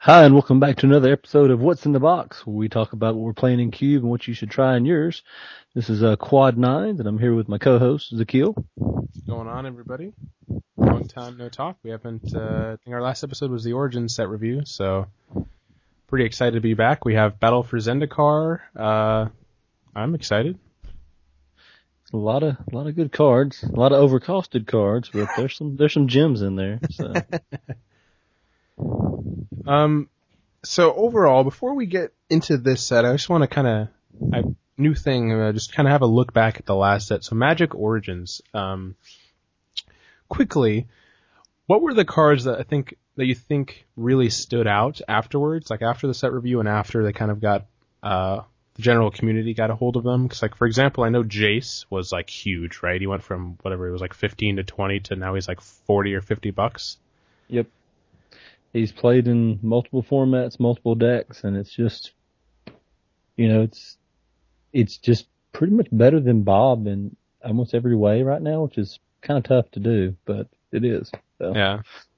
Hi, and welcome back to another episode of What's in the Box, where we talk about what we're playing in Cube and what you should try in yours. This is Quad Nines, and I'm here with my co-host, Zakil. What's going on, everybody? Long time no talk. We haven't, I think our last episode was the Origin set review, so pretty excited to be back. We have Battle for Zendikar. I'm excited. A lot of good cards, a lot of overcosted cards, but there's some gems in there. So. So overall, before we get into this set, I just want to just kind of have a look back at the last set. So Magic Origins. Quickly, what were the cards that you think really stood out afterwards, like after the set review and after they kind of got, the general community got a hold of them? Because, like, for example, I know Jace was, like, huge, right? He went from whatever, it was like 15 to 20 to now he's like 40 or $50. Yep. He's played in multiple formats, multiple decks, and it's just, it's just pretty much better than Bob in almost every way right now, which is kind of tough to do, but it is. So. Yeah.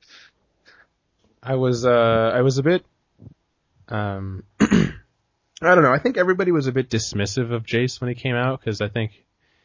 I was a bit, I don't know. I think everybody was a bit dismissive of Jace when he came out, because I think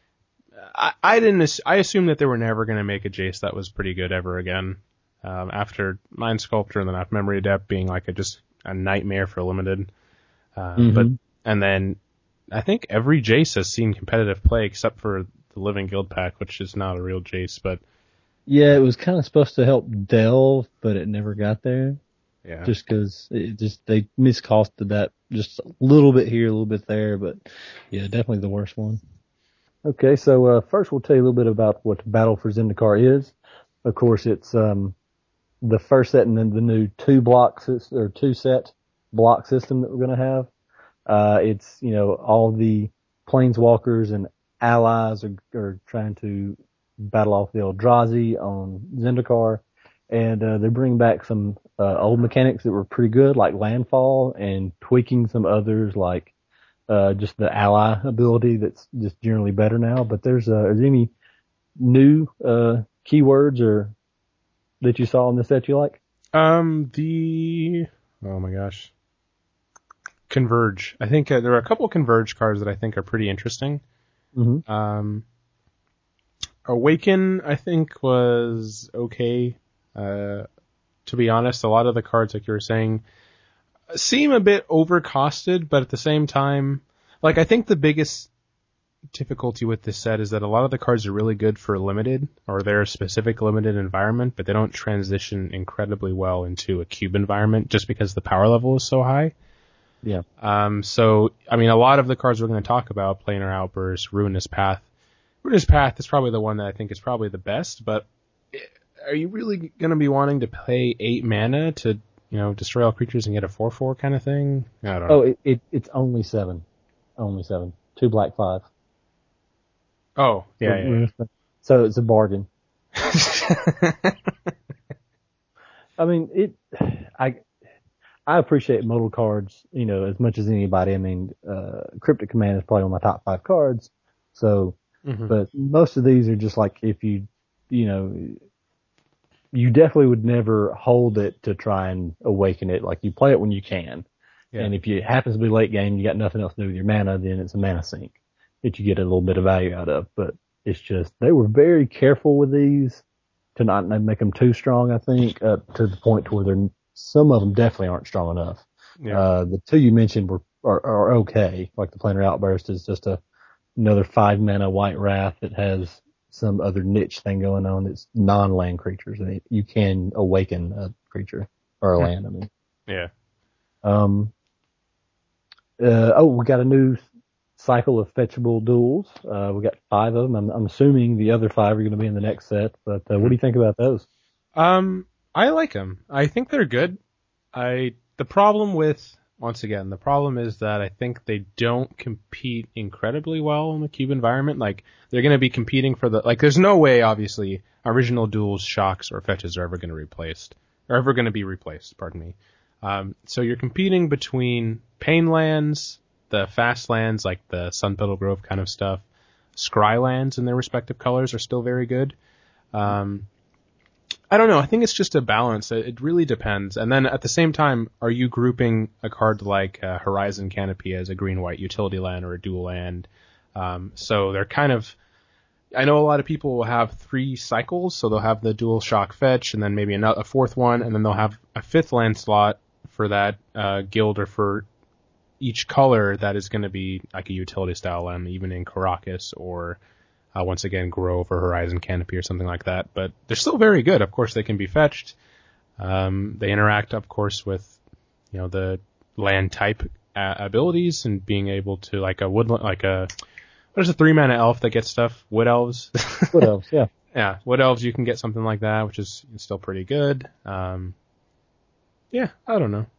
I assumed that they were never going to make a Jace that was pretty good ever again. After Mind Sculptor and then after Memory Adept being like just a nightmare for limited. And then I think every Jace has seen competitive play except for the Living Guild pack, which is not a real Jace, but. Yeah, it was kind of supposed to help Delve, but it never got there. Yeah. Just cause they miscosted that just a little bit here, a little bit there, but yeah, definitely the worst one. Okay, so, first we'll tell you a little bit about what Battle for Zendikar is. Of course, it's, the first set and then the new two set block system that we're going to have. It's, all the planeswalkers and allies are trying to battle off the Eldrazi on Zendikar. And, they bring back some, old mechanics that were pretty good, like landfall, and tweaking some others like, just the ally ability that's just generally better now. But is there any new, keywords or that you saw in the set you like? Oh my gosh. Converge. I think there are a couple Converge cards that I think are pretty interesting. Mm-hmm. Awaken, I think, was okay. To be honest, a lot of the cards, like you were saying, seem a bit overcosted, but at the same time, like, I think the biggest difficulty with this set is that a lot of the cards are really good for limited or their specific limited environment, but they don't transition incredibly well into a cube environment just because the power level is so high. Yeah. So, I mean, a lot of the cards we're going to talk about, Planar Outburst, Ruinous Path. Ruinous Path is probably the one that I think is probably the best, but are you really going to be wanting to pay 8 mana to, destroy all creatures and get a 4/4 kind of thing? I don't know. Oh, it's only 7. Only 7. 2 black, 5. Oh, yeah. So it's a bargain. I mean, I appreciate modal cards, as much as anybody. I mean, Cryptic Command is probably one of my top 5 cards. So, but most of these are just like if you definitely would never hold it to try and awaken it. Like you play it when you can. Yeah. And if it happens to be late game, you got nothing else to do with your mana, then it's a mana sink that you get a little bit of value out of. But it's just, they were very careful with these to not make them too strong, I think, up to the point where some of them definitely aren't strong enough. Yeah. The two you mentioned are okay. Like the Planar Outburst is just another 5 mana White Wrath that has some other niche thing going on that's non-land creatures. And you can awaken a creature or a land, I mean. Yeah. We got a new cycle of fetchable duels. We got 5 of them. I'm assuming the other 5 are going to be in the next set, but what do you think about those? I like them. I think they're good. The problem is that I think they don't compete incredibly well in the cube environment. Like, they're going to be competing for there's no way, obviously, original duels, shocks, or fetches are ever going to be replaced, pardon me. So you're competing between pain lands, the fast lands, like the Sunpetal Grove kind of stuff. Scry lands in their respective colors are still very good. I don't know. I think it's just a balance. It really depends. And then at the same time, are you grouping a card like Horizon Canopy as a green-white utility land or a dual land? So they're kind of... I know a lot of people will have 3 cycles, so they'll have the dual shock fetch, and then maybe a 4th one, and then they'll have a 5th land slot for that guild or for each color that is going to be like a utility style land, even in Karakas or... once again, Grove or Horizon Canopy or something like that. But they're still very good. Of course, they can be fetched. They interact, of course, with, the land type abilities and being able to, like a woodland, what is a 3-mana elf that gets stuff? Wood Elves? Wood Elves, yeah. Yeah, Wood Elves, you can get something like that, which is still pretty good. Yeah, I don't know.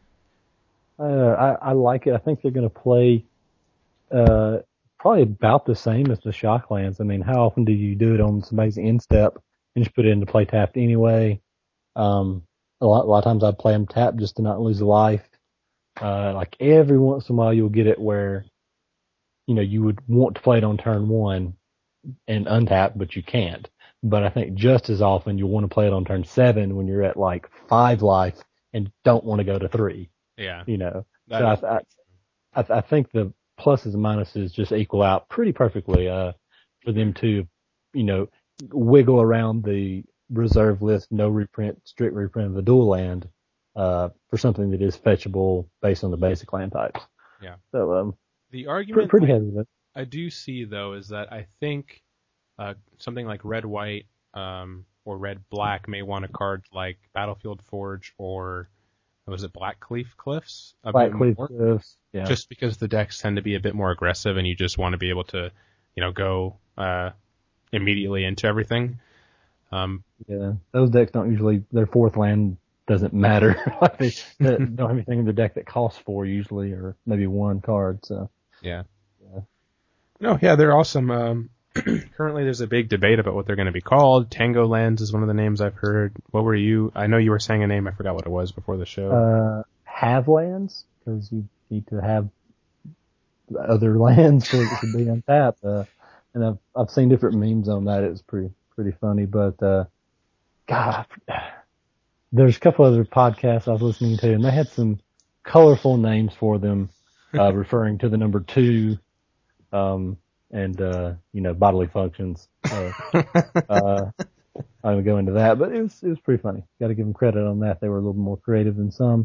I like it. I think they're going to play, probably about the same as the Shocklands. I mean, how often do you do it on somebody's instep and just put it into play tapped anyway? A lot of times I play them tapped just to not lose a life. Like every once in a while you'll get it where, you would want to play it on turn 1 and untap, but you can't. But I think just as often you'll want to play it on turn 7 when you're at like 5 life and don't want to go to 3. Yeah. So I think the pluses and minuses just equal out pretty perfectly, for them to, wiggle around the reserve list, no reprint, strict reprint of the dual land, for something that is fetchable based on the basic land types. Yeah. So, the argument pretty hesitant. I do see though is that I think, something like red-white, or red-black may want a card like Battlefield Forge or, was it Blackcleave Cliffs? Blackcleave Cliffs, yeah. Just because the decks tend to be a bit more aggressive and you just want to be able to, go immediately into everything. Yeah, those decks don't usually, their 4th land doesn't matter. Like they don't have anything in the deck that costs 4 usually, or maybe 1 card, so. Yeah. No, yeah, they're awesome. Currently there's a big debate about what they're going to be called. Tango Lands is one of the names I've heard. What were you? I know you were saying a name. I forgot what it was before the show. Have lands, because you need to have other lands for it to be untapped. And I've seen different memes on that. It's pretty funny, but, God, there's a couple other podcasts I was listening to and they had some colorful names for them, referring to the number 2, and bodily functions. So, I would go into that, but it was pretty funny. Got to give them credit on that. They were a little more creative than some.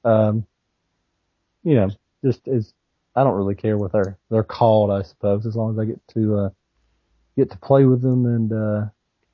Just as I don't really care what they're called, I suppose, as long as I get to play with them, and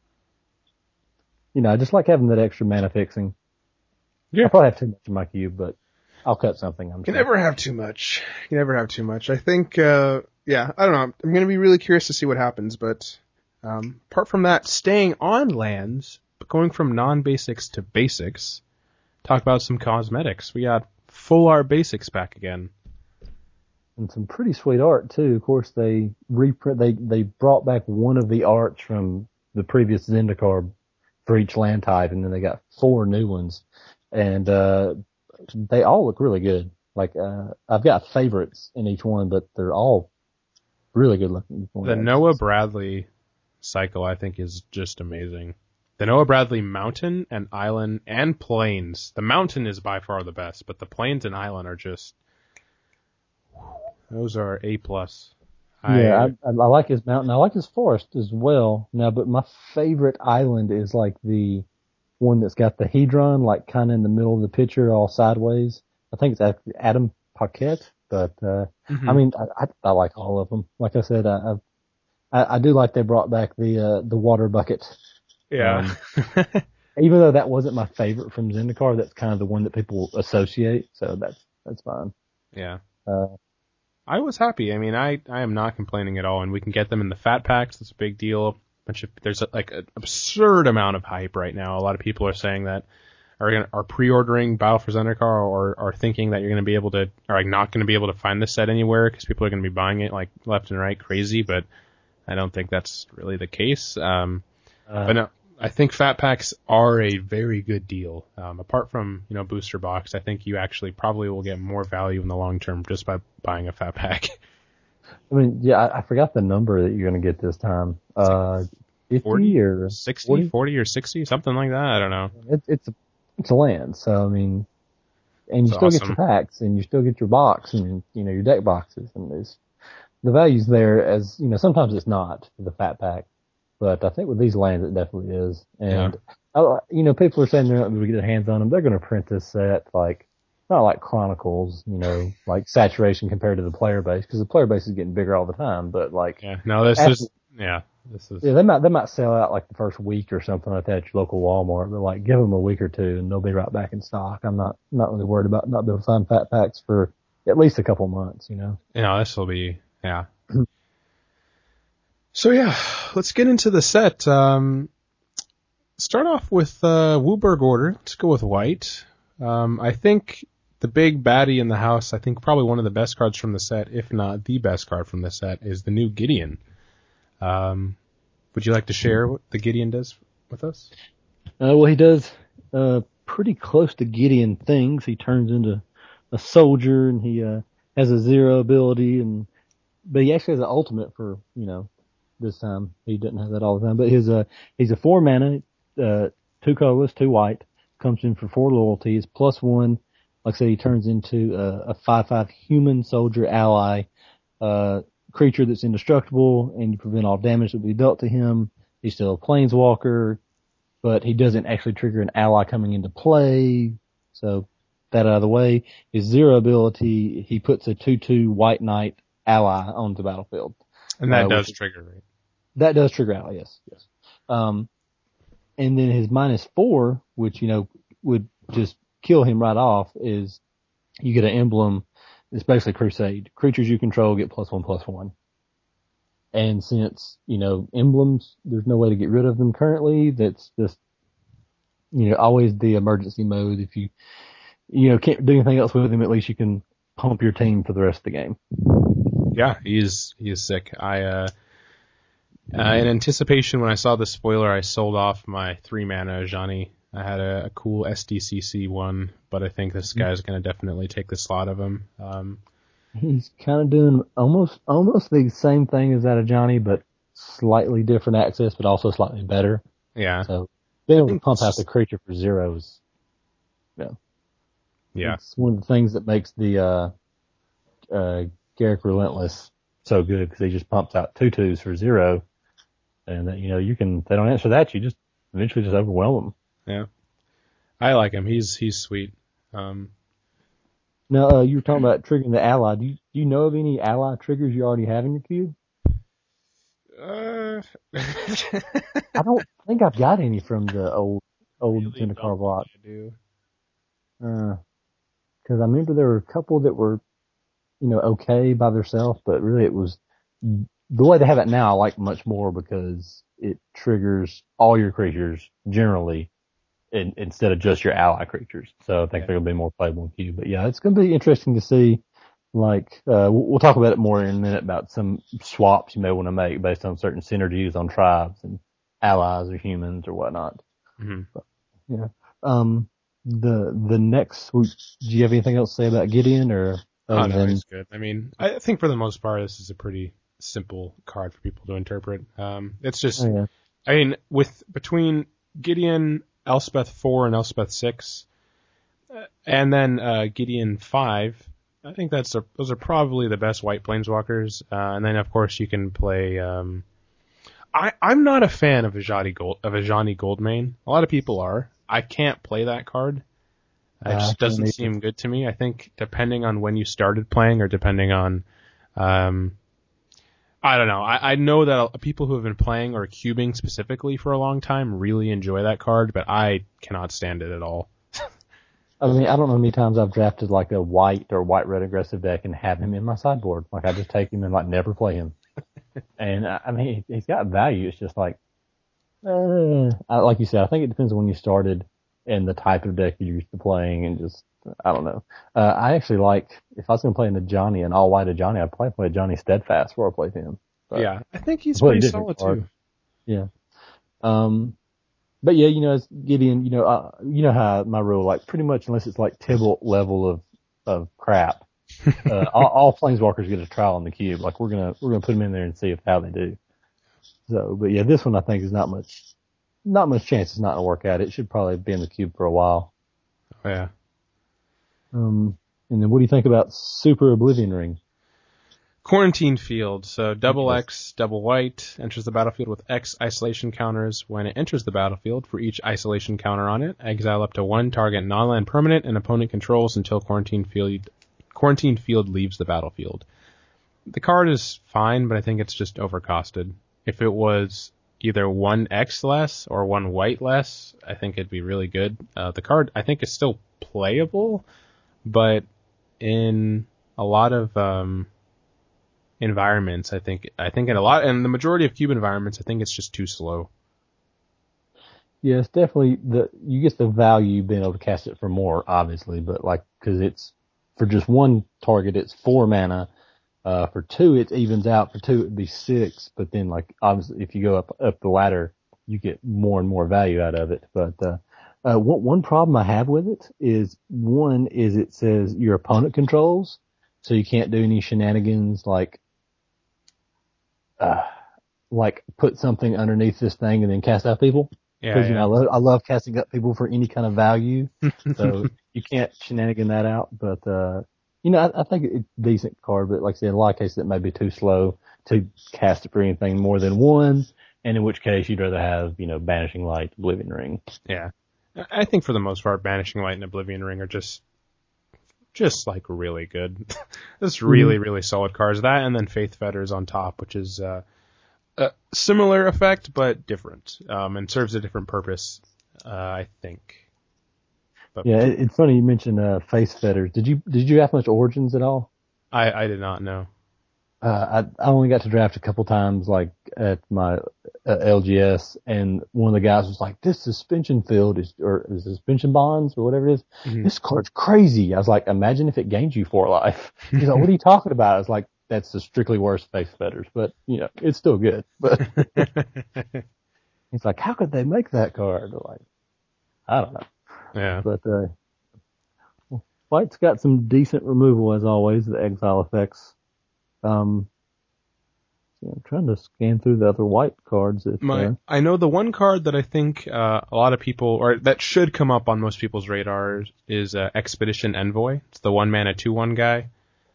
I just like having that extra mana fixing. Yeah. I probably have too much in my cube, but I'll cut something. You never have too much. I think, I don't know. I'm going to be really curious to see what happens, but apart from that, staying on lands, but going from non-basics to basics, talk about some cosmetics. We got full art basics back again. And some pretty sweet art too. Of course, they brought back one of the arts from the previous Zendikar for each land type, and then they got 4 new ones. And, they all look really good. Like, I've got favorites in each one, but they're all really good looking. The Noah Bradley cycle, I think, is just amazing. The Noah Bradley mountain and island and plains. The mountain is by far the best, but the plains and island are just, those are A+. Yeah, I like his mountain. I like his forest as well. Now, but my favorite island is like the one that's got the Hedron, like kind of in the middle of the picture, all sideways. I think it's Adam Paquette, but, I mean, I like all of them. Like I said, I do like they brought back the water bucket. Yeah. Even though that wasn't my favorite from Zendikar, that's kind of the one that people associate, so that's fine. Yeah. I was happy. I mean, I am not complaining at all, and we can get them in the fat packs. That's a big deal. There's like an absurd amount of hype right now. A lot of people are saying that are pre-ordering Battle for Zendikar, or are thinking that you're going to be able to, or like not going to be able to find this set anywhere because people are going to be buying it like left and right crazy. But I don't think that's really the case. But no, I think fat packs are a very good deal. Apart from, booster box, I think you actually probably will get more value in the long term just by buying a fat pack. I mean, yeah, I forgot the number that you're going to get this time. 50 40 or 60, 40 or 60, something like that. I don't know. It's a land. So, I mean, and you It's still get your awesome. packs and you still get your box and, your deck boxes and the value's there as, sometimes it's not the fat pack, but I think with these lands it definitely is. And, people are saying they're not going to get their hands on them. They're going to print this set like, not like Chronicles, like saturation compared to the player base, because the player base is getting bigger all the time, but like, Yeah. No, this is. yeah, they might sell out like the first week or something like that at your local Walmart, but like give them a week or two and they'll be right back in stock. I'm not really worried about not being able to find fat packs for at least a couple months, This will be, yeah. So yeah, let's get into the set. Start off with Wooburg order. Let's go with white. I think the big baddie in the house, I think probably one of the best cards from the set, if not the best card from the set, is the new Gideon. Would you like to share what the Gideon does with us? Well, he does pretty close to Gideon things. He turns into a soldier and he has a 0 ability, but he actually has an ultimate for this time. He doesn't have that all the time, but he's a 4 mana, 2 colorless, 2 white, comes in for 4 loyalty. It's +1. Like I said, he turns into a 5/5 human soldier ally, creature that's indestructible, and you prevent all damage that will be dealt to him. He's still a planeswalker, but he doesn't actually trigger an ally coming into play. So that out of the way. His 0 ability, he puts a 2/2 white knight ally on the battlefield. And that does trigger, right? That does trigger ally, yes. And then his -4, which, would just kill him right off, is you get an emblem. It's basically Crusade. Creatures you control get +1/+1. And since, emblems, there's no way to get rid of them currently. That's just, always the emergency mode. If you, can't do anything else with him, at least you can pump your team for the rest of the game. Yeah, he is sick. In anticipation, when I saw the spoiler, I sold off my 3 mana Ajani. I had a cool SDCC one, but I think this guy's going to definitely take the slot of him. He's kind of doing almost the same thing as that of Johnny, but slightly different access, but also slightly better. Yeah. So being able to pump out the creature for 0s, yeah, it's one of the things that makes the Garruk Relentless so good, because he just pumps out 2/2s for 0, and that, they don't answer that, you just eventually just overwhelm them. Yeah, I like him. He's sweet. Now, you were talking about triggering the ally. Do you know of any ally triggers you already have in your cube? I don't think I've got any from the old Zendikar block. I do. Because I remember there were a couple that were, okay by themselves, but really it was the way they have it now. I like much more because it triggers all your creatures generally, instead of just your ally creatures. So I think they're going to be more playable in cube. But yeah, it's going to be interesting to see. Like, we'll talk about it more in a minute about some swaps you may want to make based on certain synergies on tribes and allies or humans or whatnot. Mm-hmm. But, yeah. The next, do you have anything else to say about Gideon or? Oh no, it's good. I mean, I think for the most part, this is a pretty simple card for people to interpret. It's just, I mean, between Gideon, Elspeth 4 and Elspeth 6, and then Gideon 5, I think those are probably the best white planeswalkers. And then of course you can play. I'm not a fan of Ajani Goldmane. A lot of people are. I can't play that card. It just doesn't seem good to me. I think depending on when you started playing, or depending on, I don't know. I know that people who have been playing or cubing specifically for a long time really enjoy that card, but I cannot stand it at all. I mean, I don't know how many times I've drafted like a white or white-red aggressive deck and have him in my sideboard. Like, I just take him and like never play him. And I mean, he's got value. It's just like, like you said, I think it depends on when you started and the type of deck you're used to playing, and just, I don't know. I actually like, if I was going to play an all white Ajani, I'd probably play Ajani Steadfast before I played him. But yeah, I think he's pretty solid too. Yeah. But yeah, as Gideon, you know how my rule, like, pretty much unless it's like Tibalt level of crap, all planeswalkers get a trial on the cube. Like, we're gonna put them in there and see how they do. So, but yeah, this one I think is not much chance it's not going to work out. It should probably be in the cube for a while. Oh, yeah. And then what do you think about Super Oblivion Ring? Quarantine Field. So double X, double white, enters the battlefield with X isolation counters. When it enters the battlefield, for each isolation counter on it, exile up to one target non-land permanent and opponent controls until Quarantine Field leaves the battlefield. The card is fine, but I think it's just overcosted. If it was either one X less or one white less, I think it'd be really good. The card, I think, is still playable, but in a lot of environments, I think in the majority of cube environments, I think it's just too slow. Yeah, it's definitely you get the value being able to cast it for more, obviously, but cause it's, for just one target, it's 4 mana. For 2, it evens out. For 2, it'd be 6, but then obviously if you go up the ladder, you get more and more value out of it. But, one problem I have with it is it says your opponent controls, so you can't do any shenanigans like put something underneath this thing and then cast out people. Because I love casting up people for any kind of value, so you can't shenanigan that out. But I think it's a decent card. But like I said, in a lot of cases it may be too slow to cast it for anything more than one, and in which case you'd rather have Banishing Light, Oblivion Ring. Yeah, I think for the most part, Banishing Light and Oblivion Ring are just really good. Just really solid cards. That and then Faith Fetters on top, which is a similar effect but different, and serves a different purpose, I think. But yeah, it's funny you mentioned Faith Fetters. Did you have much Origins at all? I did not know. I only got to draft a couple times, at my LGS, and one of the guys was like, "This suspension field or suspension bonds or whatever it is. Mm-hmm. This card's crazy." I was like, "Imagine if it gains you 4 life." He's like, "What are you talking about?" I was like, "That's the strictly worse Faith Fetters, but it's still good." But he's like, "How could they make that card?" Like, I don't know. Yeah. But White's got some decent removal as always. The exile effects. I'm trying to scan through the other white cards. I know the one card that I think a lot of people, or that should come up on most people's radars, is Expedition Envoy. It's the 1-mana 2/1 guy.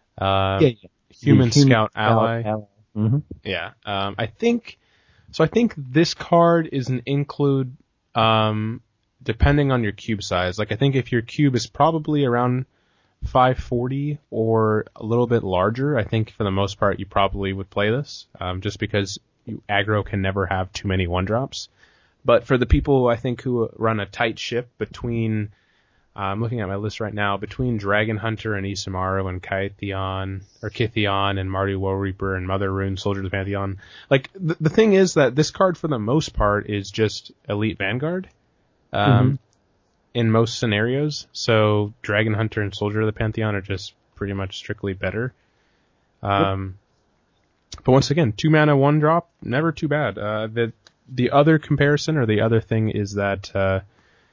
Human Scout Ally. Mm-hmm. Yeah. I think this card is an include, depending on your cube size. I think if your cube is probably around 540 or a little bit larger, I think for the most part you probably would play this, just because aggro can never have too many 1-drops. But for the people I think who run a tight ship between, I'm looking at my list right now, between Dragon Hunter and Isamaru and Kytheon and Mardu Woe-Reaper and Mother Rune, Soldier of the Pantheon, the thing is that this card for the most part is just Elite Vanguard. In most scenarios, so Dragon Hunter and Soldier of the Pantheon are just pretty much strictly better. But once again, 2-mana 1-drop, never too bad. The other comparison, or the other thing, is that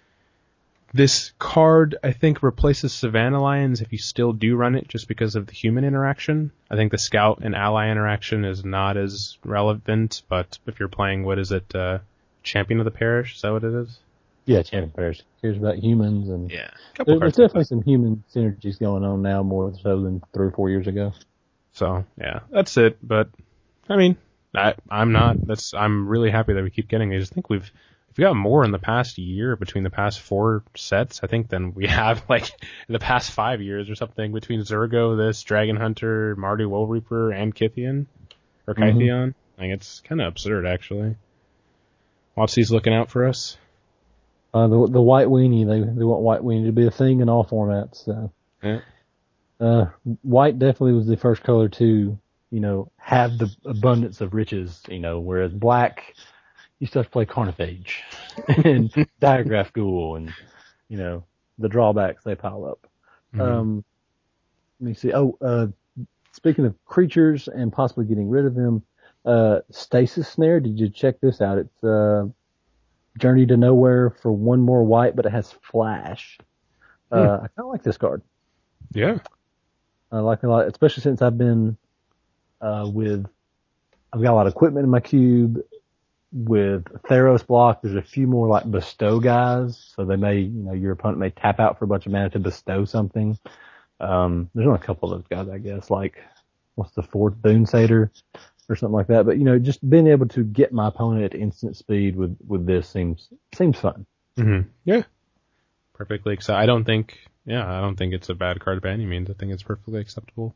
this card, I think, replaces Savannah Lions if you still do run it, just because of the human interaction. I think the Scout and Ally interaction is not as relevant, but if you're playing, Champion of the Parish, is that what it is? Yeah, Champion Parish cares about humans, and yeah, there's definitely some human synergies going on now, more so than 3 or 4 years ago. So yeah, that's it. But I mean, I'm really happy that we keep getting these. I think we've got more in the past year between the past 4 sets, I think, than we have in the past 5 years or something between Zurgo, Dragon Hunter, Mardu Woe-Reaper, and Kytheon. It's kind of absurd, actually. Wopsy's looking out for us. The white weenie, they want white weenie to be a thing in all formats. So. Yeah. White definitely was the first color to, have the abundance of riches, whereas black, you still have to play Carnophage and Diagraph Ghoul and, the drawbacks they pile up. Mm-hmm. Let me see. Speaking of creatures and possibly getting rid of them, Stasis Snare, did you check this out? It's, Journey to Nowhere for 1 more white, but it has flash. I kind of like this card. Yeah. I like it a lot, especially since I've been, I've got a lot of equipment in my cube, with Theros block, there's a few more like bestow guys, so they may, your opponent may tap out for a bunch of mana to bestow something. There's only a couple of those guys, I guess, like, what's the fourth, Boon Satyr or something like that. But, just being able to get my opponent at instant speed with this seems fun. Mm-hmm. Yeah. Perfectly acceptable. I don't think it's a bad card by any means. I think it's perfectly acceptable.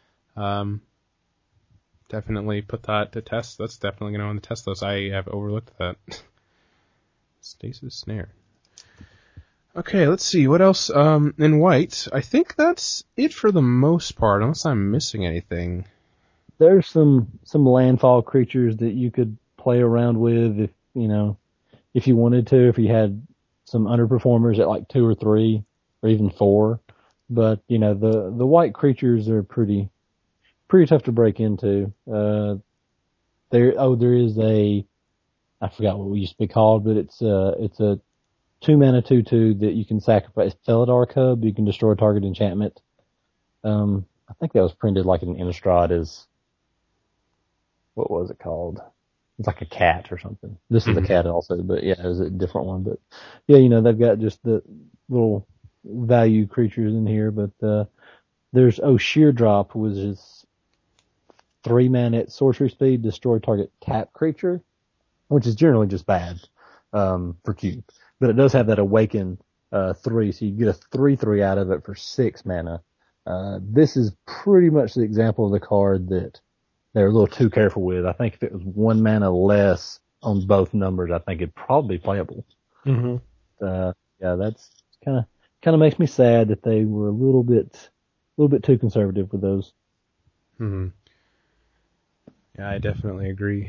Definitely put that to test. That's definitely going to go on the test list. I have overlooked that. Stasis Snare. Okay, let's see. What else? In white, I think that's it for the most part, unless I'm missing anything. There's some landfall creatures that you could play around with if you wanted to, if you had some underperformers at like 2 or 3 or even 4. But, the white creatures are pretty tough to break into. There is I forgot what we used to be called, but it's a 2-mana 2/2 that you can sacrifice Felidar Cub. You can destroy target enchantment. I think that was printed like in Innistrad as, what was it called? It's like a cat or something. This is a cat also, but yeah, it was a different one. But yeah, they've got just the little value creatures in here, but there's Sheer Drop, which is 3 mana at sorcery speed, destroy target tap creature, which is generally just bad for cube. But it does have that Awaken 3, so you get a 3/3 out of it for 6 mana. This is pretty much the example of the card that they're a little too careful with. I think if it was 1 mana less on both numbers, I think it'd probably be playable. Mm-hmm. Yeah, that's kind of makes me sad that they were a little bit too conservative with those. Mm-hmm. Yeah, I definitely agree.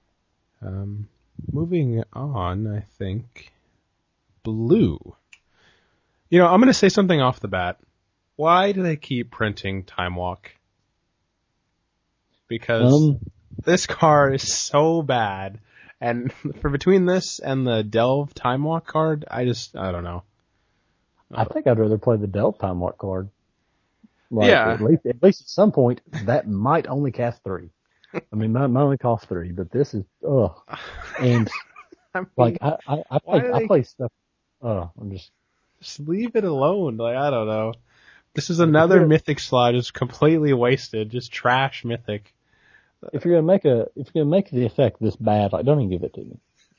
Moving on, I think blue. I'm going to say something off the bat. Why do they keep printing Time Walk? Because this card is so bad, and for between this and the Delve Time Walk card, I don't know. I think I'd rather play the Delve Time Walk card. Yeah. At least at some point, that might only cast 3. I mean, mine only costs 3, but this is, and I mean, I play stuff. I'm just leave it alone. Like, I don't know. This is another Mythic slot, just completely wasted, just trash Mythic. If you're gonna make the effect this bad, like, don't even give it to me.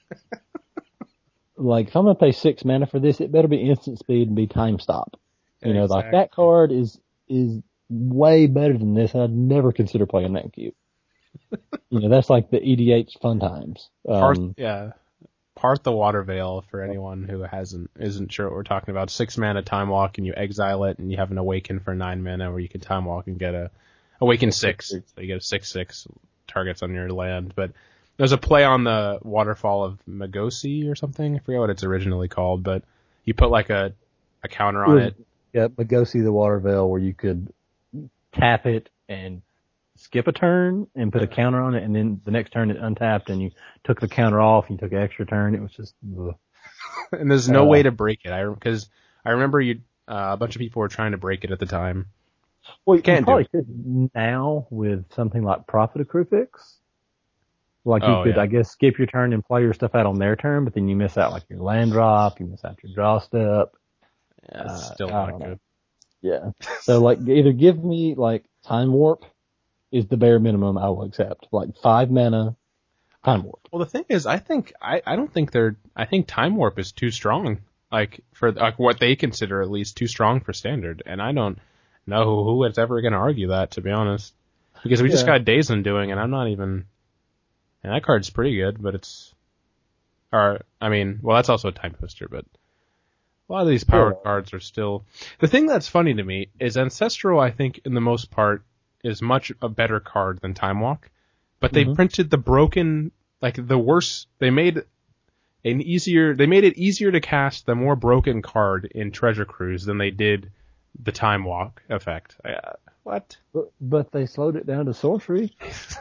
Like, if I'm gonna pay 6 mana for this, it better be instant speed and be time stop. Exactly. Like, that card is way better than this, and I'd never consider playing that cube. That's like the EDH fun times. Part the Water Veil for anyone who isn't sure what we're talking about. 6 mana Time Walk, and you exile it, and you have an Awaken for 9 mana, where you can Time Walk and get a Awaken 6. So you get a 6/6 targets on your land. But there's a play on the Waterfall of Magosi or something. I forget what it's originally called, but you put like a counter on it. Yeah, Magosi the Water Veil, where you could tap it and skip a turn and put a counter on it, and then the next turn it untapped, and you took the counter off, and you took an extra turn. It was just, and there's no way to break it. Because I remember a bunch of people were trying to break it at the time. Well, you probably could now with something like Prophet of Kruphix. Like, you could, I guess, skip your turn and play your stuff out on their turn, but then you miss out like your land drop, you miss out your draw step. Yeah, it's still not good. Yeah. So, like, either give me like Time Warp is the bare minimum I will accept. Like 5 mana Time Warp. Well, the thing is, I think Time Warp is too strong. Like, for what they consider at least too strong for standard, and I don't know who is ever going to argue that, to be honest. Because we just got Dazen doing, and I'm not even. And that card's pretty good, but it's. That's also a Time Twister, but a lot of these power cards are still. The thing that's funny to me is Ancestral, I think, in the most part, is much a better card than Time Walk, but they printed the broken, like the worse. They made it easier to cast the more broken card in Treasure Cruise than they did the Time Walk effect. What? But they slowed it down to sorcery.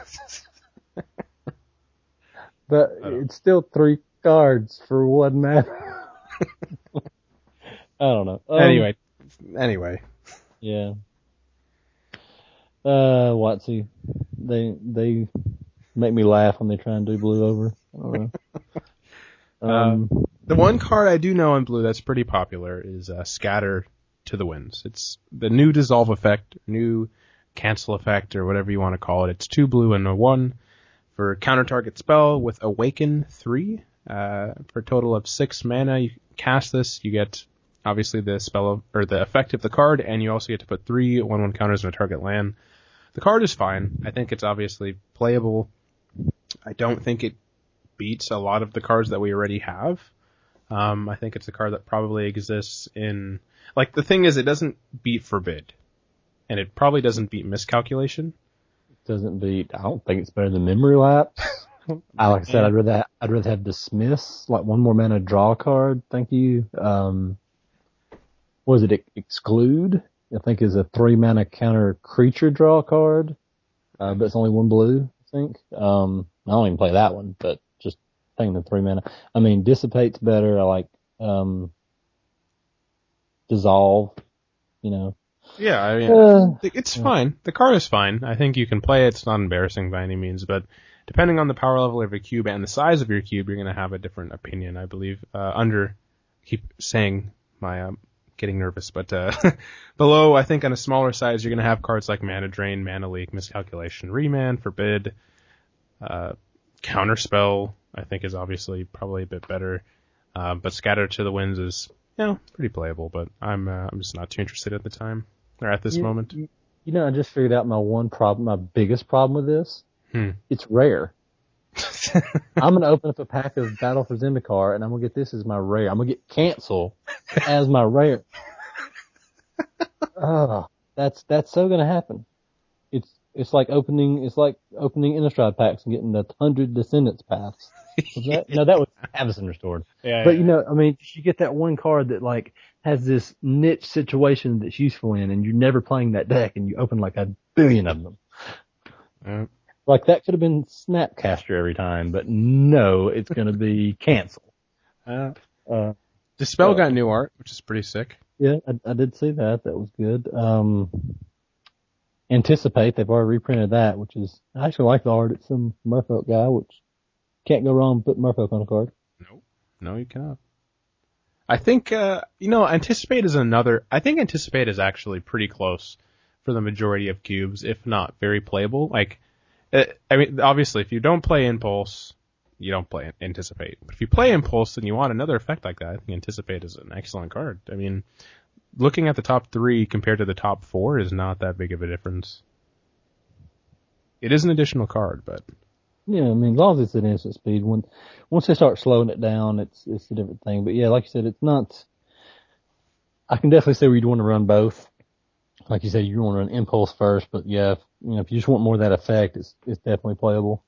But it's still 3 cards for 1 mana. I don't know. Anyway. Yeah. WotC. They make me laugh when they try and do blue over. I don't know. The one card I do know in blue that's pretty popular is Scatter to the Winds. It's the new dissolve effect, new cancel effect, or whatever you want to call it. It's 2 blue and a 1 for counter target spell with Awaken 3 for a total of 6 mana. You cast this, you get obviously the spell or the effect of the card, and you also get to put 3 1/1 counters on a target land. The card is fine. I think it's obviously playable. I don't think it beats a lot of the cards that we already have. I think it's a card that probably exists in... Like, the thing is, it doesn't beat Forbid. And it probably doesn't beat Miscalculation. Doesn't beat... I don't think it's better than Memory Lapse. Like I said, I'd rather have Dismiss, like 1 more mana draw card. Thank you. What was it? Exclude? I think is a 3 mana counter creature draw card. But it's only 1 blue, I think. I don't even play that one, but just thinking the 3 mana. I mean, Dissipate's better. I like, Dissolve, you know. Yeah, I mean, it's fine. The card is fine. I think you can play it. It's not embarrassing by any means, but depending on the power level of your cube and the size of your cube, you're going to have a different opinion, I believe. Keep saying my, getting nervous, but, below, I think on a smaller size, you're going to have cards like Mana Drain, Mana Leak, Miscalculation, Remand, Forbid, Counterspell, I think is obviously probably a bit better. But Scatter to the Winds is, pretty playable, but I'm just not too interested at the time, or at this moment. You know, I just figured out my biggest problem with this. It's rare. I'm gonna open up a pack of Battle for Zendikar, and I'm gonna get this as my rare. I'm gonna get Cancel as my rare. That's so gonna happen. It's like opening Innistrad packs and getting the 100 Descendants paths. No, that was Avacyn Restored. Yeah, but I mean, you get that one card that like has this niche situation that's useful in, and you're never playing that deck, and you open like a billion of them. Like that could have been Snapcaster every time, but no, it's going to be Cancel. Dispel got new art, which is pretty sick. Yeah, I did see that. That was good. Anticipate, they've already reprinted that, which is, I actually like the art. It's some Merfolk guy, which can't go wrong putting Merfolk on a card. No, you cannot. I think, Anticipate is actually pretty close for the majority of cubes, if not very playable. Like, I mean, obviously, if you don't play Impulse, you don't play Anticipate. But if you play Impulse and you want another effect like that, I think Anticipate is an excellent card. I mean, looking at the top 3 compared to the top 4 is not that big of a difference. It is an additional card, but... Yeah, I mean, as long as it's at instant speed, once they start slowing it down, it's a different thing. But yeah, like you said, it's not... I can definitely see where you'd want to run both. Like you said, you want to run Impulse first, but yeah, if you just want more of that effect, it's definitely playable.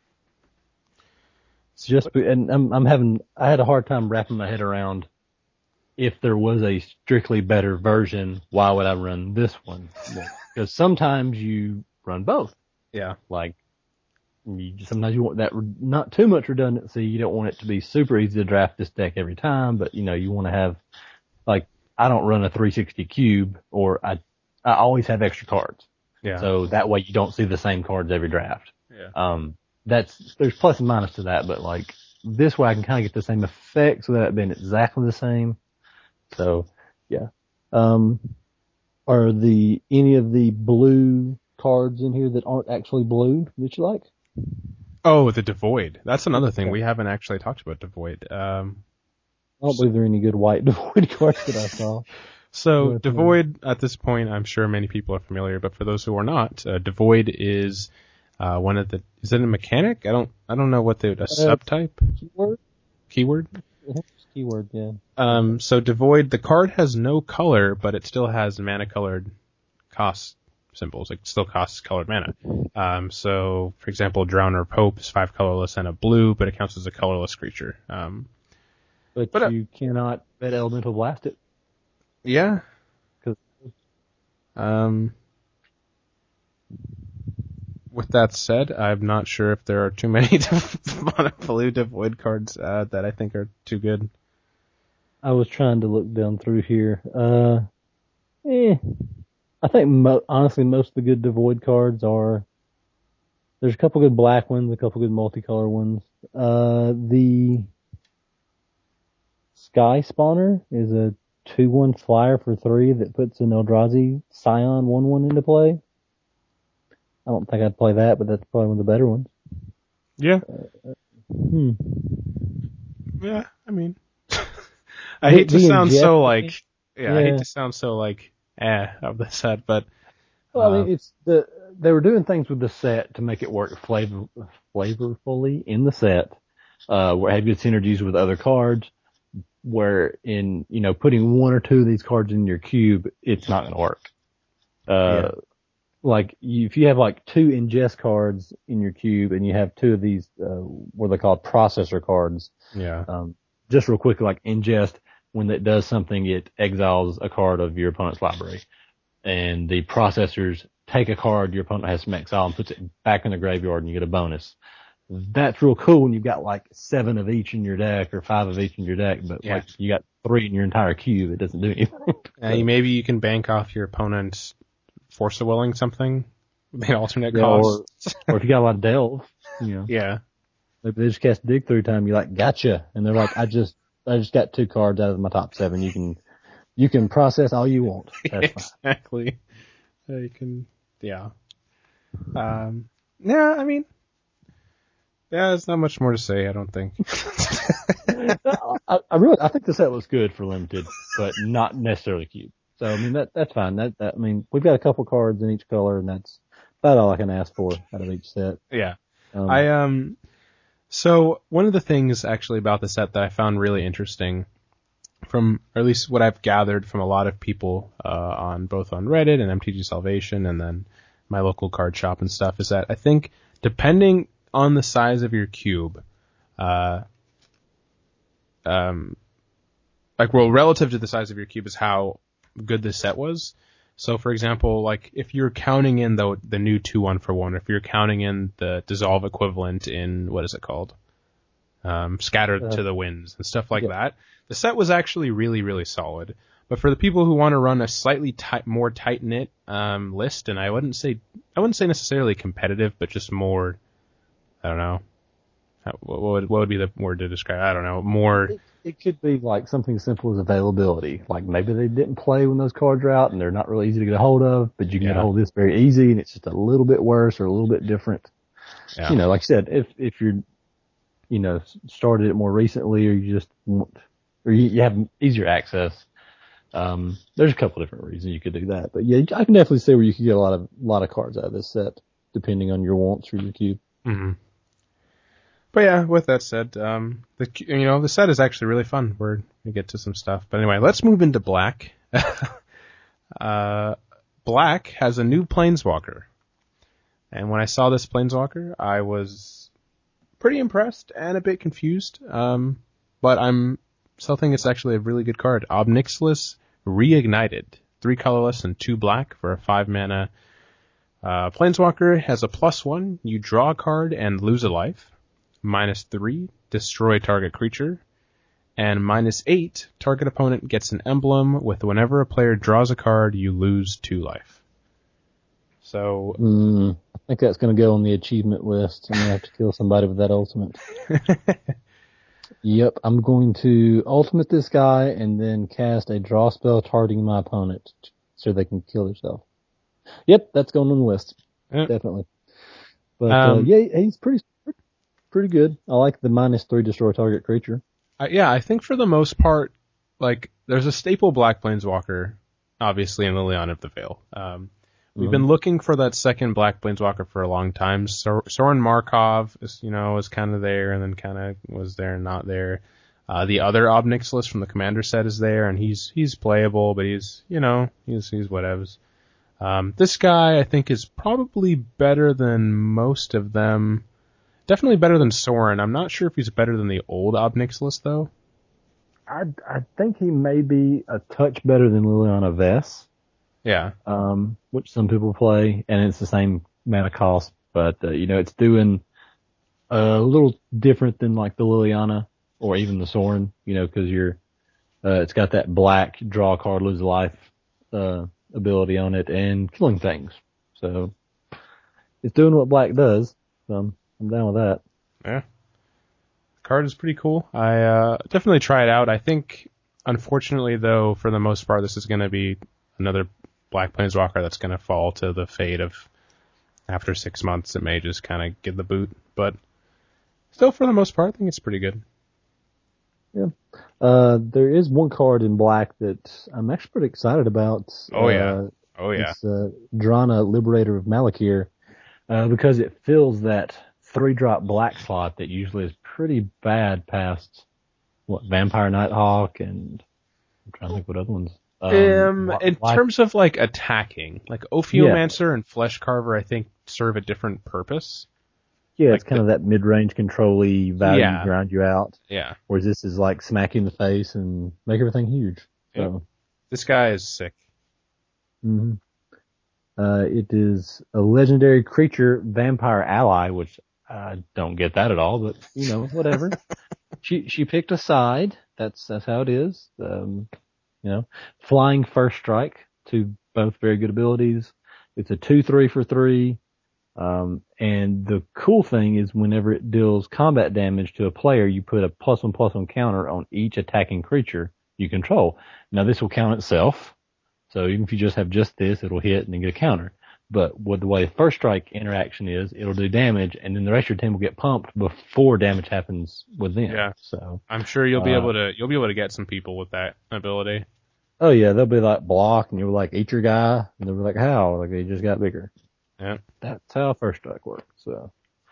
It's just, and I had a hard time wrapping my head around if there was a strictly better version, why would I run this one? Because sometimes you run both. Yeah. Like, sometimes you want that, not too much redundancy. You don't want it to be super easy to draft this deck every time, but you want to have, like, I don't run a 360 cube, or I always have extra cards. Yeah. So that way you don't see the same cards every draft. Yeah. There's plus and minus to that, but like, this way I can kind of get the same effects without it being exactly the same. So, yeah. Are any of the blue cards in here that aren't actually blue that you like? Oh, the Devoid. That's another thing. We haven't actually talked about Devoid. I don't believe there are any good white Devoid cards that I saw. So, Devoid, at this point, I'm sure many people are familiar, but for those who are not, Devoid is is it a mechanic? I don't know what a subtype? Keyword? Keyword, yeah. So Devoid, the card has no color, but it still has mana colored cost symbols. It still costs colored mana. So, for example, Drowner Pope is 5 colorless and a blue, but it counts as a colorless creature. But you cannot bet Elemental Blast it. Yeah. With that said, I'm not sure if there are too many blue Devoid cards that I think are too good. I was trying to look down through here. I think honestly most of the good Devoid cards are. There's a couple good black ones, a couple good multicolor ones. The Sky Spawner is a 2/1 flyer for 3 that puts an Eldrazi Scion 1/1 into play. I don't think I'd play that, but that's probably one of the better ones. Yeah. Hmm. Yeah, I mean, I hate to sound so like, I hate Yeah. to sound so like, of the set, but Well, I mean, they were doing things with the set to make it work flavorfully in the set, where it had good synergies with other cards, where in, putting 1 or 2 of these cards in your cube, it's not going to work. Like, if you have like 2 ingest cards in your cube and you have 2 of these, what are they called, processor cards. yeah, Just real quick, like ingest, when it does something, it exiles a card of your opponent's library. And the processors take a card your opponent has from exile and puts it back in the graveyard and you get a bonus. That's real cool when you've got like 7 of each in your deck or 5 of each in your deck, but like you got 3 in your entire cube, it doesn't do anything. Maybe you can bank off your opponent's Force of Willing something, the alternate cost. Or if you got a lot of delve, Yeah. maybe they just cast dig through time, you're like, gotcha. And they're like, I just got 2 cards out of my top 7. You can process all you want. That's exactly. You can, yeah. Yeah, I mean, there's not much more to say, I don't think. I think the set was good for limited, but not necessarily cube. So, I mean, that's fine. I mean, we've got a couple cards in each color, and that's about all I can ask for out of each set. Yeah. So one of the things actually about the set that I found really interesting, from, or at least what I've gathered from a lot of people, both on Reddit and MTG Salvation and then my local card shop and stuff, is that I think depending on the size of your cube, relative to the size of your cube is how good this set was. So, for example, like if you're counting in the new 2/1 for 1, if you're counting in the dissolve equivalent in, what is it called? Scattered to the Winds and stuff like that, the set was actually really, really solid. But for the people who want to run a slightly more tight-knit list, and I wouldn't say necessarily competitive, but just more, I don't know, what would be the word to describe? I don't know, more. It could be like something as simple as availability. Like maybe they didn't play when those cards are out and they're not really easy to get a hold of, but you can get a hold of this very easy and it's just a little bit worse or a little bit different. Yeah. Like I said, if you're, started it more recently or you just want, or you have easier access, there's a couple different reasons you could do that. But yeah, I can definitely see where you could get a lot of cards out of this set, depending on your wants for your cube. Mm-hmm. But yeah, with that said, the set is actually really fun. We're gonna get to some stuff, but anyway, let's move into Black. Black has a new Planeswalker, and when I saw this Planeswalker, I was pretty impressed and a bit confused. But I'm still think it's actually a really good card. Ob Nixilis Reignited, 3 colorless and 2 black for a 5 mana. Planeswalker has a +1. You draw a card and lose a life. -3, destroy target creature. And -8, target opponent gets an emblem with whenever a player draws a card, you lose 2 life. So I think that's going to go on the achievement list. I'm going to have to kill somebody with that ultimate. Yep, I'm going to ultimate this guy and then cast a draw spell targeting my opponent so they can kill themselves. Yep, that's going on the list. Yep. Definitely. But he's pretty good. I like the -3 destroy target creature. I think for the most part, like, there's a staple black Planeswalker, obviously, in Liliana of the Veil. We've been looking for that second black Planeswalker for a long time. Sorin Markov is kind of there, and then kind of was there and not there. The other Ob Nixilis from the Commander set is there, and he's playable, but he's whatevs. This guy, I think, is probably better than most of them. Definitely better than Sorin. I'm not sure if he's better than the old Ob Nixilis, though. I think he may be a touch better than Liliana Vess. Yeah. Which some people play, and it's the same amount of cost, but, it's doing a little different than like the Liliana or even the Sorin, cause it's got that black draw a card, lose a life, ability on it and killing things. So it's doing what black does. So I'm down with that. Yeah. Card is pretty cool. I definitely try it out. I think, unfortunately, though, for the most part, this is going to be another Black Planeswalker that's going to fall to the fate of after 6 months. It may just kind of give the boot, but still, for the most part, I think it's pretty good. Yeah. There is one card in black that I'm actually pretty excited about. Oh yeah. It's Drana, Liberator of Malakir, because it fills that 3-drop black slot that usually is pretty bad past Vampire Nighthawk, and I'm trying to think what other ones. In terms of like attacking, like Ophiomancer and Flesh Carver, I think serve a different purpose. Yeah, like it's kind of that mid-range control-y value, grind you out. Yeah. Whereas this is like smack you in the face and make everything huge. So. This guy is sick. Mm-hmm. It is a legendary creature vampire ally, which I don't get that at all, but you know, whatever. She picked a side. That's how it is. You know, flying first strike, two both very good abilities. It's a 2/3 for 3. And the cool thing is whenever it deals combat damage to a player, you put a +1/+1 counter on each attacking creature you control. Now this will count itself. So even if you just have just this, it'll hit and then get a counter. But with the way first strike interaction is, it'll do damage and then the rest of your team will get pumped before damage happens with them. Yeah. So I'm sure you'll be able to get some people with that ability. Oh yeah, they'll be like block and you're like eat your guy and they'll be like how? Like they just got bigger. Yeah. That's how first strike works. So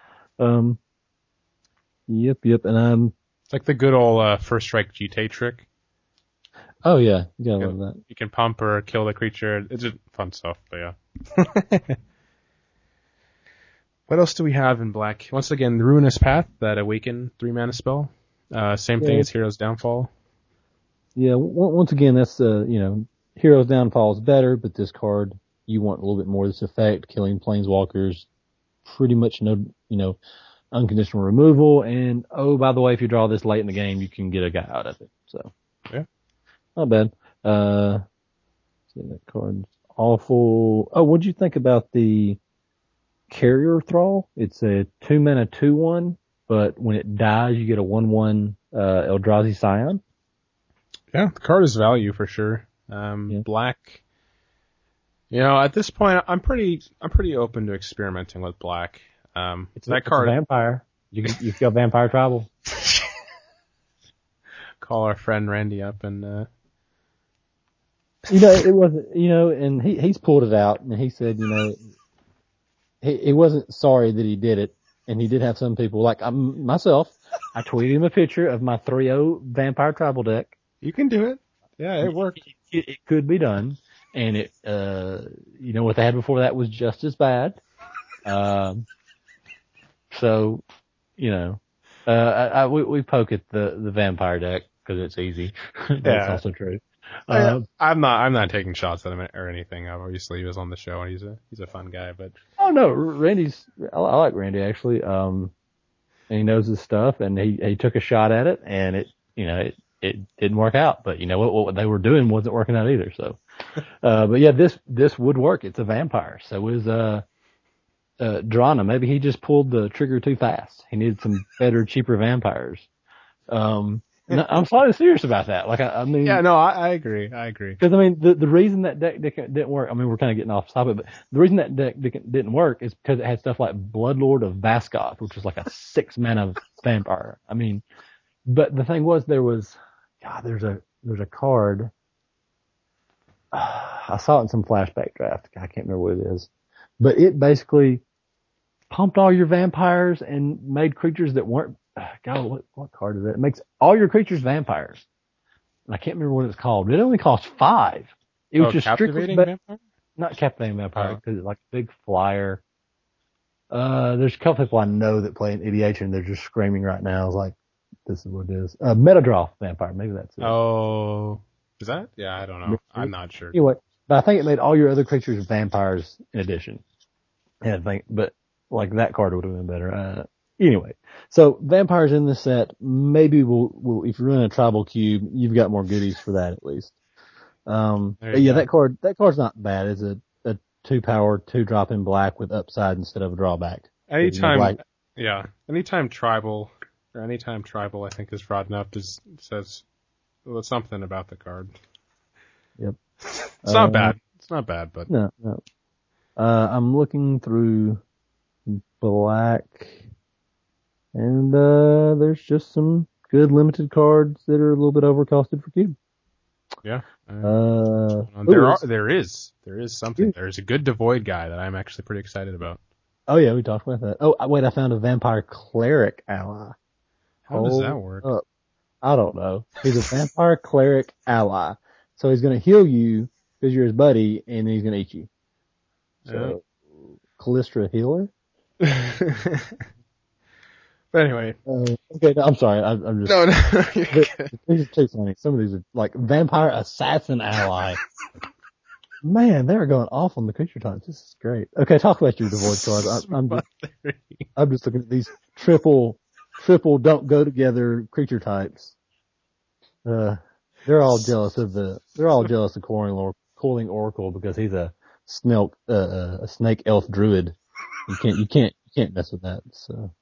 yep, and it's like the good old first strike GT trick. Oh yeah, you gotta love that. You can pump or kill the creature. It's just fun stuff, but yeah. What else do we have in black? Once again, the Ruinous Path, that awaken 3-mana spell. Same thing as Hero's Downfall. Yeah, once again, that's Hero's Downfall is better, but this card you want a little bit more of this effect, killing planeswalkers, pretty much no unconditional removal, and oh by the way, if you draw this late in the game, you can get a guy out of it. So yeah. Not bad. See, that card's awful. Oh, what'd you think about the Carrier Thrall? It's a 2-mana 2/1, but when it dies, you get a 1/1 Eldrazi Scion. Yeah, the card is value for sure. Black. At this point, I'm pretty open to experimenting with black. It's a vampire. You've got Vampire Tribal. Call our friend Randy up and. It wasn't, and he's pulled it out and he said, he wasn't sorry that he did it. And he did have some people like myself. I tweeted him a picture of my 3/0 Vampire Tribal deck. You can do it. Yeah, it worked. It could be done. And it, what they had before that was just as bad. So, we poke at the vampire deck because it's easy. That's also true. I'm not taking shots at him or anything. Obviously, he was on the show and he's a fun guy, but. Oh no, I like Randy actually. And he knows his stuff and he took a shot at it and it didn't work out, but what they were doing wasn't working out either, so. But yeah, this would work. It's a vampire. So is, Drana. Maybe he just pulled the trigger too fast. He needed some better, cheaper vampires. I'm slightly serious about that. Like, I mean. Yeah, no, I agree. Because, the reason that deck didn't work, we're kind of getting off topic, but the reason that deck didn't work is because it had stuff like Bloodlord of Vaskoth, which was like a 6-mana vampire. But the thing was, there's a card. I saw it in some flashback draft. I can't remember what it is. But it basically pumped all your vampires and made creatures that weren't. God, what card is that? It makes all your creatures vampires. And I can't remember what it's called. It only cost 5. It was just Captivating Vampire? Not Captivating Vampire, because it's like a big flyer. There's a couple people I know that play in Ideation. They're just screaming right now. It's like, this is what it is. Metadraw Vampire. Maybe that's it. Oh, is that? Yeah, I don't know. I'm not sure. Anyway, but I think it made all your other creatures vampires in addition. But like that card would have been better. Anyway, so vampires in this set, maybe we'll if you're in a tribal cube, you've got more goodies for that at least. That card's not bad. It's a 2-power, 2-drop in black with upside instead of a drawback. Anytime tribal or anytime tribal, I think, is brought up, says something about the card. Yep. It's not bad. It's not bad, but No. I'm looking through black, and there's just some good limited cards that are a little bit overcosted for cube. yeah. There is something. There's a good Devoid guy that I'm actually pretty excited about. Oh yeah, we talked about that. Oh wait, I found a Vampire Cleric ally. How does that work? I don't know. He's a Vampire Cleric ally, so he's gonna heal you because you're his buddy, and then he's gonna eat you. So, Callistra healer. But anyway. Okay, no, I'm sorry. I'm just. No. These are too funny. Some of these are like Vampire Assassin ally. Man, they're going off on the creature types. This is great. Okay, talk about your Devoid cards. I'm just looking at these triple don't go together creature types. They're all jealous of Coiling Oracle because he's a snake elf druid. You can't mess with that. So,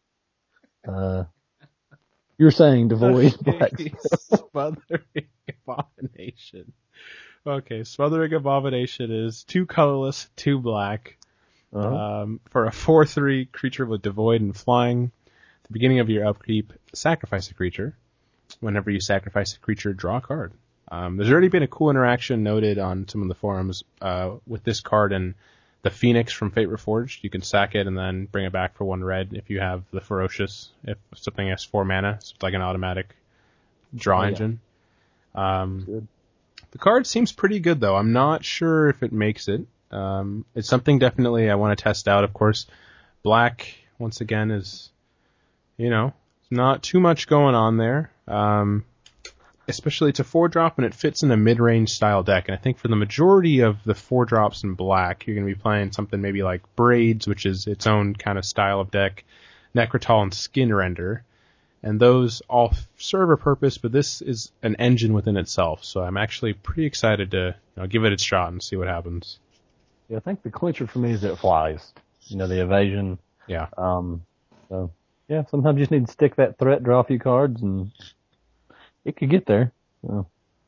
you're saying Devoid Black. Smothering Abomination. Okay, Smothering Abomination is 2 colorless, 2 black. For a 4/3 creature with Devoid and flying. At the beginning of your upkeep, sacrifice a creature. Whenever you sacrifice a creature, draw a card. There's already been a cool interaction noted on some of the forums with this card and the Phoenix from Fate Reforged. You can sack it and then bring it back for 1 red if you have the Ferocious, if something has 4 mana. So it's like an automatic draw engine. Good. The card seems pretty good, though. I'm not sure if it makes it. It's something definitely I want to test out, of course. Black, once again, is, not too much going on there. Especially it's a 4-drop, and it fits in a mid-range style deck. And I think for the majority of the 4-drops in black, you're going to be playing something maybe like Braids, which is its own kind of style of deck, Necrotal, and Skinrender. And those all serve a purpose, but this is an engine within itself. So I'm actually pretty excited to give it its shot and see what happens. Yeah, I think the clincher for me is that it flies. The evasion. Yeah. So, yeah, sometimes you just need to stick that threat, draw a few cards, and it could get there. So,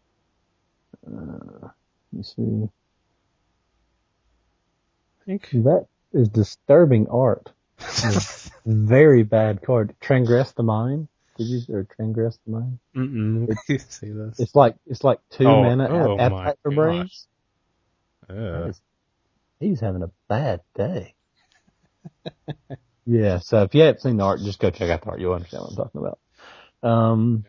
let me see. I think that is disturbing art. Very bad card. Transgress the Mind. Transgress the Mind? See this. It's like 2 mana appetite for brains. He's having a bad day. Yeah, so if you haven't seen the art, just go check out the art. You'll understand what I'm talking about.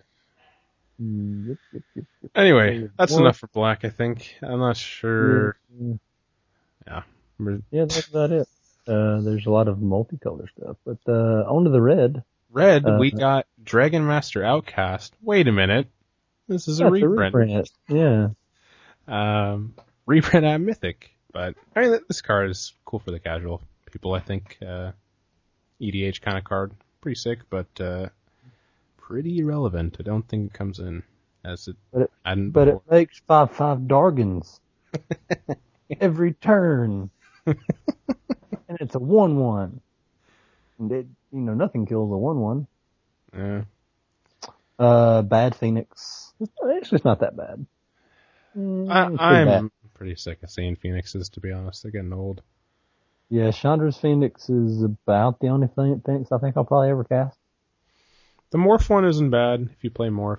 Anyway, that's enough for black, I think. I'm not sure. Yeah. Yeah, that's about it. There's a lot of multicolor stuff, but on to the red. Red, we got Dragon Master Outcast. Wait a minute. This is a reprint. Yeah. Reprint at Mythic. But, this card is cool for the casual people, I think. EDH kind of card. Pretty sick, but pretty irrelevant. I don't think it comes in as it hadn't before. But it makes 5/5 Dargans every turn. And it's a 1/1. And it, nothing kills a 1/1. Yeah. Bad Phoenix. It's just not that bad. I'm pretty sick of seeing Phoenixes, to be honest. They're getting old. Yeah, Chandra's Phoenix is about the only Phoenix I think I'll probably ever cast. The Morph one isn't bad if you play Morph.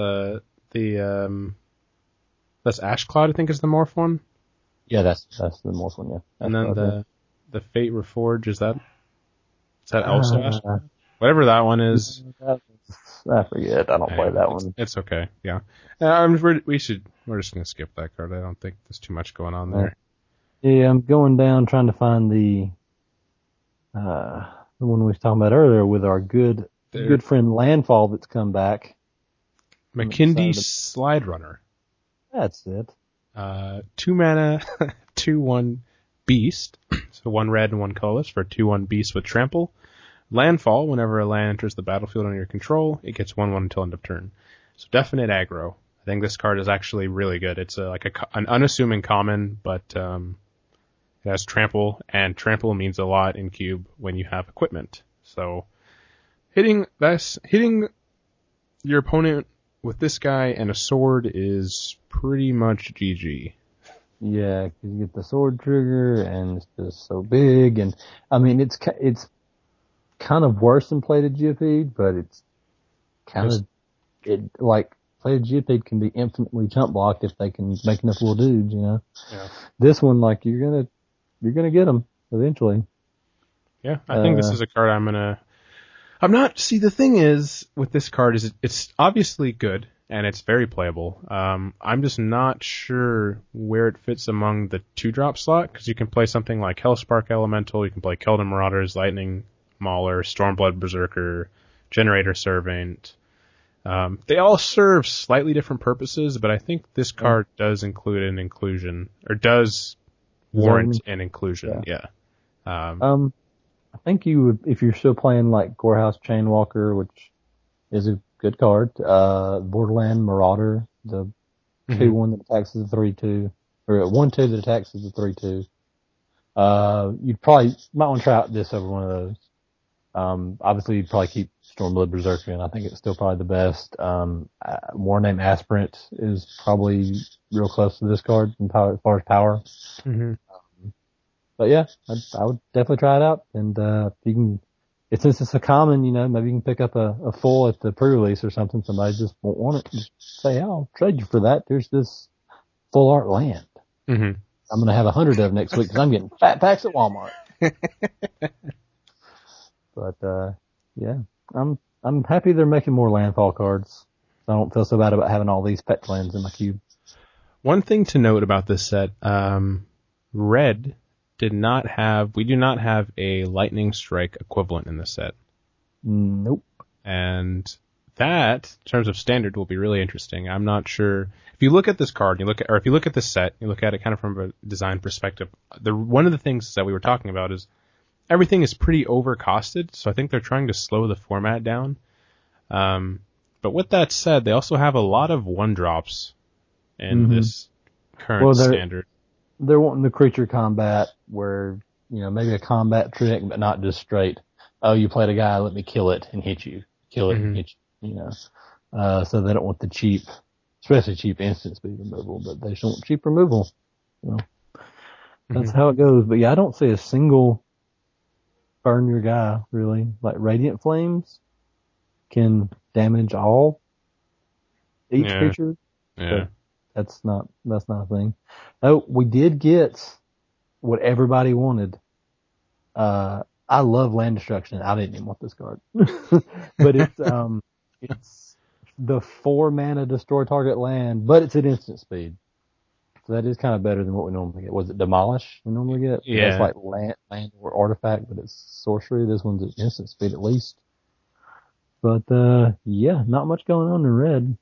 That's Ashcloud, I think, is the Morph one. Yeah, that's the Morph one, yeah. And then the Fate Reforge, is that also Ashcloud? Whatever that one is. I forget. I don't play that one. It's okay. Yeah. We're just gonna skip that card. I don't think there's too much going on there. Yeah, I'm going down trying to find the one we was talking about earlier with our good friend Landfall that's come back. Makindi Slide Runner. That's it. 2 mana, 2/1 beast. So 1 red and 1 colorless for a 2/1 beast with trample. Landfall, whenever a land enters the battlefield under your control, it gets 1/1 until end of turn. So definite aggro. I think this card is actually really good. It's an unassuming common, but it has trample, and trample means a lot in Cube when you have equipment. So Hitting your opponent with this guy and a sword is pretty much GG. Yeah, 'cause you get the sword trigger and it's just so big, and I mean it's kind of worse than plated geopede, but it's kind of like plated geopede can be infinitely chump blocked if they can make enough little dudes, you know. Yeah. This one, like you're gonna get them eventually. Yeah, I think this is a card see, the thing is with this card is it's obviously good and it's very playable. I'm just not sure where it fits among the 2-drop slot, because you can play something like Hellspark Elemental, you can play Keldon Marauders, Lightning Mauler, Stormblood Berserker, Generator Servant. They all serve slightly different purposes, but I think this card does include an inclusion, or does warrant an inclusion. Yeah. I think you would, if you're still playing like Gorehouse Chainwalker, which is a good card, Borderland Marauder, the 2/1 that attacks as a 3/2, or a 1/2 that attacks as a 3/2. You might want to try out this over one of those. Obviously you'd probably keep Stormblood Berserker, and I think it's still probably the best. Warname Aspirant is probably real close to this card in power, as far as power. Mm-hmm. But yeah, I would definitely try it out. And, you can, since it's a common, you know, maybe you can pick up a full at the pre-release or something. Somebody just won't want it. Just say, I'll trade you for that. There's this full art land. Mm-hmm. I'm going to have 100 of next week because I'm getting fat packs at Walmart. But, yeah, I'm happy they're making more landfall cards. I don't feel so bad about having all these pet lands in my cube. One thing to note about this set, Red we do not have a Lightning Strike equivalent in this set. Nope. And that, in terms of standard, will be really interesting. I'm not sure. If you look at this card, if you look at this set, you look at it kind of from a design perspective, one of the things that we were talking about is everything is pretty overcosted, so I think they're trying to slow the format down. But with that said, they also have a lot of 1-drops in this current standard. They're wanting the creature combat where, you know, maybe a combat trick, but not just straight, oh, you played a guy, let me kill it and hit you. Kill it and hit you, you know. So they don't want the cheap, especially cheap instant speed removal, but they just want cheap removal. You know. That's how it goes. But yeah, I don't see a single burn your guy, really. Like Radiant Flames can damage each creature. Yeah. That's not a thing. Oh, we did get what everybody wanted. I love land destruction. I didn't even want this card. But it's the 4-mana destroy target land, but it's at instant speed. So that is kind of better than what we normally get. Was it Demolish we normally get? Yeah. That's like land or artifact, but it's sorcery. This one's at instant speed at least. But, yeah, not much going on in red.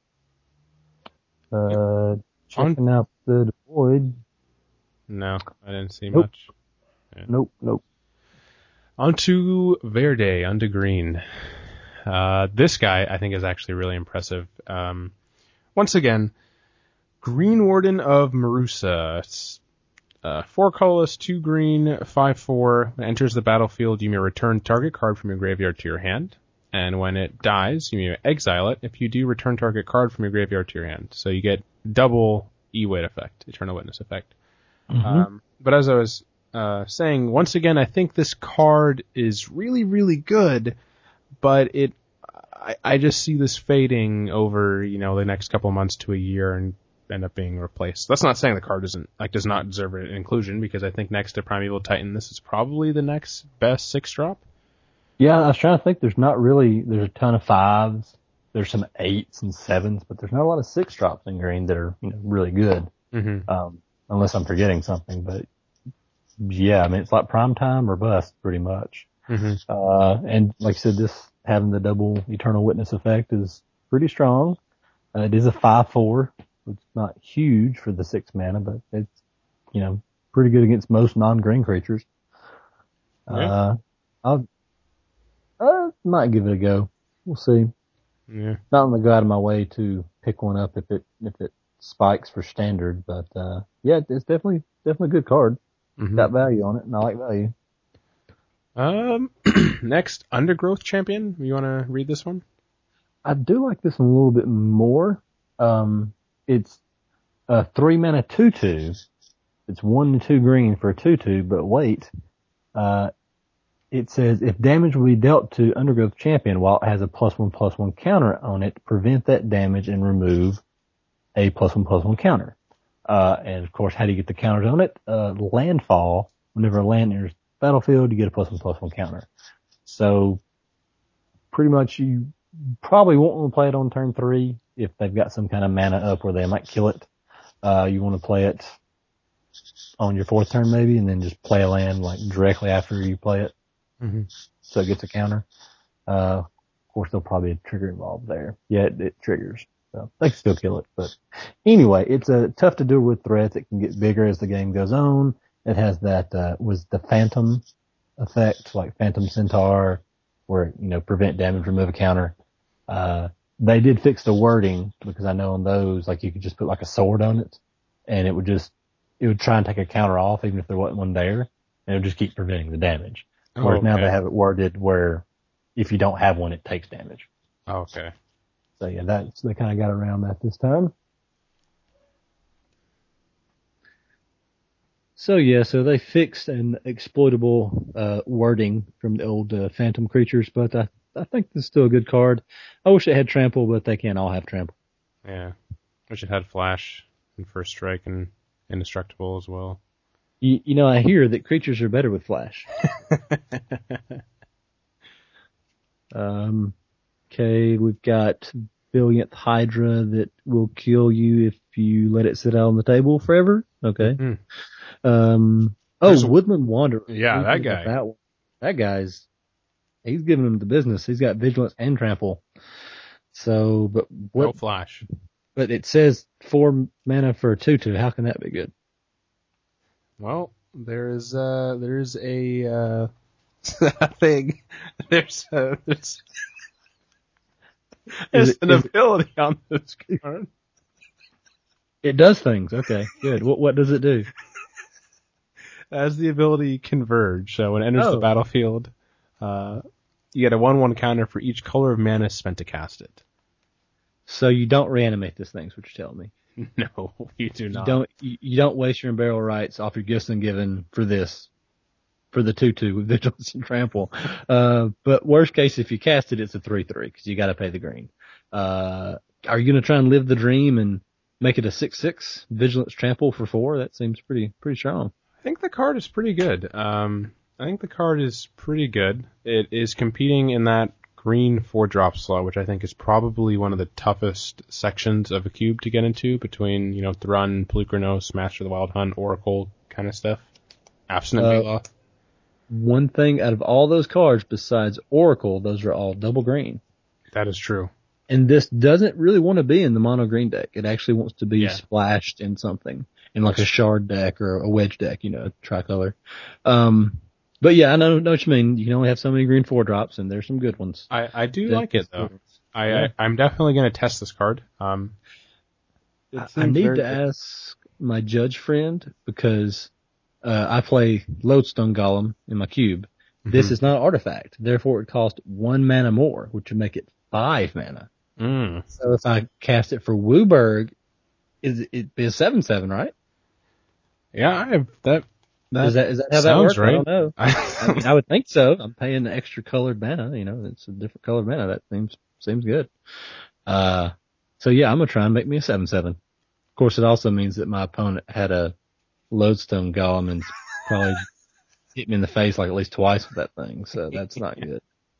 Checking out the Void. No, I didn't see much. Yeah. Nope. Onto Verde, onto green. This guy I think is actually really impressive. Once again, Green Warden of Marusa. It's 4 colorless, 2 green, 5/4. Enters the battlefield, you may return target card from your graveyard to your hand. And when it dies, you may exile it. If you do, return target card from your graveyard to your hand. So you get double E-Wit effect, Eternal Witness effect. But as I was saying, once again, I think this card is really, really good, but I just see this fading over, you know, the next couple of months to a year and end up being replaced. That's not saying the card does not deserve an inclusion, because I think next to Primeval Titan, this is probably the next best 6-drop. Yeah, I was trying to think. There's a ton of 5s. There's some 8s and 7s, but there's not a lot of 6-drops in green that are, you know, really good. Unless I'm forgetting something, but yeah, I mean, it's like prime time or bust pretty much. And like I said, this having the double Eternal Witness effect is pretty strong. It is a 5/4. It's not huge for the 6 mana, but it's, you know, pretty good against most non-green creatures. I might give it a go. We'll see. Yeah. Not going to go out of my way to pick one up if it spikes for standard, but yeah, it's definitely a good card. Got value on it, and I like value. Next, Undergrowth Champion. You want to read this one? I do like this one a little bit more. It's a 3 mana 2/2. It's 1 and 2 green for a 2/2, but wait. It says if damage will be dealt to Undergrowth Champion while it has a +1/+1 counter on it, prevent that damage and remove a +1/+1 counter. And of course, how do you get the counters on it? Landfall. Whenever a land enters the battlefield, you get a +1/+1 counter. So pretty much you probably won't want to play it on turn 3 if they've got some kind of mana up where they might kill it. You want to play it on your 4th turn maybe, and then just play a land like directly after you play it. Mm-hmm. So it gets a counter. Of course, there'll probably be a trigger involved there. Yeah, it triggers. So they can still kill it. But anyway, it's tough to do with threats. It can get bigger as the game goes on. It has that, was the Phantom effect, like Phantom Centaur, where, prevent damage, remove a counter. They did fix the wording because I know on those, like you could just put like a sword on it and it would try and take a counter off even if there wasn't one there, and it would just keep preventing the damage. Whereas now they have it worded where if you don't have one, it takes damage. Okay. So yeah, they kind of got around that this time. So yeah, so they fixed an exploitable wording from the old Phantom creatures, but I think this is still a good card. I wish it had trample, but they can't all have trample. Yeah. Wish it had flash and first strike and indestructible as well. I hear that creatures are better with flash. Okay, we've got Billionth Hydra that will kill you if you let it sit out on the table forever. Okay. Mm. Woodland Wanderer. Yeah, that guy. That guy's, he's giving him the business. He's got vigilance and trample. So, but what? No flash. But it says 4 mana for a 2/2. How can that be good? Well, there's a thing. There's an ability on this card. It does things. Okay, good. What does it do? It has the ability Converge. So when it enters the battlefield, you get a 1/1 counter for each color of mana spent to cast it. So you don't reanimate this thing, is what you're telling me. No, you do not. You don't waste your Unburial Rights off your Gifts Ungiven for this. For the 2/2 with Vigilance and Trample. But worst case, if you cast it, it's a 3/3 because you got to pay the green. Are you going to try and live the dream and make it a 6/6 Vigilance Trample for 4? That seems pretty strong. I think the card is pretty good. It is competing in that green 4-drop slot, which I think is probably one of the toughest sections of a cube to get into between, Thrun, Polukranos, Master of the Wild Hunt, Oracle kind of stuff. Abstinent Baloth. One thing out of all those cards besides Oracle, those are all double green. That is true. And this doesn't really want to be in the mono green deck. It actually wants to be splashed in something, in like a shard deck or a wedge deck, tricolor. But yeah, I know what you mean. You can only have so many green 4-drops, and there's some good ones. I do like it though. I'm definitely going to test this card. I need to ask my judge friend because I play Lodestone Golem in my cube. Mm-hmm. This is not an artifact. Therefore, it costs 1 mana more, which would make it 5 mana. Mm. So if I cast it for Wooburg, it'd be a 7/7, right? Yeah, is that how that works? Right. I don't know. I would think so. I'm paying the extra colored mana. It's a different colored mana. That seems good. So yeah, I'm gonna try and make me a 7/7. Of course, it also means that my opponent had a Lodestone Golem and probably hit me in the face like at least twice with that thing. So that's not good.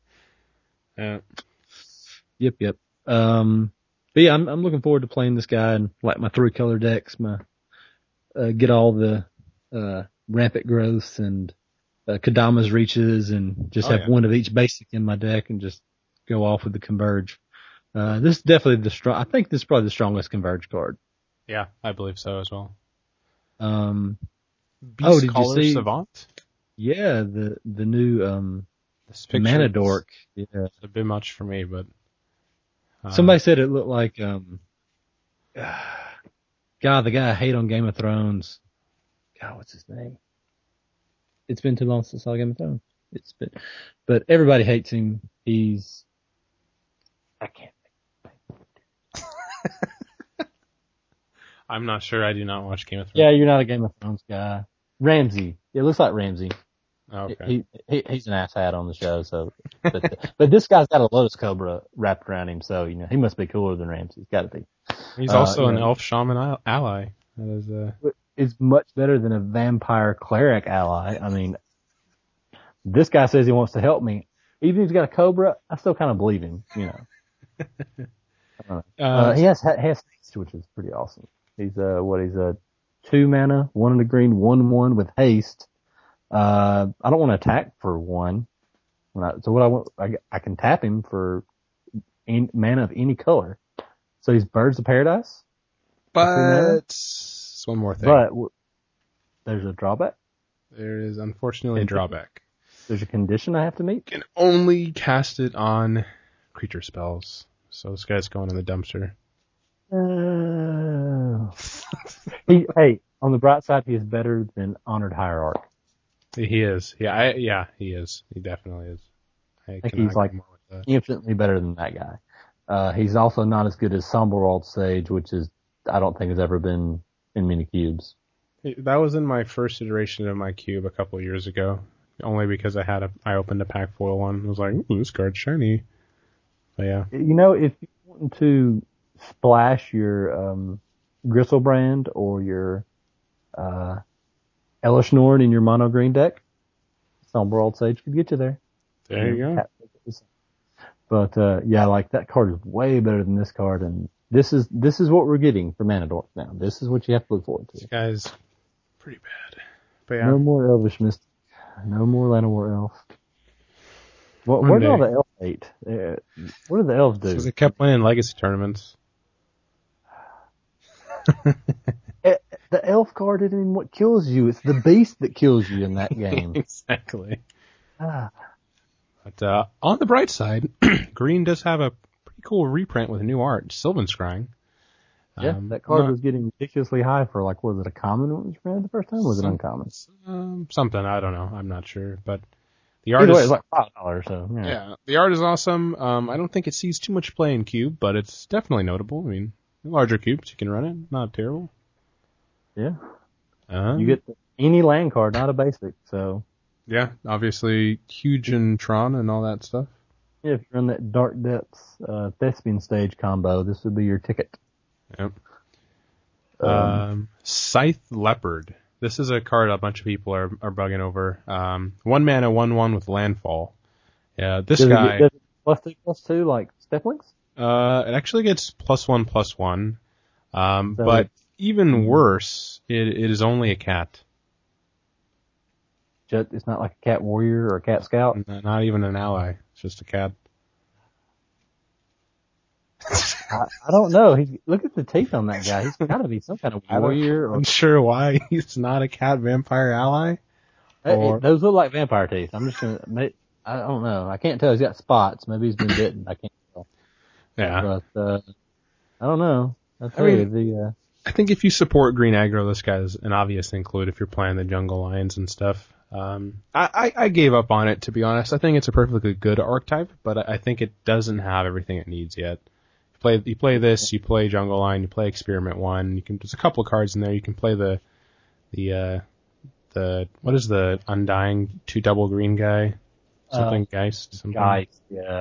Yep. But yeah, I'm looking forward to playing this guy and like my 3-color decks, get all the, Rampant Growth and, Kadama's Reaches and just have one of each basic in my deck and just go off with the Converge. This is definitely I think this is probably the strongest Converge card. Yeah, I believe so as well. Did you see Savant? Yeah, the new Mana Dork. Yeah, it's a bit much for me, but somebody said it looked like the guy I hate on Game of Thrones. God, what's his name? It's been too long since I saw Game of Thrones. But everybody hates him. I can't. I'm not sure. I do not watch Game of Thrones. Yeah, you're not a Game of Thrones guy. Ramsey. It looks like Ramsey. Okay. He's an asshat on the show, so, but this guy's got a Lotus Cobra wrapped around him, so, he must be cooler than Ramsey. He's gotta be. He's also an elf shaman ally. That is, It's much better than a vampire cleric ally. I mean, this guy says he wants to help me. Even if he's got a Cobra, I still kind of believe him, He has haste, which is pretty awesome. He's a 2 mana, 1 in the green, 1/1 with haste. I don't want to attack for 1. I can tap him for mana of any color. So he's Birds of Paradise. But one more thing. But there's a drawback. There is unfortunately a drawback. There's a condition I have to meet. You can only cast it on creature spells. So this guy's going in the dumpster. Hey, on the bright side, he is better than Honored Hierarch. He is. Yeah, he is. He definitely is. I think he's like infinitely better than that guy. He's also not as good as Somberwald Sage, which I don't think has ever been in many cubes. That was in my first iteration of my cube a couple of years ago. Only because I opened a pack foil one and was like, ooh, this card's shiny. But yeah. If you want to splash your Gristlebrand or your Elish Norn in your mono green deck, Somberwald Sage could get you there. There you go. But that card is way better than this card, and this is what we're getting for Mana Dork now. This is what you have to look forward to. This guy's pretty bad. But yeah. No more Elvish Mystic. No more Llanowar Elf. Where did all the elves hate? What did the elves do? Because they kept winning legacy tournaments. The elf card isn't even what kills you. It's the beast that kills you in that game. Exactly. But on the bright side, Green does have a pretty cool reprint with new art, Sylvan Scrying. Yeah, that card was getting ridiculously high for was it a common when it was ran the first time, or was it uncommon? Something, I don't know. I'm not sure, but the art is like $5, so yeah. The art is awesome. I don't think it sees too much play in cube, but it's definitely notable. I mean, larger cubes, you can run it. Not terrible. Yeah. You get any land card, not a basic, so. Yeah, obviously huge in Tron and all that stuff. Yeah, if you run that Dark Depths Thespian stage combo, this would be your ticket. Yep. Scythe Leopard. This is a card a bunch of people are bugging over. 1 mana, 1/1 with landfall. Yeah, this guy. Does it +2/+2 like Steplings? It actually gets +1/+1. But even worse, it is only a cat. It's not like a cat warrior or a cat scout? Not even an ally. It's just a cat. I don't know. Look at the teeth on that guy. He's got to be some kind of warrior. I'm sure why he's not a cat vampire ally. Those look like vampire teeth. I'm just gonna. I don't know. I can't tell. He's got spots. Maybe he's been bitten. I can't tell. Yeah. But I don't know. I think if you support green aggro, this guy's an obvious include if you're playing the jungle lions and stuff. I gave up on it, to be honest. I think it's a perfectly good archetype, but I think it doesn't have everything it needs yet. You play this, you play Jungle Line, you play Experiment 1, there's a couple of cards in there, you can play the what is the Undying 2 double green guy? Something Geist? Something. Geist, yeah.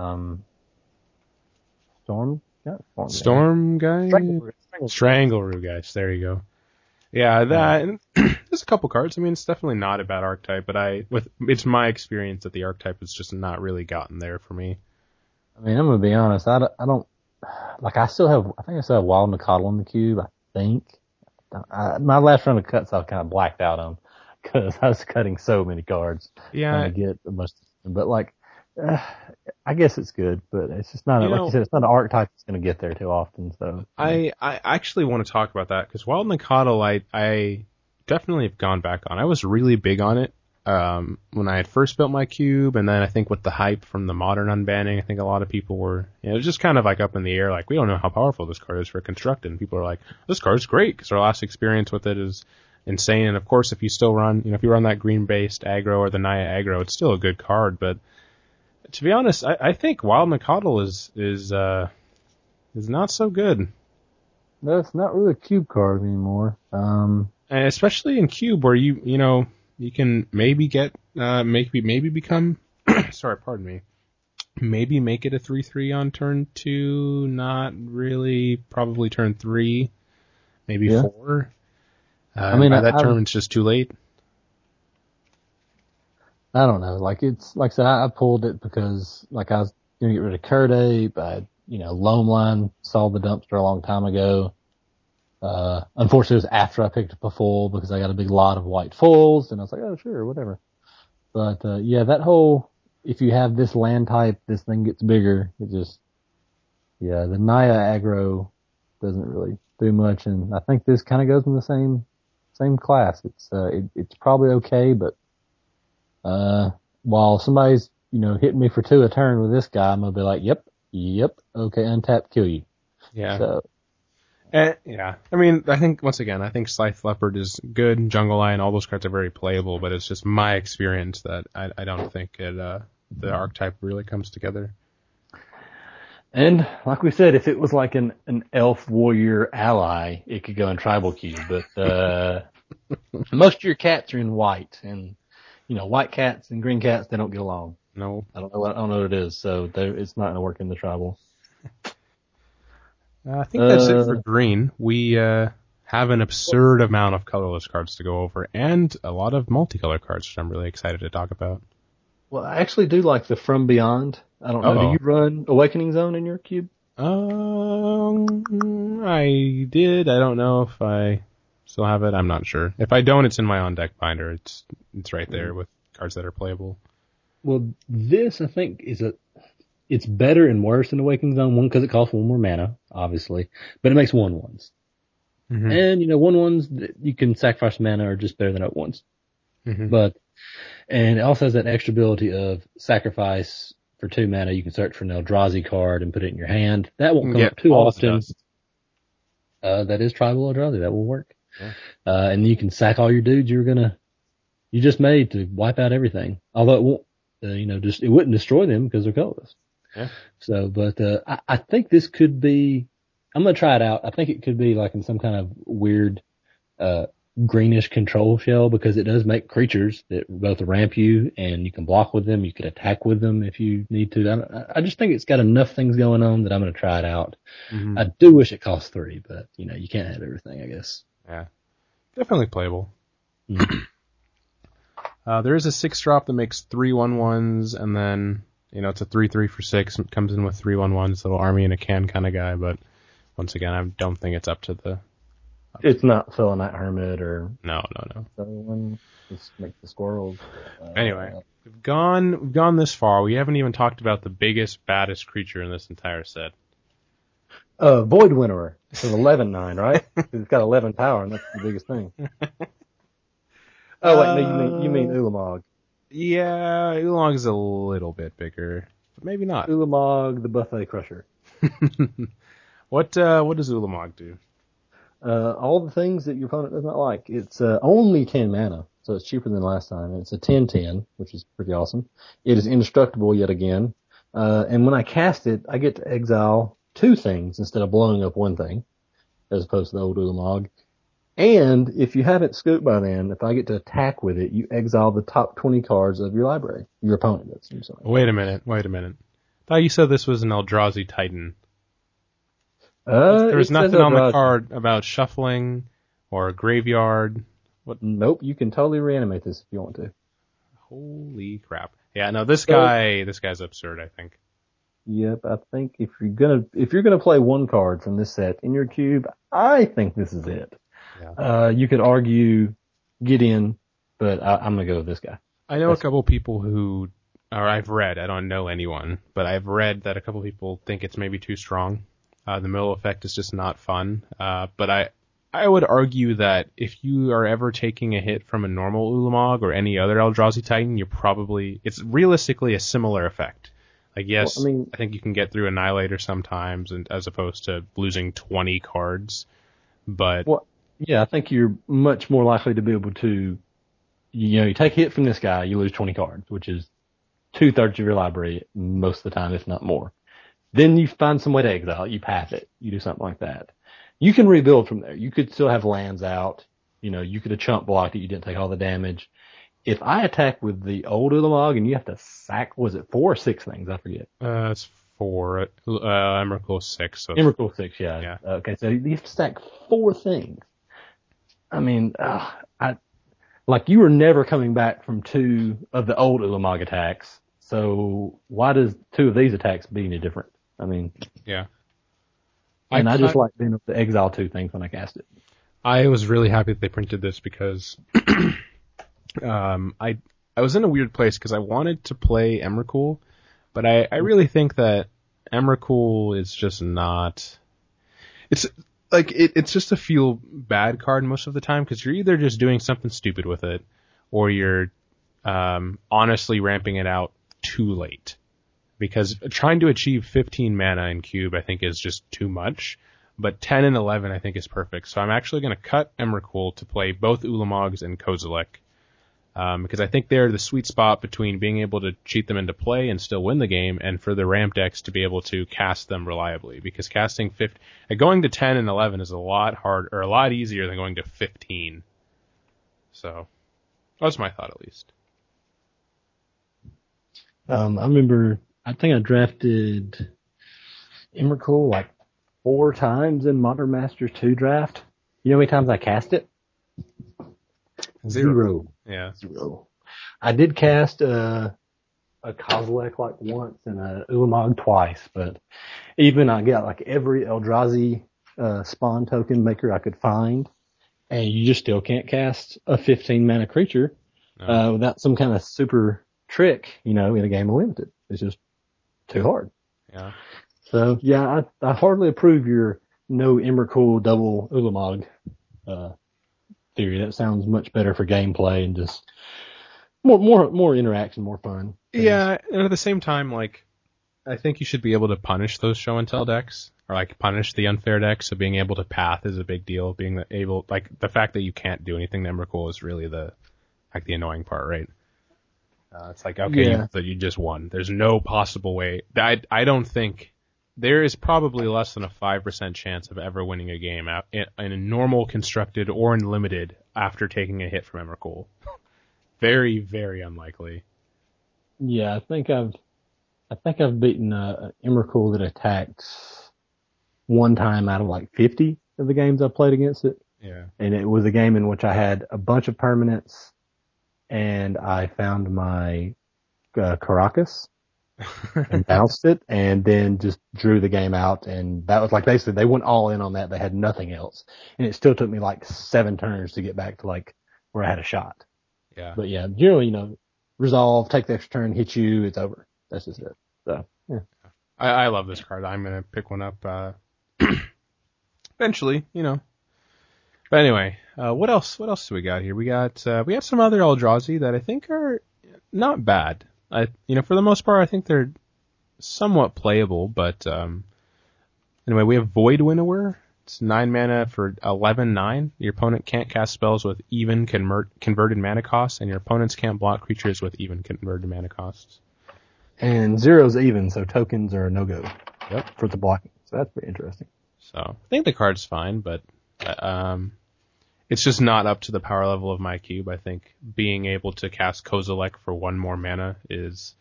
Storm? Yeah, Storm guy? Strangleroo Geist, there you go. Yeah, that, and there's a couple cards. I mean, it's definitely not a bad archetype, but it's my experience that the archetype has just not really gotten there for me. I mean, I'm gonna be honest, I don't, I still have Wild Nacatl in the cube, I think. My last run of cuts I kind of blacked out on, cause I was cutting so many cards. Yeah. Trying to get the most, but I guess it's good, but it's just not, like you said, it's not an archetype that's going to get there too often, so. I actually want to talk about that, because Wild Nacatl, I definitely have gone back on. I was really big on it, when I had first built my cube, and then I think with the hype from the modern unbanning, I think a lot of people were, it was just kind of like up in the air, like, we don't know how powerful this card is for constructed, and people are like, this card's great, because our last experience with it is insane. And of course, if you still run, if you run that green-based aggro or the Naya aggro, it's still a good card. But to be honest, I think Wild Nacatl is not so good. No, it's not really a cube card anymore. And especially in cube, where you can maybe get maybe become sorry, pardon me. Maybe make it a 3/3 on turn 2, not really, probably turn 3, maybe 4. By that turn, it's just too late. I don't know. Like I said, I pulled it because I was going to get rid of Curd Ape. Loam Line sold the dumpster a long time ago. Unfortunately, it was after I picked up a full because I got a big lot of white fulls, and I was like, oh, sure, whatever. But, that whole, if you have this land type, this thing gets bigger. The Naya aggro doesn't really do much, and I think this kind of goes in the same class. It's probably okay, but, while somebody's, hitting me for 2 a turn with this guy, I'm gonna be like, yep, okay, untap, kill you. Yeah. So. Yeah. I mean, I think Scythe Leopard is good. Jungle Lion, all those cards are very playable, but it's just my experience that I don't think the archetype really comes together. And like we said, if it was like an elf warrior ally, it could go in tribal cube, but, most of your cats are in white, and, white cats and green cats, they don't get along. No. I don't know what it is, so it's not gonna work in the tribal. I think that's it for green. We have an absurd amount of colorless cards to go over, and a lot of multicolor cards, which I'm really excited to talk about. Well, I actually do like the From Beyond. I don't know. Do you run Awakening Zone in your cube? I did. I don't know if I still have it. I'm not sure. If I don't, it's in my on-deck binder. It's right there with cards that are playable. Well, this, I think, it's better and worse than Awakening Zone. One, because it costs 1 more mana, obviously, but it makes 1/1s. Mm-hmm. And, 1/1s, you can sacrifice mana are just better than 0/1s. Mm-hmm. And it also has that extra ability of sacrifice for 2 mana. You can search for an Eldrazi card and put it in your hand. That won't come up too often. That is tribal Eldrazi. That will work. Yeah. And you can sack all your dudes you just made to wipe out everything. Although it won't, it wouldn't destroy them because they're colorless. Yeah. So, but, I think this could be, I'm going to try it out. I think it could be like in some kind of weird, greenish control shell, because it does make creatures that both ramp you and you can block with them. You could attack with them if you need to. I just think it's got enough things going on that I'm going to try it out. Mm-hmm. I do wish it cost 3, but you can't have everything, I guess. Yeah. Definitely playable. Mm-hmm. There is a 6-drop that makes 3 1/1s, and then, it's a 3/3 for 6. It comes in with 3 1/1s, little army in a can kind of guy, but once again, I don't think it's up to the... It's not Selenite Hermit or... No. One, just make the squirrels. Anyway, we've gone this far. We haven't even talked about the biggest, baddest creature in this entire set. Void Winnower. It's an 11/9, right? It's got 11 power, and that's the biggest thing. Oh, wait, no, you mean Ulamog. Yeah, Ulamog's a little bit bigger, but maybe not. Ulamog, the Buffet Crusher. What does Ulamog do? All the things that your opponent does not like. It's only 10 mana, so it's cheaper than last time. And it's a 10/10, which is pretty awesome. It is indestructible yet again. And when I cast it, I get to exile 2 things instead of blowing up 1 thing, as opposed to the old Ulamog. And if you haven't scooped by then, if I get to attack with it, you exile the top 20 cards of your library. Your opponent does. Wait a minute. I thought you said this was an Eldrazi Titan. There was nothing on the card about shuffling or a graveyard. What? Nope, you can totally reanimate this if you want to. Holy crap. Yeah, no, this guy's absurd, I think. Yep, I think if you're gonna play 1 card from this set in your cube, I think this is it. Yeah. You could argue Gideon, but I'm gonna go with this guy. I know a couple people I've read, I don't know anyone, but I've read that a couple people think it's maybe too strong. The mill effect is just not fun. But I would argue that if you are ever taking a hit from a normal Ulamog or any other Eldrazi Titan, it's realistically a similar effect. Like, yes, well, I think you can get through Annihilator sometimes, and as opposed to losing 20 cards. But Yeah, I think you're much more likely to be able to, you take a hit from this guy, you lose 20 cards, which is 2/3 of your library most of the time, if not more. Then you find some way to exile it, you path it, you do something like that. You can rebuild from there. You could still have lands out. You could have chump blocked it, you didn't take all the damage. If I attack with the old Ulamog and you have to sack, was it 4 or 6 things? I forget. It's 4. Emrakul 6. So Emrakul 6, yeah. Okay, so you have to stack 4 things. I mean, you were never coming back from 2 of the old Ulamog attacks. So why does 2 of these attacks be any different? I mean, yeah. And I just like being able to exile 2 things when I cast it. I was really happy that they printed this because I was in a weird place because I wanted to play Emrakul, but I really think that Emrakul is just not. It's like it's just a feel bad card most of the time because you're either just doing something stupid with it, or you're honestly ramping it out too late. Because trying to achieve 15 mana in Cube, I think, is just too much. But 10 and 11, I think, is perfect. So I'm actually going to cut Emrakul to play both Ulamogs and Kozilek. Because I think they're the sweet spot between being able to cheat them into play and still win the game, and for the ramp decks to be able to cast them reliably. Because going to 10 and 11 is a lot easier than going to 15. So that's my thought, at least. I remember, I think I drafted Emrakul 4 times in Modern Masters 2 draft. You know how many times I cast it? 0. Yeah. 0. I did cast a Kozilek once and a Ulamog twice, but even I got every Eldrazi spawn token maker I could find, and you just still can't cast a 15 mana creature without some kind of super trick, in a game of limited. It's just too hard. Yeah. So yeah, I hardly approve your no Emrakul double Ulamog theory. That sounds much better for gameplay and just more interaction, more fun. Yeah, and at the same time, I think you should be able to punish those show and tell decks, or punish the unfair decks. So being able to path is a big deal. Being able, the fact that you can't do anything to Emrakul is really the annoying part, right? It's you just won. There's no possible way. I don't think there is probably less than a 5% chance of ever winning a game in a normal constructed or in limited after taking a hit from Emrakul. Very, very unlikely. Yeah, I think I've beaten Emrakul that attacked 1 time out of 50 of the games I played against it. Yeah. And it was a game in which I had a bunch of permanents and I found my Caracas and bounced it and then just drew the game out. And that was basically they went all in on that. They had nothing else. And it still took me 7 turns to get back to where I had a shot. Yeah. But yeah, generally, resolve, take the extra turn, hit you, it's over. That's just it. So, yeah. I love this card. I'm going to pick one up, eventually, But anyway, what else do we got here? We got some other Eldrazi that I think are not bad. For the most part, I think they're somewhat playable, but, anyway, we have Void Winnower. It's 9 mana for 11/9. Your opponent can't cast spells with even converted mana costs, and your opponents can't block creatures with even converted mana costs. And 0's even, so tokens are a no-go. Yep. For the blocking. So that's pretty interesting. So I think the card's fine, but it's just not up to the power level of my cube. I think being able to cast Kozilek for 1 more mana is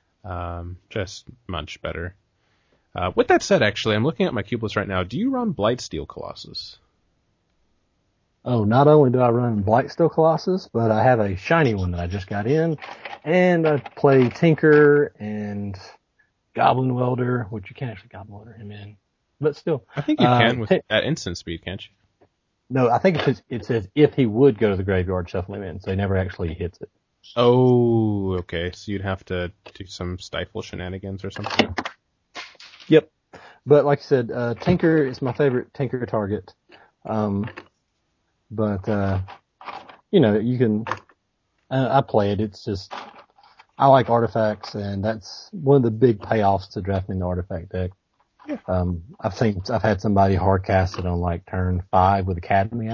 just much better. With that said, actually, I'm looking at my cube list right now. Do you run Blightsteel Colossus? Oh, not only do I run Blightsteel Colossus, but I have a shiny one that I just got in, and I play Tinker and Goblin Welder, which you can't actually Goblin Welder him in, but still. I think you can with at instant speed, can't you? No, I think it says if he would go to the graveyard, shuffle him in, so he never actually hits it. Oh, okay. So you'd have to do some stifle shenanigans or something. Yep. But like I said, Tinker is my favorite Tinker target. But you can, I play it. It's just, I like artifacts, and that's one of the big payoffs to drafting the artifact deck. Yeah. I've had somebody hard cast it on turn 5 with Academy out,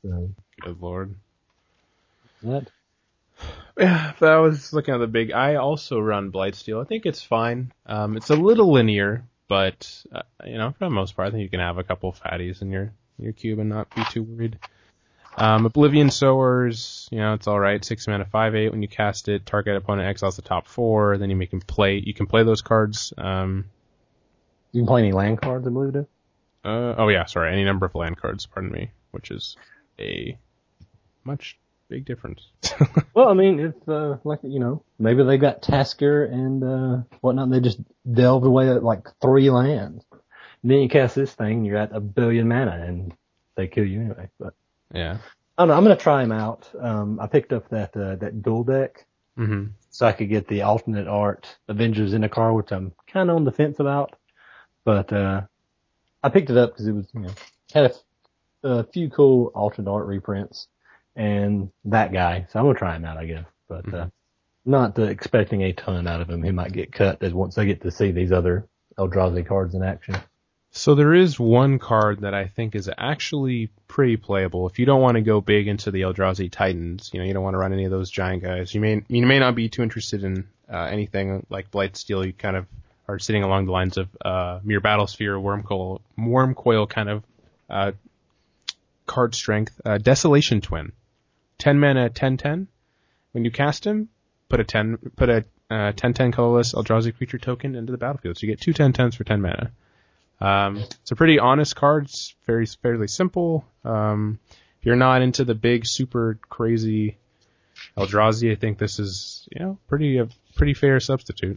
So Good lord. that Yeah, if I was looking at the big, I also run Blightsteel. I think it's fine. It's a little linear, but for the most part, I think you can have a couple fatties in your cube and not be too worried. Oblivion Sowers, it's all right. 6 mana, 5/8. When you cast it, target opponent exiles the top 4. Then you can play those cards. you can play any land cards, I believe it is. Any number of land cards. Pardon me, which is a much big difference. Well, I mean, it's maybe they got Tasker and whatnot. And they just delved away at like 3 lands. And then you cast this thing, you're at 1 billion mana, and they kill you anyway. But Yeah. I don't know. I'm gonna try them out. I picked up that dual deck, so I could get the alternate art Avengers in a car, which I'm kind of on the fence about. But I picked it up because it was had a few cool alternate art reprints. And that guy, so I'm gonna try him out, I guess, but not expecting a ton out of him. He might get cut as once I get to see these other Eldrazi cards in action. So there is one card that I think is actually pretty playable. If you don't want to go big into the Eldrazi Titans, you don't want to run any of those giant guys. You may not be too interested in anything like Blightsteel. You kind of are sitting along the lines of Mere Battlesphere, Wormcoil kind of card strength. Desolation Twin. 10 mana, 10/10. When you cast him, put a 10/10 colorless Eldrazi creature token into the battlefield. So you get 2 10/10s for 10 mana. It's a pretty honest card. It's fairly simple. If you're not into the big, super crazy Eldrazi, I think this is, a pretty fair substitute.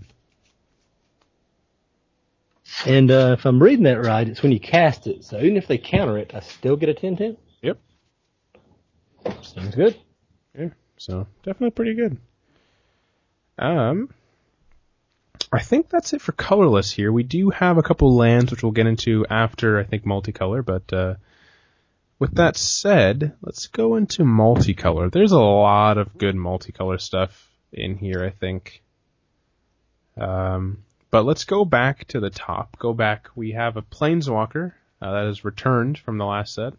And if I'm reading that right, it's when you cast it. So even if they counter it, I still get a 10/10? Yep. Seems good. Yeah, so definitely pretty good. I think that's it for colorless here. We do have a couple lands which we'll get into after, I think, multicolor, but with that said, let's go into multicolor. There's a lot of good multicolor stuff in here, I think. But let's go back to the top. We have a Planeswalker that is returned from the last set.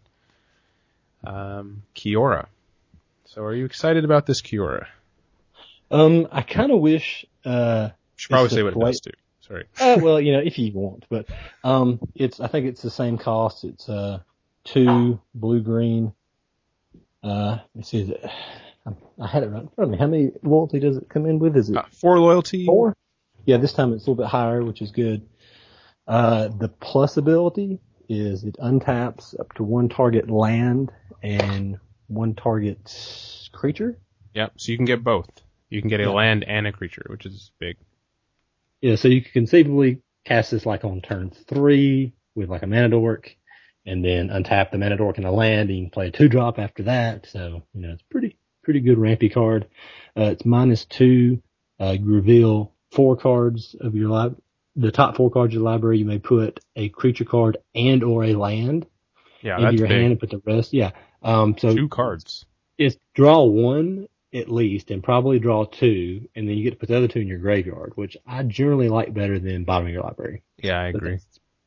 Kiora. So are you excited about this Kiora? I kind of wish, Should probably say what it does too. Sorry. Well, if you want, but, I think it's the same cost. It's, 2 blue-green. Let me see, is it, I had it right in front of me. How many loyalty does it come in with? Is it 4 loyalty? 4? Yeah, this time it's a little bit higher, which is good. The plus ability is it untaps up to 1 target land and 1 target creature. Yep, so you can get both. You can get a land and a creature, which is big. Yeah, so you could conceivably cast this like on turn 3 with like a mana dork, and then untap the mana dork and a land, and you can play a 2-drop after that. So, it's pretty good rampy card. It's -2. You reveal 4 cards of your the top 4 cards of your library. You may put a creature card and or a land into your hand and put the rest. Yeah. So 2 cards. It's draw 1 at least, and probably draw 2, and then you get to put the other 2 in your graveyard, which I generally like better than bottom of your library. Yeah, I agree.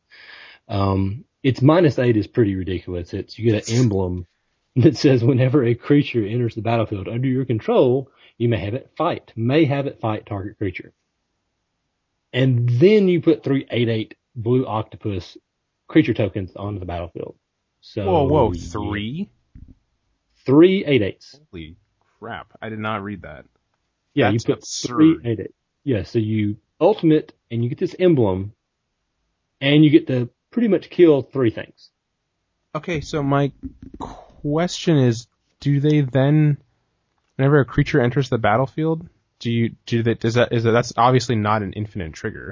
Its -8 is pretty ridiculous. You get an emblem that says whenever a creature enters the battlefield under your control, you may have it fight target creature. And then you put 3 8/8 blue octopus creature tokens onto the battlefield. So Whoa, 3? 3 8/8s. Holy crap, I did not read that. Yeah, That's you put absurd. 3 8/8. Yeah, so you ultimate, and you get this emblem, and you get to pretty much kill 3 things. Okay, so my question is, do they then, whenever a creature enters the battlefield, that's obviously not an infinite trigger.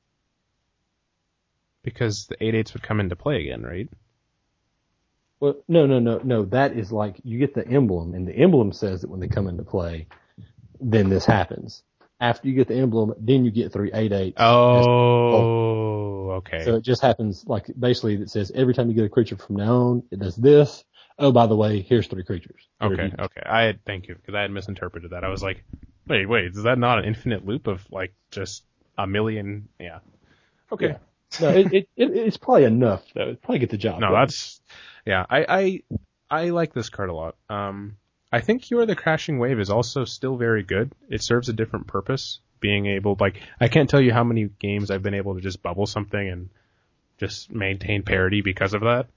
Because the 8/8s would come into play again, right? Well, no. That is like, you get the emblem, and the emblem says that when they come into play, then this happens. After you get the emblem, then you get 3 8/8s. Oh, okay. So it just happens, like, basically it says every time you get a creature from now on, it does this. Oh, by the way, here's 3 creatures. Okay. Thank you, because I had misinterpreted that. I was like, wait, is that not an infinite loop of, like, just a million? Yeah. Okay. Yeah. No, it's probably enough, though. It probably get the job done. No, that's, yeah, I I like this card a lot. I think You're the Crashing Wave is also still very good. It serves a different purpose, being able, like, I can't tell you how many games I've been able to just bubble something and just maintain parity because of that.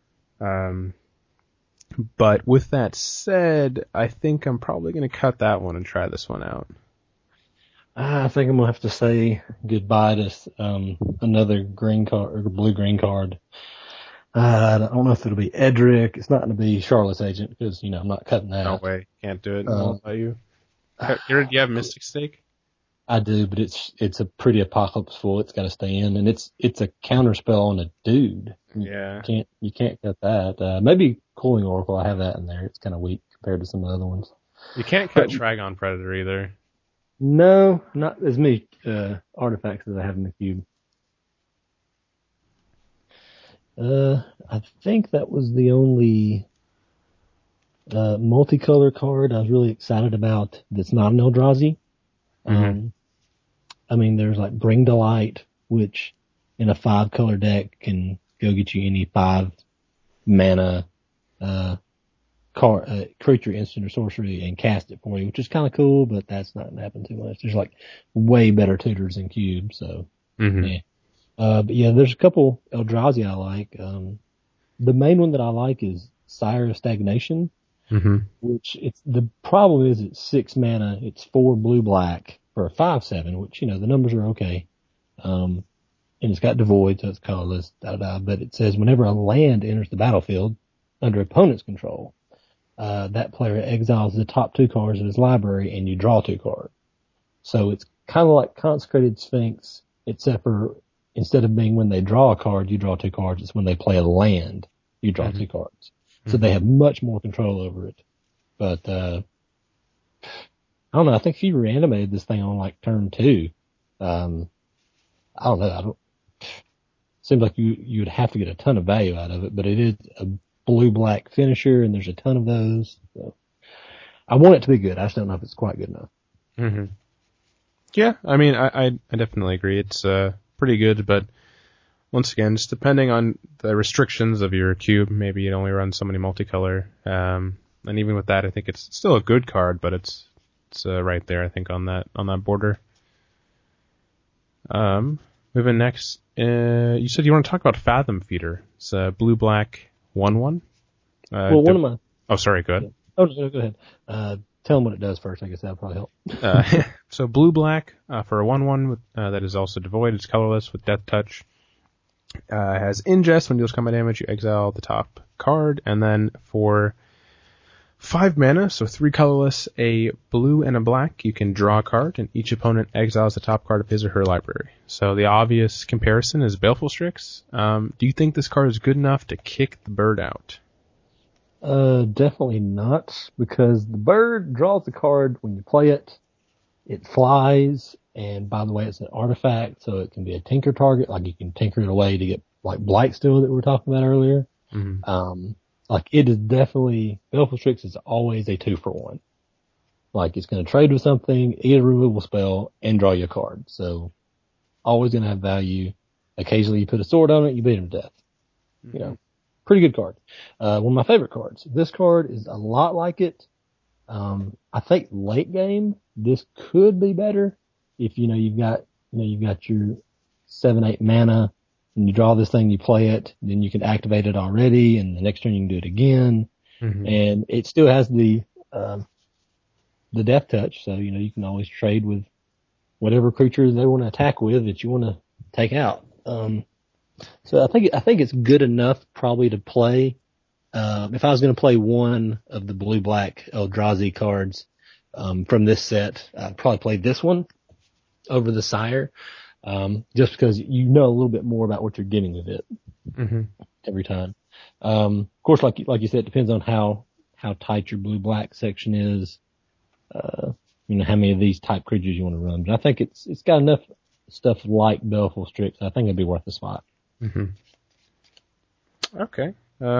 But with that said, I think I'm probably going to cut that one and try this one out. I think I'm gonna have to say goodbye to another green card or blue-green card. I don't know if it'll be Edric. It's not going to be Charlotte's Agent because I'm not cutting that. No way, can't do it. What about you? Do you have Mystic Stake? I do, but it's a pretty Apocalypse Full. It's got to stay in, and it's a counterspell on a dude. Yeah, you can't cut that. Maybe Cooling Oracle. I have that in there. It's kind of weak compared to some of the other ones. You can't cut Trigon Predator either. No, not as many artifacts as I have in the cube. I think that was the only multicolor card I was really excited about that's not an Eldrazi. Mm-hmm. I mean, there's like Bring to Light, which in a 5-color deck can go get you any 5 mana creature, instant, or sorcery and cast it for you, which is kind of cool, but that's not going to happen too much. There's like way better tutors in Cube, so yeah. But yeah, there's a couple Eldrazi I like. The main one that I like is Sire of Stagnation, which the problem is it's 6 mana, it's 4 blue-black for a 5/7, which, the numbers are okay. And it's got Devoid, so it's colorless, but it says whenever a land enters the battlefield under opponent's control, that player exiles the top 2 cards of his library and you draw 2 cards. So it's kind of like Consecrated Sphinx, except for instead of being when they draw a card, you draw 2 cards. It's when they play a land, you draw 2 cards. So they have much more control over it. But, I don't know. I think if you reanimated this thing on like turn 2, I don't know. Seems like you'd have to get a ton of value out of it, but it is a blue-black finisher and there's a ton of those. So I want it to be good. I just don't know if it's quite good enough. Mm-hmm. Yeah, I mean, I definitely agree. It's pretty good, but once again, just depending on the restrictions of your cube, maybe it only runs so many multicolor. And even with that, I think it's still a good card, but it's right there, I think, on that border. Moving next, you said you want to talk about Fathom Feeder. It's a blue-black 1/1. Well, one of my... Oh, sorry, go ahead. Oh, no, go ahead. Tell them what it does first. I guess that'll probably help. So blue-black for a 1/1 that is also devoid. It's colorless with Death Touch. Has Ingest. When deals combat damage, you exile the top card. And then for 5 mana, so 3 colorless, a blue and a black, you can draw a card, and each opponent exiles the top card of his or her library. So the obvious comparison is Baleful Strix. Do you think this card is good enough to kick the bird out? Definitely not, because the bird draws the card when you play it. It flies, and by the way, it's an artifact, so it can be a tinker target. Like you can tinker it away to get like Blightsteel that we were talking about earlier. Like it is definitely, Baleful Strix is always a 2-for-1. Like it's going to trade with something, eat a removal spell, and draw you a card. So always going to have value. Occasionally you put a sword on it, you beat him to death. Pretty good card. One of my favorite cards. This card is a lot like it. I think late game, this could be better if, you've got your 7-8 mana and you draw this thing, you play it, then you can activate it already, and the next turn you can do it again. And it still has the Death Touch, so, you can always trade with whatever creature they want to attack with that you want to take out. So I think it's good enough probably to play. If I was going to play one of the blue-black Eldrazi cards, from this set, I'd probably play this one over the Sire. Just because you know a little bit more about what you're getting with it every time. Of course, like you said, it depends on how tight your blue-black section is. How many of these type creatures you want to run. But I think it's got enough stuff like Baleful Strix. I think it'd be worth a spot. Okay.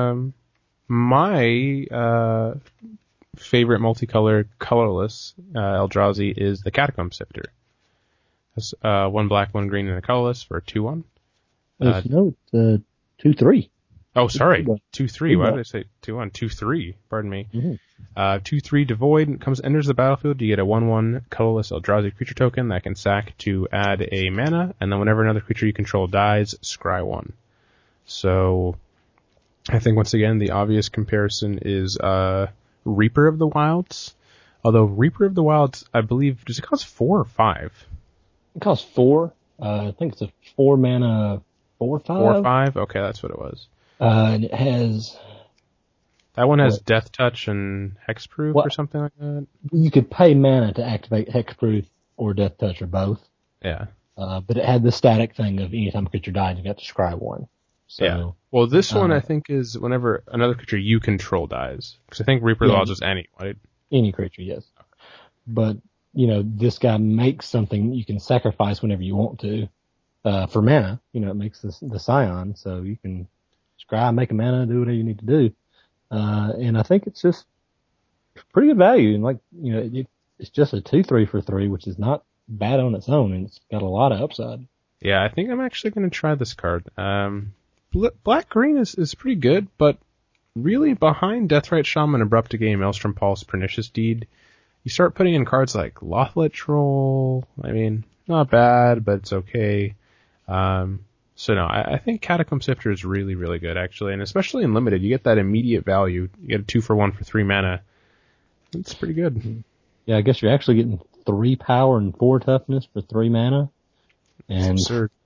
My favorite multicolor colorless Eldrazi is the Catacomb Sifter. It's 1 black, 1 green, and a colorless for a 2/1. No, it's 2/3. Oh, sorry. 2/3. Why Two did I say 2/1? 2/3. Pardon me. Mm-hmm. 2/3 devoid enters the battlefield. You get a 1/1 colorless Eldrazi creature token that can sack to add a mana, and then whenever another creature you control dies, scry 1. So, I think once again the obvious comparison is Reaper of the Wilds. Although Reaper of the Wilds, I believe, does it cost 4 or 5? It costs 4. I think it's a 4 mana 4/5. 4/5. Okay, that's what it was. And it has. That one has Death Touch and Hexproof or something like that. You could pay mana to activate Hexproof or Death Touch or both. Yeah. But it had the static thing of anytime a creature died, you got to scry 1. So, yeah. Well, this one I think is whenever another creature you control dies. Because I think Reaper of the Wilds is any, right? Any creature, yes. But, this guy makes something you can sacrifice whenever you want to, for mana. It makes the Scion, so you can scry, make a mana, do whatever you need to do. And I think it's just pretty good value. And it's just a 2/3 for 3, which is not bad on its own, and it's got a lot of upside. Yeah, I think I'm actually going to try this card. Black Green is pretty good, but really behind Deathrite Shaman, Abrupt Game, Maelstrom Pulse, Pernicious Deed, you start putting in cards like Lothlet Troll. I mean, not bad, but it's okay. So no, I think Catacomb Sifter is really, really good actually, and especially in limited, you get that immediate value. You get a 2-for-1 for 3 mana. It's pretty good. Yeah, I guess you're actually getting 3 power and 4 toughness for 3 mana. And it's absurd.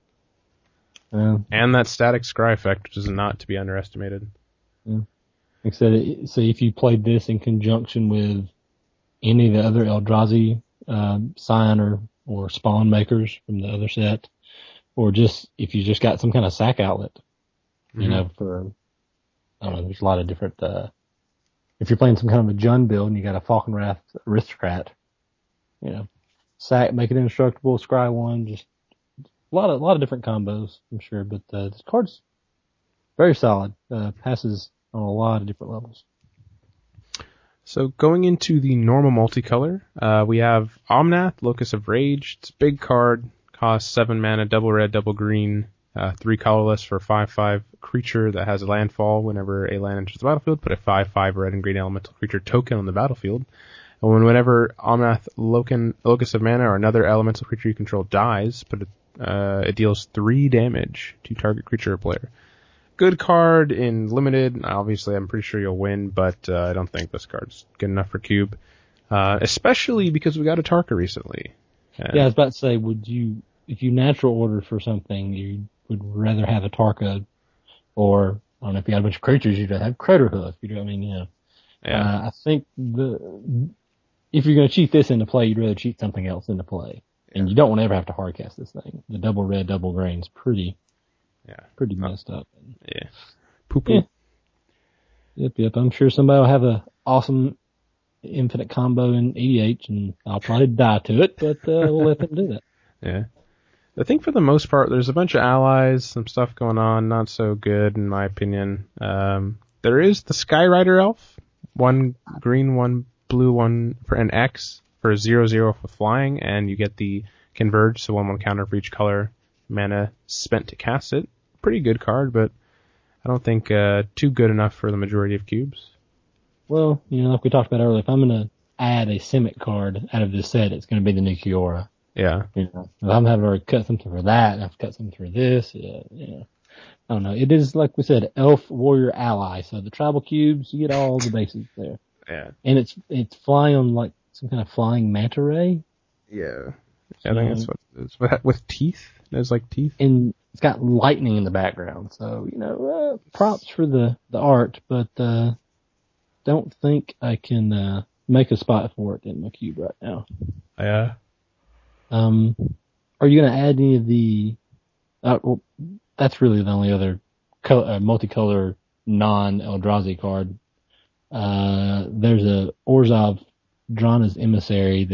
And that static scry effect, which is not to be underestimated. Yeah. Like I said, so if you played this in conjunction with any of the other Eldrazi Scion or Spawn makers from the other set, or just if you just got some kind of sack outlet, for, I don't know, there's a lot of different, if you're playing some kind of a Jund build and you got a Falkenrath Aristocrat, sack, make it indestructible, scry 1, just a lot of different combos, I'm sure, but this card's very solid, passes on a lot of different levels. So going into the normal multicolor, we have Omnath, Locus of Rage. It's a big card, costs 7 mana, double red, double green, 3 colorless for a 5/5 creature that has a landfall. Whenever a land enters the battlefield, put a 5/5 red and green elemental creature token on the battlefield. And whenever Omnath, Locus of Mana, or another elemental creature you control dies, it deals 3 damage to target creature or player. Good card in limited. Obviously, I'm pretty sure you'll win, but I don't think this card's good enough for Cube. Especially because we got a Tarka recently. Yeah, I was about to say, if you natural order for something, you would rather have a Tarka, or, I don't know, if you had a bunch of creatures, you'd have Craterhoof. You know what I mean? Yeah. I think if you're going to cheat this into play, you'd rather cheat something else into play. Yeah. And you don't want to ever have to hardcast this thing. The double red, double green's pretty messed up. Yeah. Poo-poo. Yeah. Yep. I'm sure somebody will have a awesome infinite combo in EDH, and I'll probably die to it, but we'll let them do that. Yeah. I think for the most part, there's a bunch of allies, some stuff going on, not so good in my opinion. There is the Skyrider Elf, 1 green, 1 blue, 1 for an X for 0/0 with flying, and you get the Converge, so 1/1 counter for each color, mana spent to cast it. Pretty good card, but I don't think too good enough for the majority of cubes. Well, like we talked about earlier, if I'm going to add a Simic card out of this set, it's going to be the new Kiora. Yeah. If I'm having to cut something for that, I have to cut something for this. I don't know. It is, like we said, Elf, Warrior, Ally. So the tribal cubes, you get all the basics there. Yeah. And it's flying on like some kind of flying manta ray. Yeah. I think that's what it is. With teeth? There's like teeth. And it's got lightning in the background. So, props for the art, but don't think I can make a spot for it in my cube right now. Yeah. Are you going to add any of the? Well, that's really the only other multicolor non-Eldrazi card. There's a Orzhov Drana's Emissary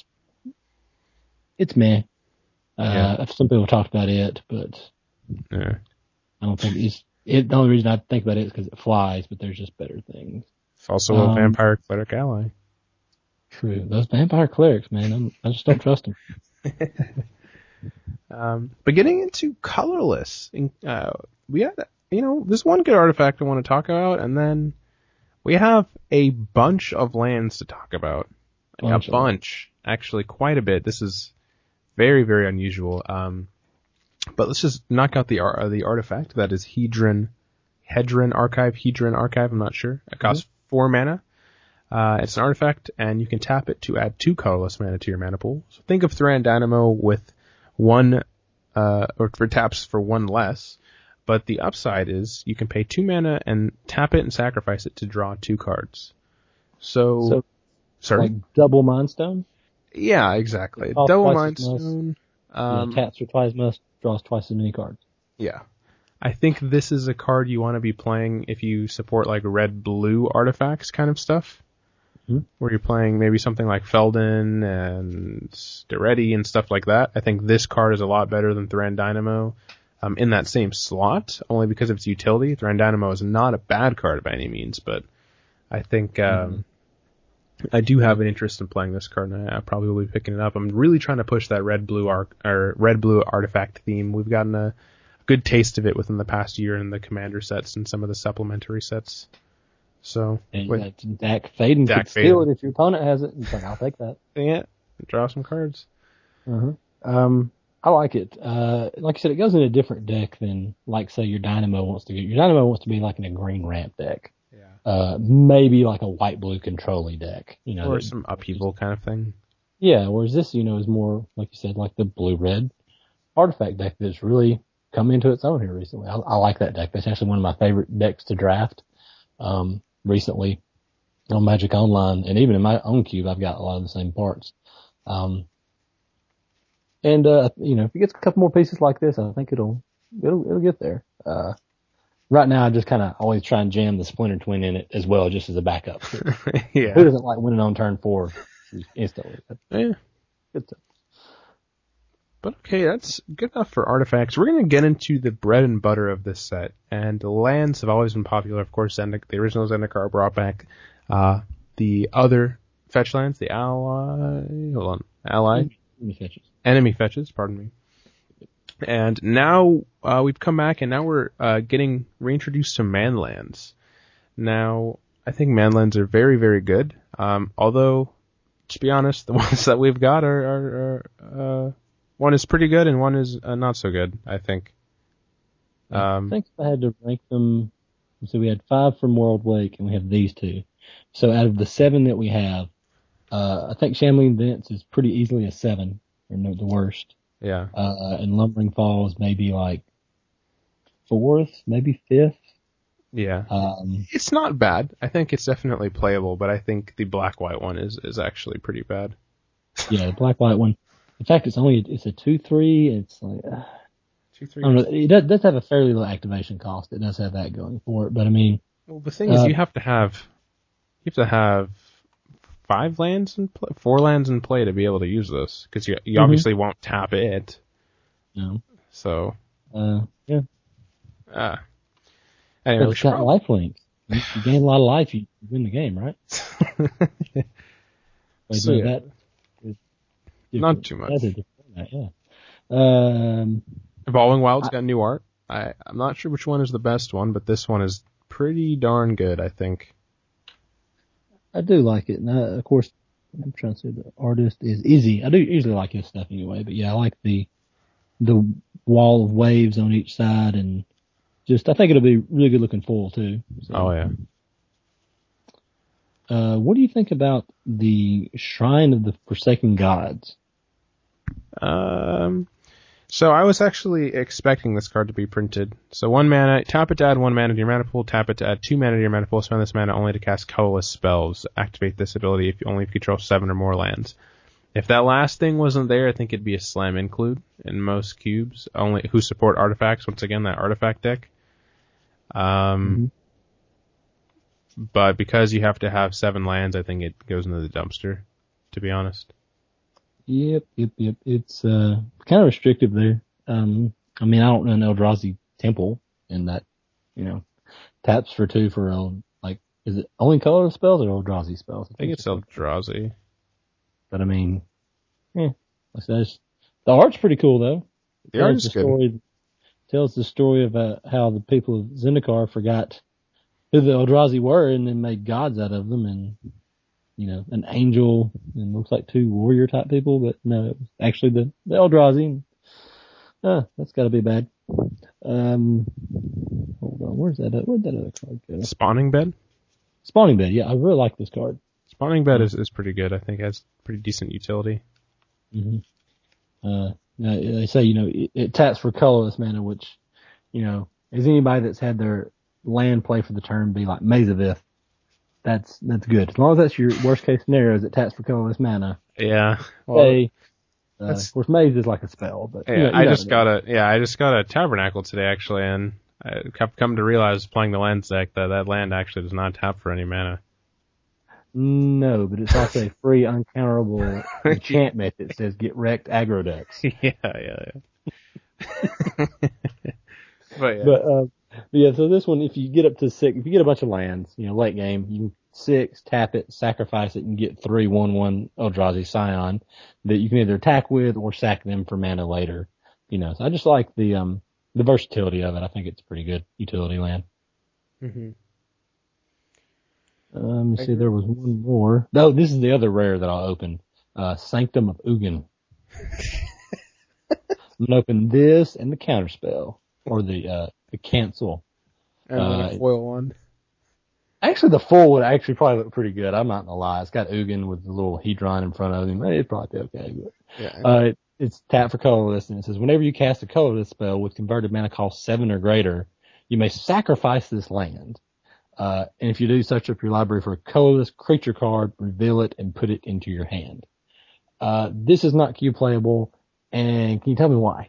it's meh. Some people talked about it, but yeah. I don't think the only reason I think about it is because it flies, but there's just better things. It's also a Vampire Cleric ally. True. Those Vampire Clerics, man, I just don't trust them. But getting into colorless, we had there's one good artifact I want to talk about, and then we have a bunch of lands to talk about. A bunch. Actually, quite a bit. This is very, very unusual. But let's just knock out the artifact. That is Hedron Archive. I'm not sure. It costs 4 mana. It's an artifact, and you can tap it to add 2 colorless mana to your mana pool. So think of Thran Dynamo with 1, or for taps for 1 less. But the upside is you can pay 2 mana and tap it and sacrifice it to draw 2 cards. So sorry? Like double Mind Stone? Yeah, exactly. Double Mind Stone. Taps for twice must, draws twice as many cards. Yeah. I think this is a card you want to be playing if you support like red-blue artifacts kind of stuff. Mm-hmm. Where you're playing maybe something like Feldon and Steretti and stuff like that. I think this card is a lot better than Thran Dynamo in that same slot, only because of its utility. Thran Dynamo is not a bad card by any means, but I think I do have an interest in playing this card, and I probably will be picking it up. I'm really trying to push that red-blue artifact theme. We've gotten a good taste of it within the past year in the commander sets and some of the supplementary sets. So, and Dak Faden could steal it if your opponent has it. It's like, I'll take that. Yeah, draw some cards. I like it. Like I said, it goes in a different deck than, like, say, your Dynamo wants to get. Your Dynamo wants to be like in a green ramp deck. Yeah. Maybe like a white-blue controlling deck. Or some upheaval kind of thing. Yeah, whereas this, is more, like you said, like the blue-red artifact deck that's really come into its own here recently. I like that deck. That's actually one of my favorite decks to draft. Recently on Magic Online, and even in my own cube, I've got a lot of the same parts. If it gets a couple more pieces like this, I think it'll get there. Right now, I just kind of always try and jam the Splinter Twin in it as well, just as a backup. Yeah. Who doesn't like winning on turn 4 instantly? Yeah. Good stuff. But okay, that's good enough for artifacts. We're going to get into the bread and butter of this set. And the lands have always been popular. Of course, the original Zendikar brought back the other fetch lands, the enemy fetches, pardon me. And now we've come back, and now we're getting reintroduced to man lands. Now, I think man lands are very, very good. Although, to be honest, the ones that we've got are one is pretty good and one is not so good, I think. I think if I had to rank them, so we had 5 from World Wake and we have these 2. So out of the 7 that we have, I think Shambling Vents is pretty easily a 7, or no, the worst. Yeah. And Lumbering Falls maybe like 4th, maybe 5th. Yeah. It's not bad. I think it's definitely playable, but I think the black-white one is actually pretty bad. Yeah, the black-white one. In fact, it's a 2/3. It's like 2/3. I don't know. It does have a fairly low activation cost. It does have that going for it, but I mean. Well, the thing is, you have to have 5 lands in play, 4 lands in play to be able to use this, because you obviously won't tap it. No. So. Yeah. Anyway, it's got life links. You gain a lot of life, you win the game, right? So, yeah. Not too much. That's a different format, yeah. Evolving Wild's got new art. I'm not sure which one is the best one, but this one is pretty darn good, I think. I do like it. And of course, I'm trying to say the artist is Izzy. I do usually like his stuff anyway, but yeah, I like the wall of waves on each side, and just, I think it'll be really good looking foil too. So. Oh yeah. What do you think about the Shrine of the Forsaken Gods? So I was actually expecting this card to be printed. So 1 mana, tap it to add 1 mana to your mana pool, tap it to add 2 mana to your mana pool, spend this mana only to cast colorless spells. Activate this ability if you control 7 or more lands. If that last thing wasn't there, I think it'd be a slam include in most cubes, only who support artifacts. Once again, that artifact deck. But because you have to have 7 lands, I think it goes into the dumpster, to be honest. Yep. It's kind of restrictive there. I mean, I don't know an Eldrazi Temple in that, taps for 2 for is it only color spells or Eldrazi spells? I think it's Eldrazi. But I mean, the art's pretty cool though. The art is good. tells the story of how the people of Zendikar forgot who the Eldrazi were and then made gods out of them, and an angel and looks like two warrior type people, but no, it was actually the Eldrazi. That's got to be bad. Hold on, where'd that other card go? Spawning Bed? Spawning Bed, yeah, I really like this card. Spawning Bed is pretty good. I think it has pretty decent utility. Mm-hmm. They say, it taps for colorless mana, which, is anybody that's had their land play for the turn be like Maze of Ith, that's good. As long as that's your worst case scenario, is it taps for colorless mana. Yeah. Well, of course, Maze is like a spell, but yeah, I just got a Tabernacle today actually, and I have come to realize playing the land deck that land actually does not tap for any mana. No, but it's also a free uncounterable enchantment that says get wrecked aggro decks. Yeah. But so this one, if you get up to 6, if you get a bunch of lands, late game, you can 6, tap it, sacrifice it, and get 3 1/1 Eldrazi Scion that you can either attack with or sack them for mana later. So I just like the versatility of it. I think it's a pretty good utility land. Mm-hmm. Let me see, there was one more. No, this is the other rare that I'll open. Sanctum of Ugin. I'm gonna open this and the counterspell, or the cancel. And then a foil one. Actually, the foil would actually probably look pretty good. I'm not gonna lie. It's got Ugin with the little Hedron in front of him. It'd probably be okay. But, yeah. It's tap for colorless, and it says whenever you cast a colorless spell with converted mana cost 7 or greater, you may sacrifice this land. And if you do, search up your library for a colorless creature card, reveal it, and put it into your hand. This is not Q playable, and can you tell me why?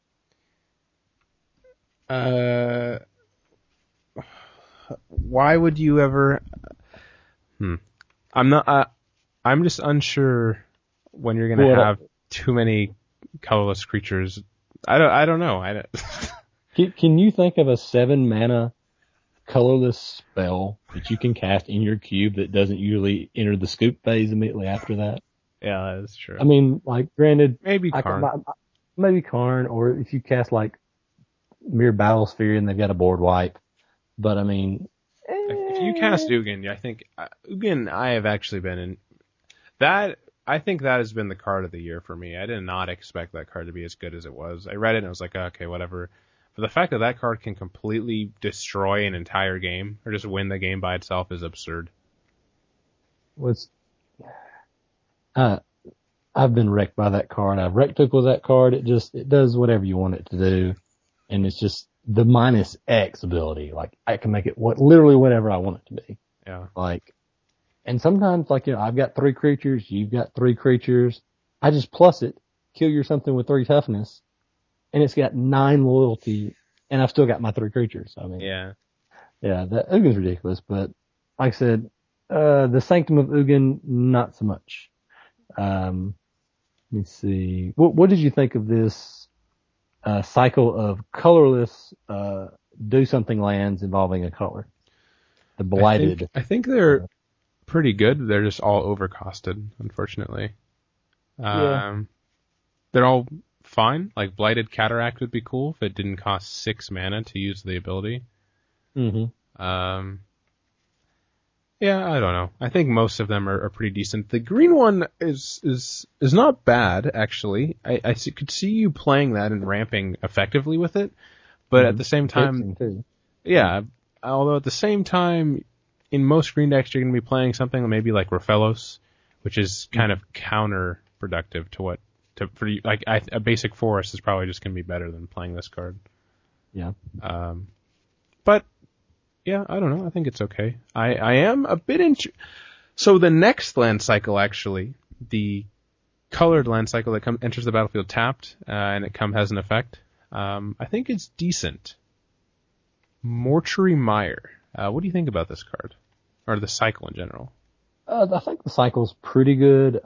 Why would you ever? I'm just unsure when you're gonna have too many colorless creatures. I don't know. Can you think of a 7 mana colorless spell that you can cast in your cube that doesn't usually enter the scoop phase immediately after that? Yeah, that is true. I mean, like, granted, maybe Karn. Maybe Karn, or if you cast like Mere Battlesphere and they've got a board wipe. But I mean, if you cast Ugin, I think Ugin, I have actually been in that. I think that has been the card of the year for me. I did not expect that card to be as good as it was. I read it and I was like, okay, whatever. But the fact that card can completely destroy an entire game or just win the game by itself is absurd. I've been wrecked by that card. I've wrecked people with that card. It does whatever you want it to do. And it's just the minus X ability. Like, I can make it literally whatever I want it to be. Yeah. And sometimes, I've got 3 creatures, you've got 3 creatures. I just plus it, kill your something with 3 toughness, and it's got 9 loyalty, and I've still got my 3 creatures. I mean, yeah, that Ugin's ridiculous, but like I said, the Sanctum of Ugin, not so much. Let me see. What did you think of this cycle of colorless do something lands involving a color? The Blighted. I think they're pretty good. They're just all overcosted, unfortunately. Yeah. They're all fine. Like Blighted Cataract would be cool if it didn't cost 6 mana to use the ability. Mm-hmm. Yeah, I don't know. I think most of them are pretty decent. The green one is not bad, actually. I could see you playing that and ramping effectively with it, but at the same time, yeah. Although at the same time, in most green decks, you're going to be playing something maybe like Raphelos, which is kind of counterproductive a basic forest is probably just going to be better than playing this card. Yeah. But yeah, I don't know. I think it's okay. I am a bit so the next land cycle, actually, the colored land cycle that enters the battlefield tapped, and it has an effect. I think it's decent. Mortuary Mire. What do you think about this card? Or the cycle in general? I think the cycle's pretty good.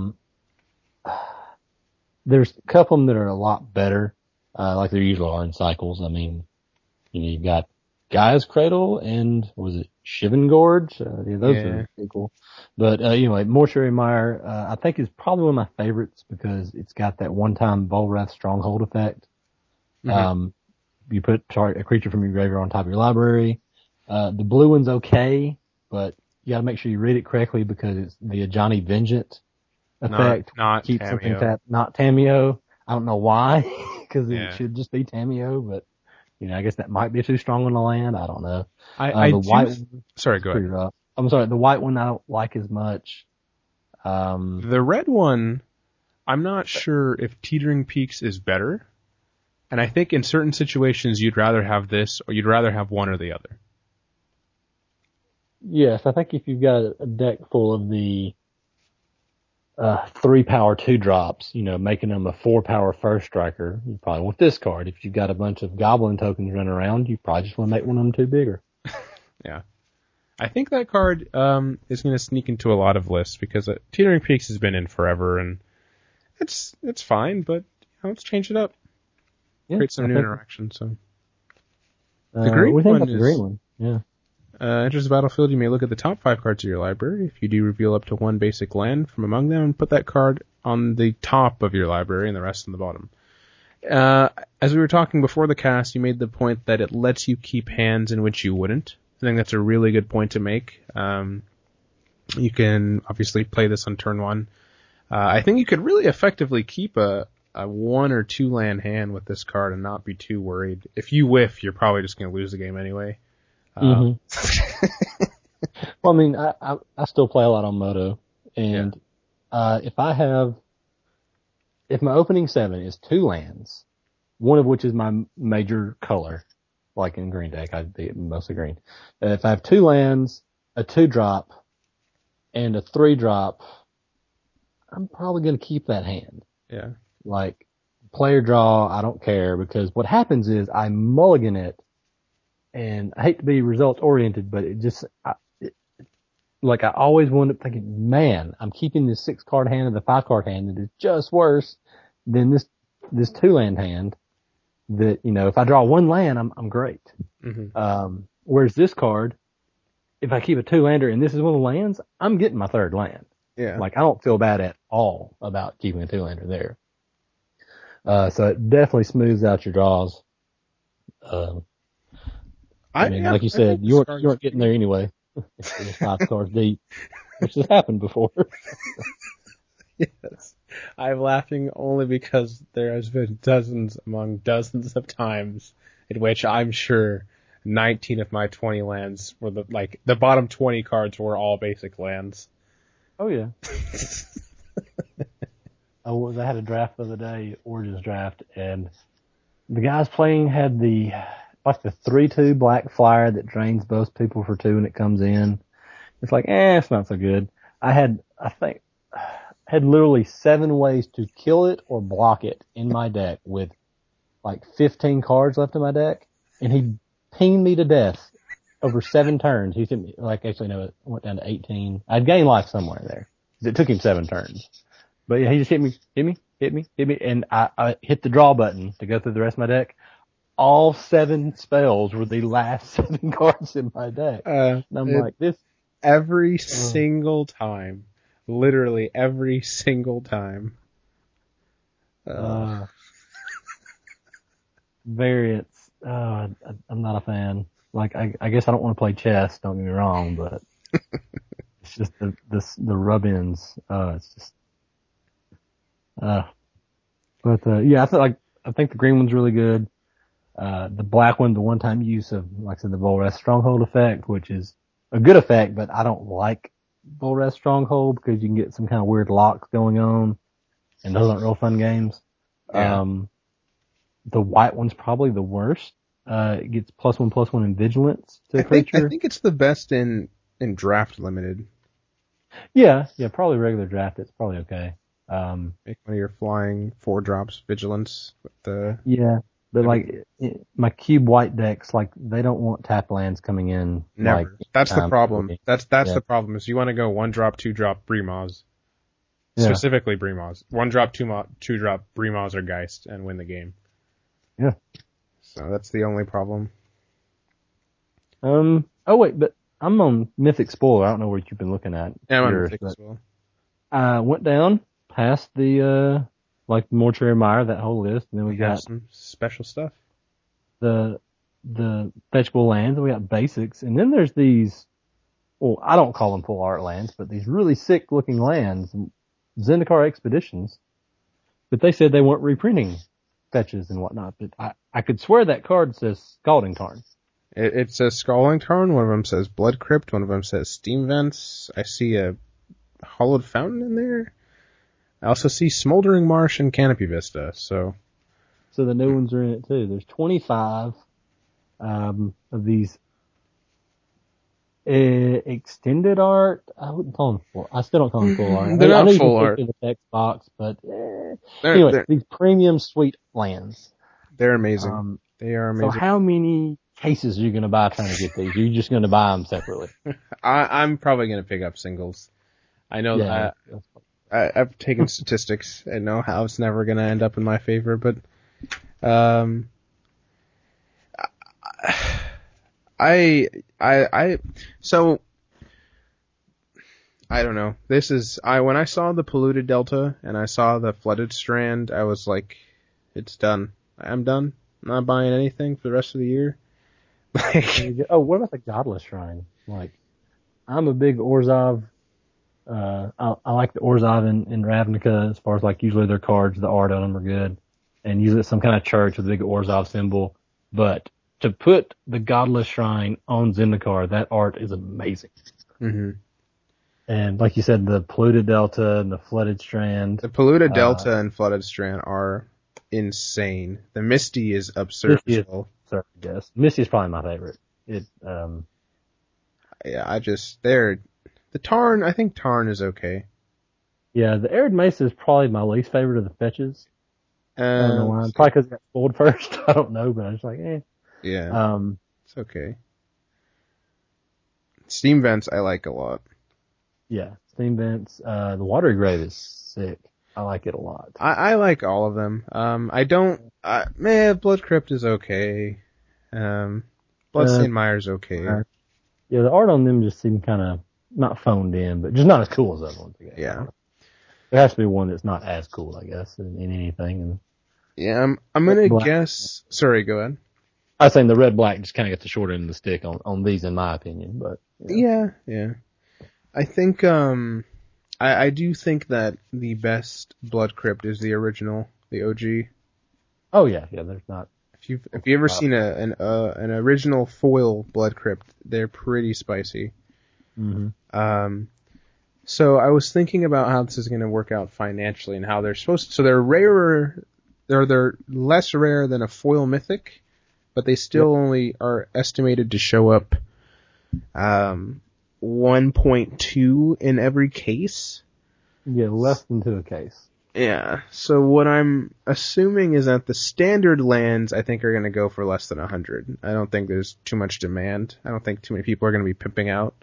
There's a couple of them that are a lot better, like there usually are in cycles. I mean, you've got Gaia's Cradle and, was it Shivan Gorge? Those are pretty cool. But, anyway, Mortuary Mire, I think is probably one of my favorites because it's got that one-time Volrath Stronghold effect. Mm-hmm. you put a creature from your graveyard on top of your library. The blue one's okay, but you got to make sure you read it correctly because it's the Ajani Vengeance effect. Not keeps something Tamiyo. not Tamiyo. I don't know why, because Yeah. it should just be Tamiyo, but I guess that might be too strong on the land. I don't know. Sorry, go ahead. Rough. I'm sorry, the white one I don't like as much. The red one, I'm not sure if Teetering Peaks is better. And I think in certain situations you'd rather have this or you'd rather have one or the other. Yes, I think if you've got a deck full of the 3 power 2 drops, making them a 4 power first striker, you probably want this card. If you've got a bunch of goblin tokens running around, you probably just want to make one of them 2 bigger. Yeah. I think that card is going to sneak into a lot of lists because Teetering Peaks has been in forever and it's fine, but let's change it up. Yeah, Create some new interaction. So the green one is... green one. Yeah. Enters the battlefield, you may look at the top 5 cards of your library. If you do, reveal up to 1 basic land from among them and put that card on the top of your library and the rest on the bottom. As we were talking before the cast, you made the point that it lets you keep hands in which you wouldn't. I think that's a really good point to make. You can obviously play this on turn 1. I think you could really effectively keep a 1 or 2 land hand with this card and not be too worried. If you whiff, you're probably just going to lose the game anyway. Well, I mean, I still play a lot on Moto, and if my opening 7 is 2 lands, one of which is my major color, like in green deck, I'd be mostly green. If I have 2 lands, a 2-drop, and a 3-drop, I'm probably going to keep that hand. Yeah. Like, player draw, I don't care, because what happens is I mulligan it. And I hate to be results oriented, but I always wound up thinking, man, I'm keeping this 6-card hand and the 5-card hand that is just worse than this 2-land hand that, if I draw 1 land, I'm great. Mm-hmm. Whereas this card, if I keep a 2-lander and this is one of the lands, I'm getting my 3rd land. Yeah. Like, I don't feel bad at all about keeping a 2-lander there. So it definitely smooths out your draws. I mean, like you said, you weren't getting there anyway. It's 5 cards deep, which has happened before. Yes. I'm laughing only because there has been dozens among dozens of times in which I'm sure 19 of my 20 lands were the bottom 20 cards were all basic lands. Oh yeah. I had a draft the other day, Origins draft, and the guys playing had the 3/2 black flyer that drains both people for 2 and it comes in. It's like, it's not so good. I had literally 7 ways to kill it or block it in my deck with 15 cards left in my deck, and he pinged me to death over 7 turns. He sent me, actually no, it went down to 18. I'd gained life somewhere there. It took him 7 turns. But yeah, he just hit me, and I hit the draw button to go through the rest of my deck. All 7 spells were the last 7 cards in my deck. And I'm like, this... Every single time. Literally every single time. Variants. I'm not a fan. I guess I don't want to play chess, don't get me wrong, but it's just the rub-ins. It's just... yeah, I think the green one's really good. The black one, the one-time use of, like I said, the Volrath Stronghold effect, which is a good effect, but I don't like Volrath Stronghold because you can get some kind of weird locks going on, and those aren't real fun games. Yeah. The white one's probably the worst. It gets +1/+1 in vigilance to a creature. I think it's the best in draft limited. Yeah, probably regular draft. It's probably okay. Make one of your flying 4-drops vigilance with the... Yeah. But my cube white decks, they don't want tap lands coming in. Never. That's the problem. That's the problem is you want to go 1-drop, 2-drop Bremaz. Yeah. Specifically Bremaz. 1-drop, 2-drop Bremaz or Geist and win the game. Yeah. So that's the only problem. Oh wait, but I'm on Mythic Spoiler. I don't know what you've been looking at. Yeah, I'm on Mythic as well. I went down past the Mortuary Mire, that whole list, and then we got some special stuff. the fetchable lands, and we got basics, and then there's these. Well, I don't call them full art lands, but these really sick looking lands, Zendikar Expeditions. But they said they weren't reprinting fetches and whatnot. But I could swear that card says Scalding Tarn. It says Scalding Tarn. One of them says Blood Crypt. One of them says Steam Vents. I see a Hollowed Fountain in there. I also see Smoldering Marsh and Canopy Vista. So the new ones are in it too. There's 25 of these extended art. I wouldn't call them full. I still don't call them full art. They're not I know full you art. In the text box, but anyway, these premium sweet lands. They're amazing. They are amazing. So how many cases are you going to buy trying to get these? Are you just going to buy them separately? I'm probably going to pick up singles. I know that I've taken statistics. I know how it's never going to end up in my favor, but so I don't know. When I saw the Polluted Delta and I saw the Flooded Strand, I was like, it's done. I'm done. I'm not buying anything for the rest of the year. What about the Godless Shrine? Like, I'm a big Orzhov. I like the Orzhov in Ravnica as far as like usually their cards, the art on them are good, and usually it's some kind of church with a big Orzhov symbol. But to put the Godless Shrine on Zendikar, that art is amazing. Mm-hmm. And like you said, the Polluted Delta and the Flooded Strand. The Polluted Delta and Flooded Strand are insane. The Misty is absurd as well. Yes. Misty is probably my favorite. The Tarn, I think Tarn is okay. Yeah, the Arid Mesa is probably my least favorite of the fetches. I don't know why. Probably because it got spoiled first. I don't know, but I was like, eh. Yeah. It's okay. Steam Vents I like a lot. Yeah, Steam Vents. The Watery Grave is sick. I like it a lot. I like all of them. Blood Crypt is okay. Bloodstained Mire's okay. Yeah, the art on them just seemed kind of not phoned in, but just not as cool as other ones. I guess. Yeah. There has to be one that's not as cool, I guess, in anything. And yeah, I'm gonna guess. Sorry, go ahead. I was saying the red black just kind of gets the short end of the stick on these, in my opinion. But yeah. I think I do think that the best Blood Crypt is the original, the OG. Oh yeah. There's not. If you ever seen an original foil Blood Crypt, they're pretty spicy. Mm-hmm. So I was thinking about how this is going to work out financially and how they're supposed to. So they're rarer. They're less rare than a foil mythic, but they still only are estimated to show up 1.2 in every case. Yeah, less than 2 a case. Yeah. So what I'm assuming is that the standard lands I think are going to go for less than 100. I don't think there's too much demand. I don't think too many people are going to be pimping out.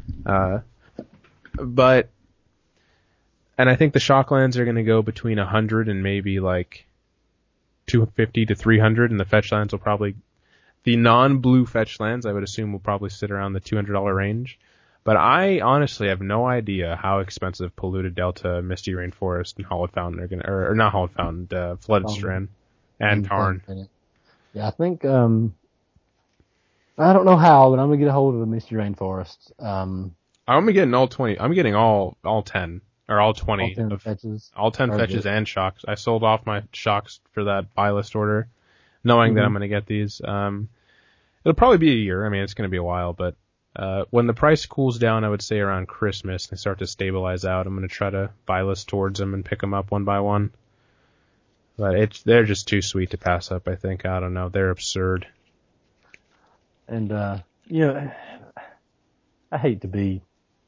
And I think the shock lands are going to go between 100 and maybe like 250 to 300, and the fetch lands will probably, the non-blue fetch lands I would assume will probably sit around the $200 range. But I honestly have no idea how expensive Polluted Delta, Misty Rainforest, and Hollowed Fountain are going to, or not Hollowed Fountain, Flooded Strand and Tarn. Yeah, I think, I don't know how, but I'm going to get a hold of the Misty Rainforest. I'm getting all 20. I'm getting all 10 or all 20 all 10 fetches. All 10 fetches and shocks. I sold off my shocks for that buy list order, knowing that I'm going to get these. It'll probably be a year. I mean, it's going to be a while, but when the price cools down, I would say around Christmas, and they start to stabilize out, I'm going to try to buy list towards them and pick them up one by one. But they're just too sweet to pass up, I think. I don't know. They're absurd. And, I hate to be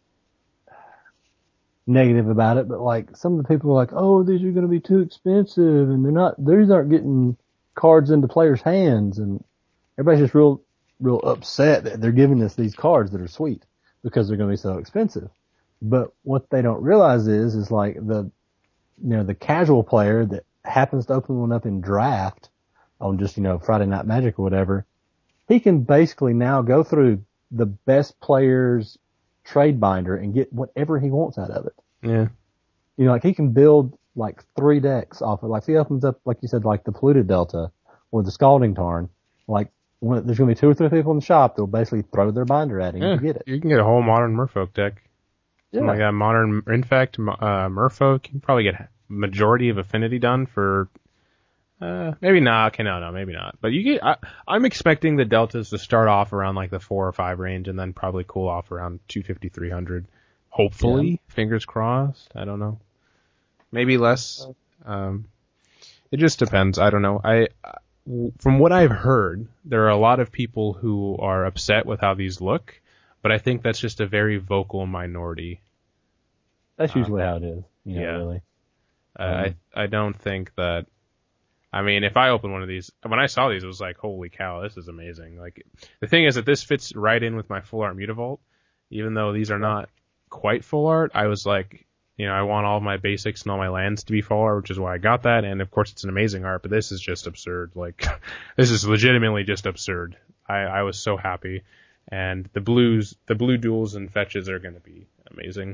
negative about it, but like some of the people are like, oh, these are going to be too expensive, and these aren't getting cards into players' hands, and everybody's just real upset that they're giving us these cards that are sweet because they're going to be so expensive. But what they don't realize is like the casual player that happens to open one up in draft on just, Friday Night Magic or whatever, he can basically now go through the best player's trade binder and get whatever he wants out of it. Yeah. Like he can build like 3 decks off it. Like if he opens up, like you said, like the Polluted Delta or the Scalding Tarn, Like, there's going to be 2 or 3 people in the shop that'll basically throw their binder at him to get it. You can get a whole modern Merfolk deck. Something like that. Modern, in fact, Merfolk, you can probably get majority of Affinity done for, maybe not. Okay, no, maybe not. But you get, I'm expecting the deltas to start off around like the 4 or 5 range and then probably cool off around 250, 300. Hopefully. Fingers crossed. I don't know. Maybe less. It just depends. I don't know. From what I've heard, there are a lot of people who are upset with how these look, but I think that's just a very vocal minority. That's usually how it is. Really. I don't think that. I mean, if I open one of these, when I saw these, it was like, holy cow, this is amazing. Like, the thing is that this fits right in with my full art Mutavault. Even though these are not quite full art, I was like, I want all of my basics and all my lands to be full art, which is why I got that. And of course, it's an amazing art, but this is just absurd. Like, this is legitimately just absurd. I was so happy. And the blue duels and fetches are going to be amazing.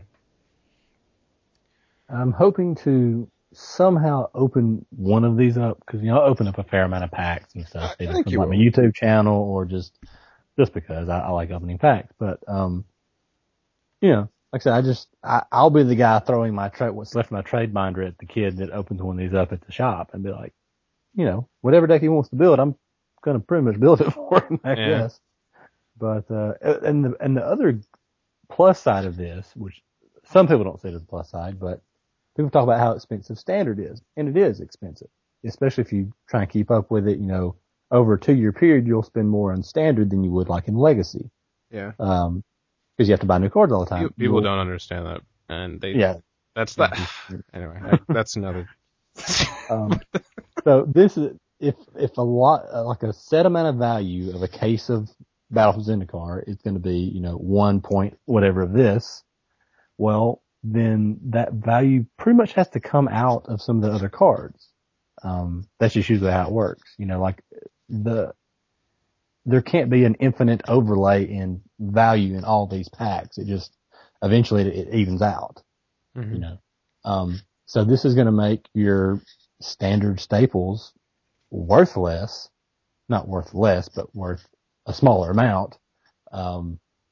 I'm hoping to somehow open one of these up, because, I open up a fair amount of packs and stuff, either from like my YouTube channel or just because I like opening packs. But, like I said, I'll be the guy throwing what's left of my trade binder at the kid that opens one of these up at the shop and be like, whatever deck he wants to build, I'm going to pretty much build it for him, I guess. But, and the other plus side of this, which some people don't see it as a plus side, but people talk about how expensive Standard is, and it is expensive, especially if you try and keep up with it. Over a 2-year period, you'll spend more on Standard than you would like in Legacy. Yeah. Because you have to buy new cards all the time. People don't understand that, and that's that. Anyway, that's another. So this is if a lot like a set amount of value of a case of Battle for Zendikar is going to be 1 point whatever of this, well then that value pretty much has to come out of some of the other cards. That's just usually how it works. Like there can't be an infinite overlay in value in all these packs. It just, eventually it evens out, so this is going to make your Standard staples worth less, not worth less, but worth a smaller amount. So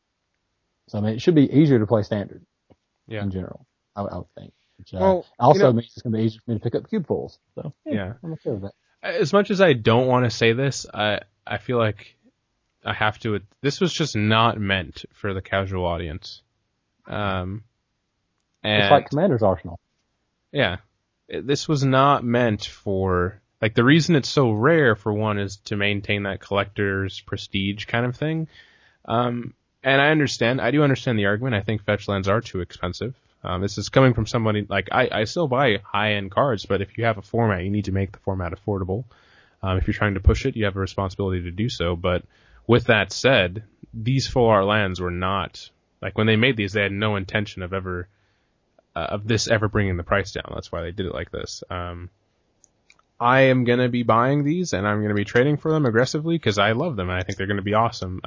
I mean, it should be easier to play Standard in general, I would think. Which, also means it's going to be easier for me to pick up cube pulls. So I'm okay with that. As much as I don't want to say this, I feel like I have to. This was just not meant for the casual audience. And it's like Commander's Arsenal. Yeah. This was not meant for, like, the reason it's so rare, for one, is to maintain that collector's prestige kind of thing. And I do understand the argument. I think fetch lands are too expensive. This is coming from somebody, like, I still buy high-end cards, but if you have a format, you need to make the format affordable. If you're trying to push it, you have a responsibility to do so. But with that said, these full art lands were not, like, when they made these, they had no intention of this ever bringing the price down. That's why they did it like this. I am going to be buying these, and I'm going to be trading for them aggressively because I love them and I think they're going to be awesome.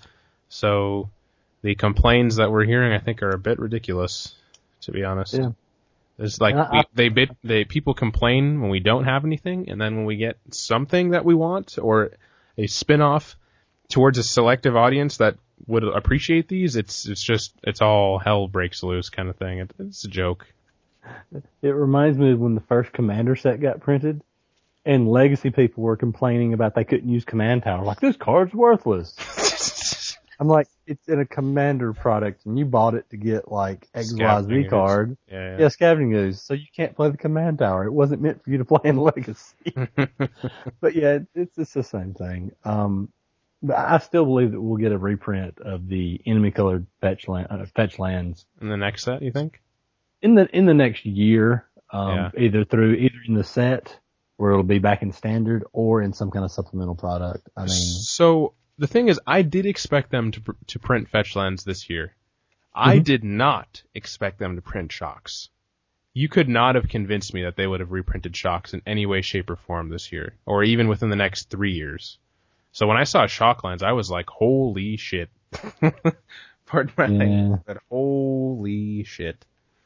So the complaints that we're hearing, I think, are a bit ridiculous, to be honest. Yeah. There's like, people complain when we don't have anything, and then when we get something that we want, or a spin-off towards a selective audience that would appreciate these, it's all hell breaks loose kind of thing. It's a joke. It reminds me of when the first Commander set got printed, and Legacy people were complaining about they couldn't use Command Tower. Like, this card's worthless. I'm like, it's in a Commander product, and you bought it to get, like, XYZ card. Yeah, Scavenging Ooze. So you can't play the Command Tower. It wasn't meant for you to play in Legacy. But yeah, it's the same thing. But I still believe that we'll get a reprint of the enemy colored fetch lands. In the next set, you think? In the next year, either in the set, where it'll be back in Standard, or in some kind of supplemental product. I mean, so the thing is, I did expect them to print fetch lands this year. I did not expect them to print shocks. You could not have convinced me that they would have reprinted shocks in any way, shape, or form this year, or even within the next 3 years. So when I saw Shocklands, I was like, holy shit. Pardon my language, but holy shit.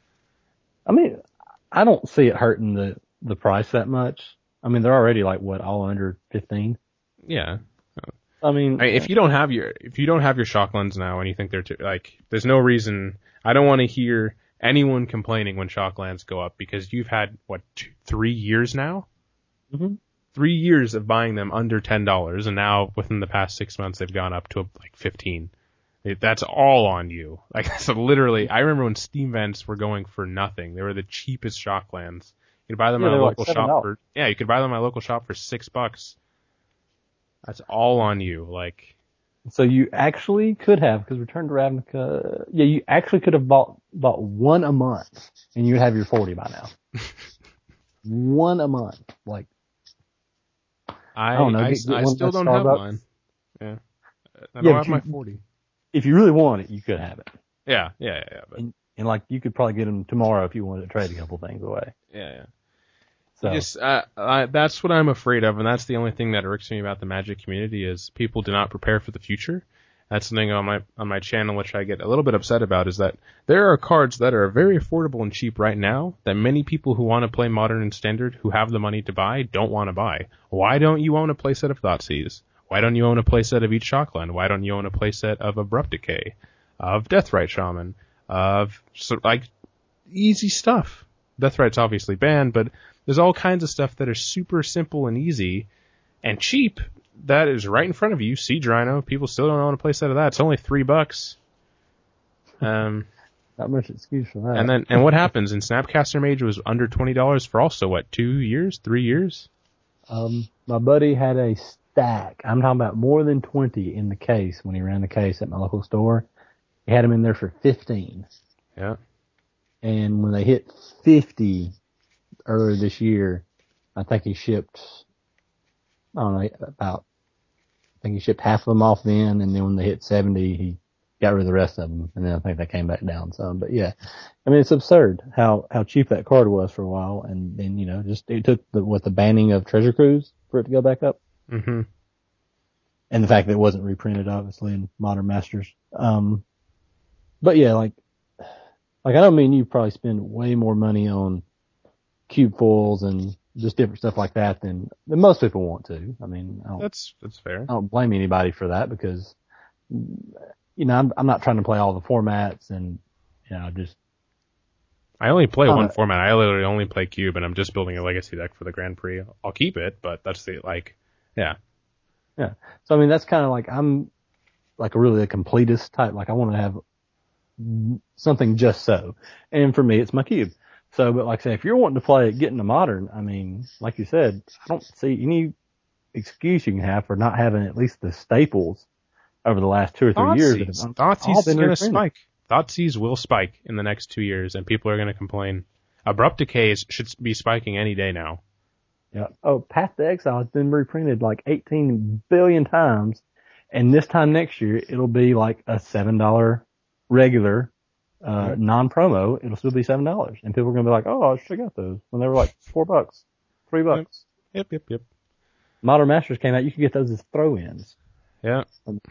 I mean, I don't see it hurting the price that much. I mean, they're already like, what, all under 15? Yeah. I mean, if you don't have your shock lens now and you think they're there's no reason. I don't want to hear anyone complaining when shock lens go up because you've had 3 years now. Mm-hmm. 3 years of buying them under $10, and now within the past 6 months they've gone up to like 15. That's all on you. Like, so literally, I remember when steam vents were going for nothing. They were the cheapest shock lens. You could buy them at a local shop you could buy them at a local shop for $6. That's all on you. Like, so you actually could have, because Return to Ravnica, you actually could have bought one a month, and you'd have your 40 by now. One a month, like. I don't know. I still don't have mine. Yeah, I don't have my 40. If you really want it, you could have it. Yeah. But... And like, you could probably get them tomorrow if you wanted to trade a couple things away. Yeah. So. That's what I'm afraid of, and that's the only thing that irks me about the Magic community is people do not prepare for the future. That's something on my channel which I get a little bit upset about, is that there are cards that are very affordable and cheap right now that many people who want to play Modern and Standard, who have the money to buy, don't want to buy. Why don't you own a playset of Thoughtseize? Why don't you own a playset of each Shockland? Why don't you own a playset of Abrupt Decay, of Deathrite Shaman, of easy stuff? Deathrite's obviously banned, but there's all kinds of stuff that are super simple and easy and cheap that is right in front of you. Siege Rhino, people still don't own a playset of that. It's only $3. Not much excuse for that. And what happens? And Snapcaster Mage was under $20 for also 2 years, 3 years? My buddy had a stack. I'm talking about more than 20 in the case when he ran the case at my local store. He had them in there for 15. Yeah. And when they hit 50 earlier this year, I think he shipped, I think he shipped half of them off then, and then when they hit 70, he got rid of the rest of them, and then I think they came back down some. But yeah, I mean, it's absurd how cheap that card was for a while, and then, it took the banning of Treasure Cruise for it to go back up. Mm-hmm. And the fact that it wasn't reprinted, obviously, in Modern Masters. But yeah, like I don't mean you probably spend way more money on cube foils and just different stuff like that than most people want to. I mean, that's fair. I don't blame anybody for that because, I'm not trying to play all the formats and, I only play one format. I literally only play cube, and I'm just building a legacy deck for the Grand Prix. I'll keep it, but that's yeah. Yeah. So, I mean, that's kind of like, I'm like a completist type. Like, I want to have something just so. And for me, it's my cube. So, but like I say, if you're wanting to get into Modern, I mean, like you said, I don't see any excuse you can have for not having at least the staples over the last 2 or 3 years. Thoughtseize is going to spike. Thoughtseize will spike in the next 2 years, and people are going to complain. Abrupt Decay should be spiking any day now. Yeah. Oh, Path to Exile has been reprinted like 18 billion times, and this time next year it'll be like a $7 regular non-promo. It'll still be $7, and people are going to be like, "Oh, I should have got those when they were like $4, $3." Yep. Modern Masters came out. You could get those as throw-ins. Yeah.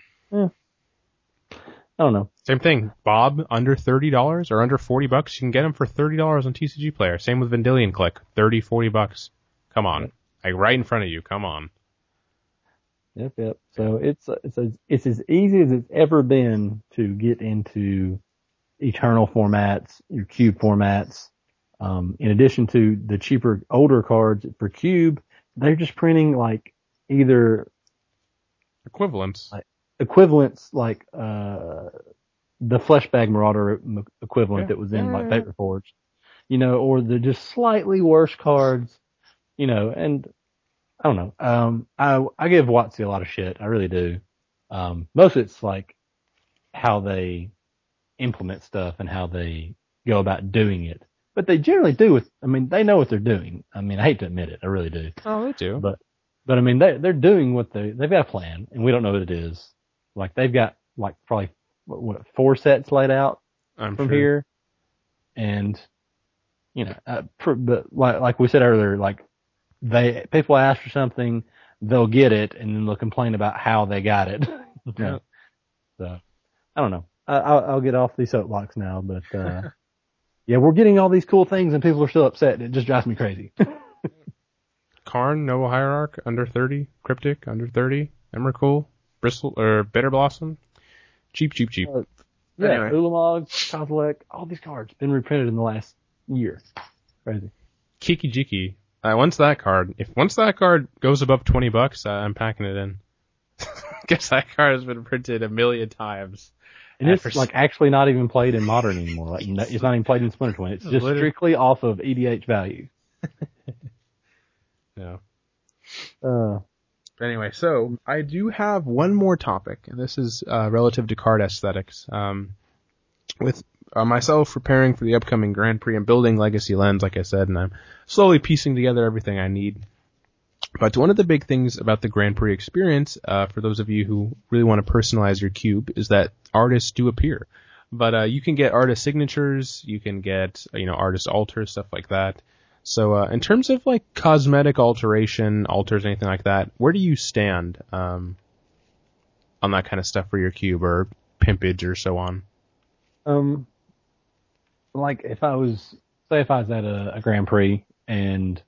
I don't know. Same thing. Bob, under $30 or under $40, you can get them for $30 on TCG Player. Same with Vendilion Click, $30, $40. Come on, like right in front of you. Come on. Yep. So it's as easy as it's ever been to get into Eternal formats, your cube formats. In addition to the cheaper older cards for cube, they're just printing like either equivalents, like the Fleshbag Marauder equivalent that was in like Paper Forge, or the just slightly worse cards, and I don't know. I give WotC a lot of shit. I really do. Most of it's like how they implement stuff and how they go about doing it. But they generally do they know what they're doing. I mean, I hate to admit it. I really do. Oh, they do. But I mean, they're doing they've got a plan, and we don't know what it is. Like, they've got like probably 4 sets laid out from here. And, but like we said earlier, like people ask for something, they'll get it, and then they'll complain about how they got it. So I don't know. I'll get off these soapbox now, but, yeah, we're getting all these cool things and people are still upset. It just drives me crazy. Karn, Noble Hierarch, under 30. Cryptic, under 30. Emrakul, Bristle or Bitter Blossom. Cheap. Yeah, Anyway. Ulamog, Kozilek, all these cards been reprinted in the last year. Crazy. Kiki Jiki. Once that card goes above $20, I'm packing it in. Guess that card has been printed a million times. And it's like actually not even played in Modern anymore. Like it's not even played in Splinter Twin. It's just strictly off of EDH value. No. Anyway, so I do have one more topic, and this is relative to card aesthetics. With myself preparing for the upcoming Grand Prix and building Legacy Lens, like I said, and I'm slowly piecing together everything I need. But one of the big things about the Grand Prix experience, for those of you who really want to personalize your cube, is that artists do appear. But you can get artist signatures, you can get artist altars, stuff like that. So in terms of like cosmetic altars, anything like that, where do you stand on that kind of stuff for your cube or pimpage or so on? Like if I was at a Grand Prix, and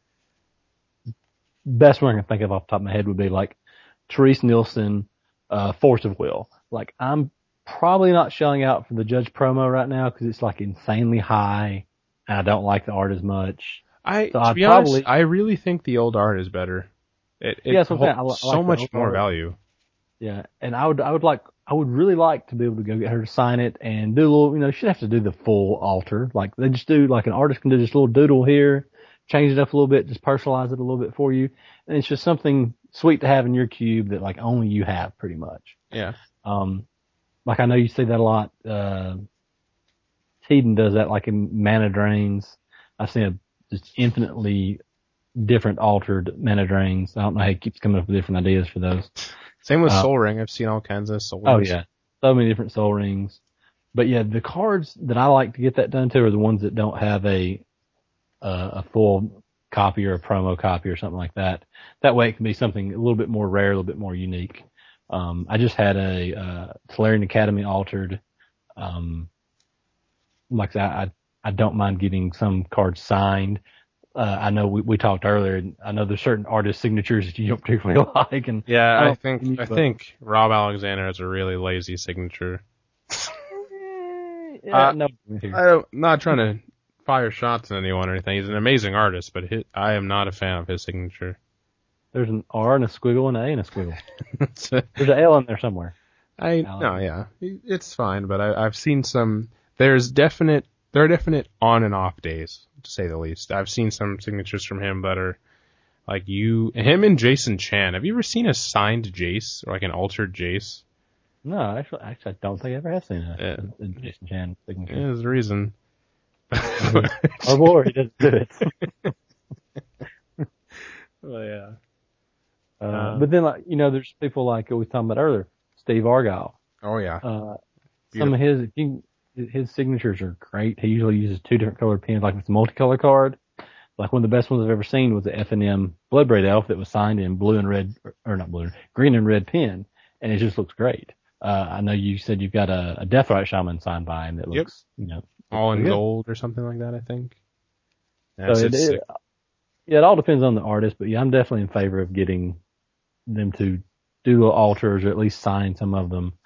best one I can think of off the top of my head would be like Therese Nielsen, Force of Will. Like I'm probably not shelling out for the Judge promo right now because it's like insanely high, and I don't like the art as much. To be honest, I really think the old art is better. It holds so much more value. Yeah, and I would really like to be able to go get her to sign it and do a little, she'd have to do the full altar. Like they just do, like an artist can do this little doodle here, change it up a little bit, just personalize it a little bit for you. And it's just something sweet to have in your cube that like only you have pretty much. Yeah. Like I know you see that a lot. Teeden does that like in Mana Drains. I've seen just infinitely different altered Mana Drains. I don't know how he keeps coming up with different ideas for those. Same with Soul Ring. I've seen all kinds of Soul Rings. Oh yeah. So many different Soul Rings. But yeah, the cards that I like to get that done to are the ones that don't have a full copy or a promo copy or something like that. That way it can be something a little bit more rare, a little bit more unique. I just had a Tolarian Academy altered. Like I don't mind getting some cards signed. I know we talked earlier. I know there's certain artist signatures that you don't particularly like, and yeah, I think Rob Alexander has a really lazy signature. No, I'm not trying to fire shots at anyone or anything. He's an amazing artist, but I am not a fan of his signature. There's an R and a squiggle and an A and a squiggle. There's an L in there somewhere. It's fine, but I've seen some. There are definite on and off days, to say the least. I've seen some signatures from him that are like him and Jason Chan. Have you ever seen a signed Jace or like an altered Jace? No, actually, I don't think I ever have seen a Jason Chan signature. Yeah, there's a reason. Or more, he doesn't do it. Well, yeah. But then, like, there's people like we were talking about earlier, Steve Argyle. Oh yeah. Some of his signatures are great. He usually uses two different colored pens, like it's a multicolor card. Like one of the best ones I've ever seen was the FNM Bloodbraid Elf that was signed in blue and red, or not blue, green and red pen, and it just looks great. I know you said you've got a Deathrite Shaman signed by him that looks, all in gold or something like that, I think. It all depends on the artist, but yeah, I'm definitely in favor of getting them to do little altars or at least sign some of them.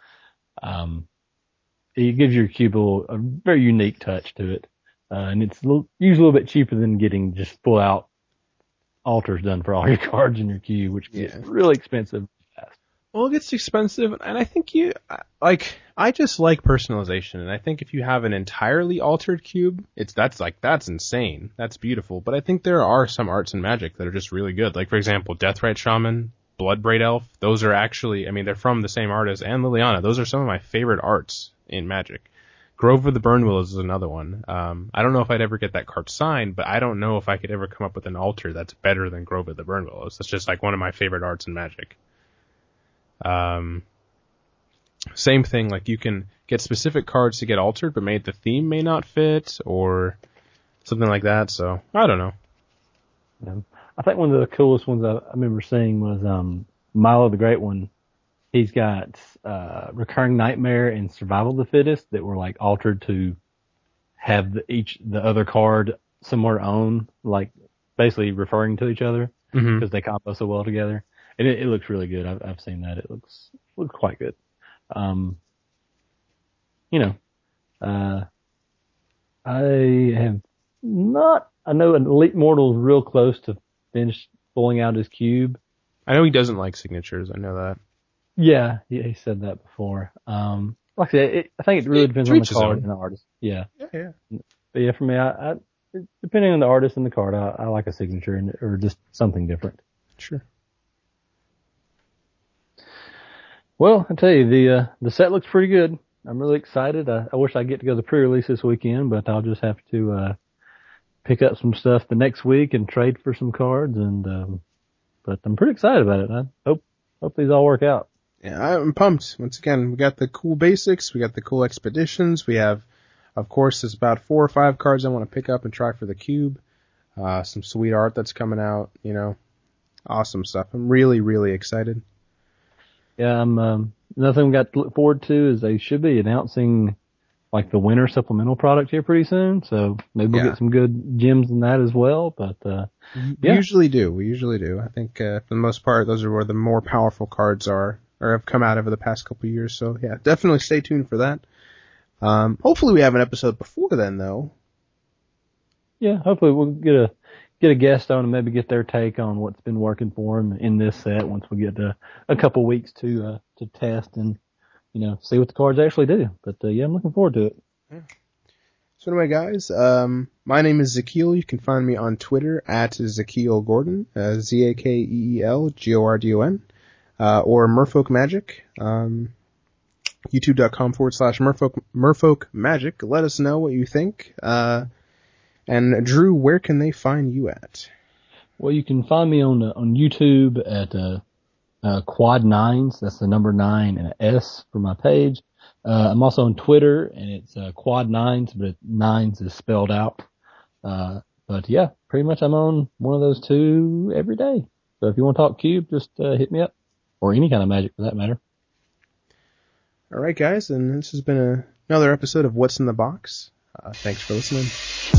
It gives your cube a very unique touch to it. And it's usually a little bit cheaper than getting just full out altars done for all your cards in your cube, which gets really expensive fast. Well, it gets expensive, and I think I just like personalization, and I think if you have an entirely altered cube, that's insane. That's beautiful. But I think there are some arts in Magic that are just really good. Like, for example, Deathrite Shaman, Bloodbraid Elf, those are actually, they're from the same artist, and Liliana. Those are some of my favorite arts in Magic. Grove of the Burnwillows is another one. I don't know if I'd ever get that card signed, but I don't know if I could ever come up with an altar that's better than Grove of the Burnwillows. That's just like one of my favorite arts in Magic. Same thing, like you can get specific cards to get altered, but the theme may not fit, or something like that, so I don't know. Yeah. I think one of the coolest ones I remember seeing was Milo the Great One. He's got Recurring Nightmare and Survival of the Fittest that were like altered to have the other card somewhere on, like basically referring to each other because they combo so well together. And it looks really good. I've seen that. It looks quite good. You know, I have not. I know Elite Mortal is real close to finish pulling out his cube. I know he doesn't like signatures. I know that. Yeah, he said that before. Like I said, I think it really depends on the card and the artist. Yeah. Yeah. But yeah, for me, I depending on the artist and the card, I like a signature or just something different. Sure. Well, I tell you, the set looks pretty good. I'm really excited. I wish I get to go to the pre-release this weekend, but I'll just have to pick up some stuff the next week and trade for some cards. But I'm pretty excited about it. I hope these all work out. Yeah, I'm pumped. Once again, we got the cool basics, we got the cool expeditions, we have, of course, there's about 4 or 5 cards I want to pick up and try for the cube. Some sweet art that's coming out, awesome stuff. I'm really, really excited. Yeah, another thing we got to look forward to is they should be announcing like the winter supplemental product here pretty soon. So maybe we'll get some good gems in that as well. But, we usually do. I think, for the most part, those are where the more powerful cards are, or have come out over the past couple of years. So yeah, definitely stay tuned for that. Hopefully we have an episode before then though. Yeah, hopefully we'll get a guest on and maybe get their take on what's been working for them in this set once we get a couple weeks to test and, see what the cards actually do. But, yeah, I'm looking forward to it. Yeah. So anyway, guys, my name is Zakeel. You can find me on Twitter at Zakeel Gordon, ZakeelGordon, or Merfolk Magic, youtube.com/Merfolk Magic. Let us know what you think. And Drew, where can they find you at? Well, you can find me on YouTube at Quad Nines. That's the number 9 and an S for my page. I'm also on Twitter, and it's Quad Nines, but Nines is spelled out. But yeah, pretty much I'm on one of those 2 every day. So if you want to talk cube, just hit me up, or any kind of magic for that matter. All right, guys, and this has been another episode of What's in the Box. Thanks for listening.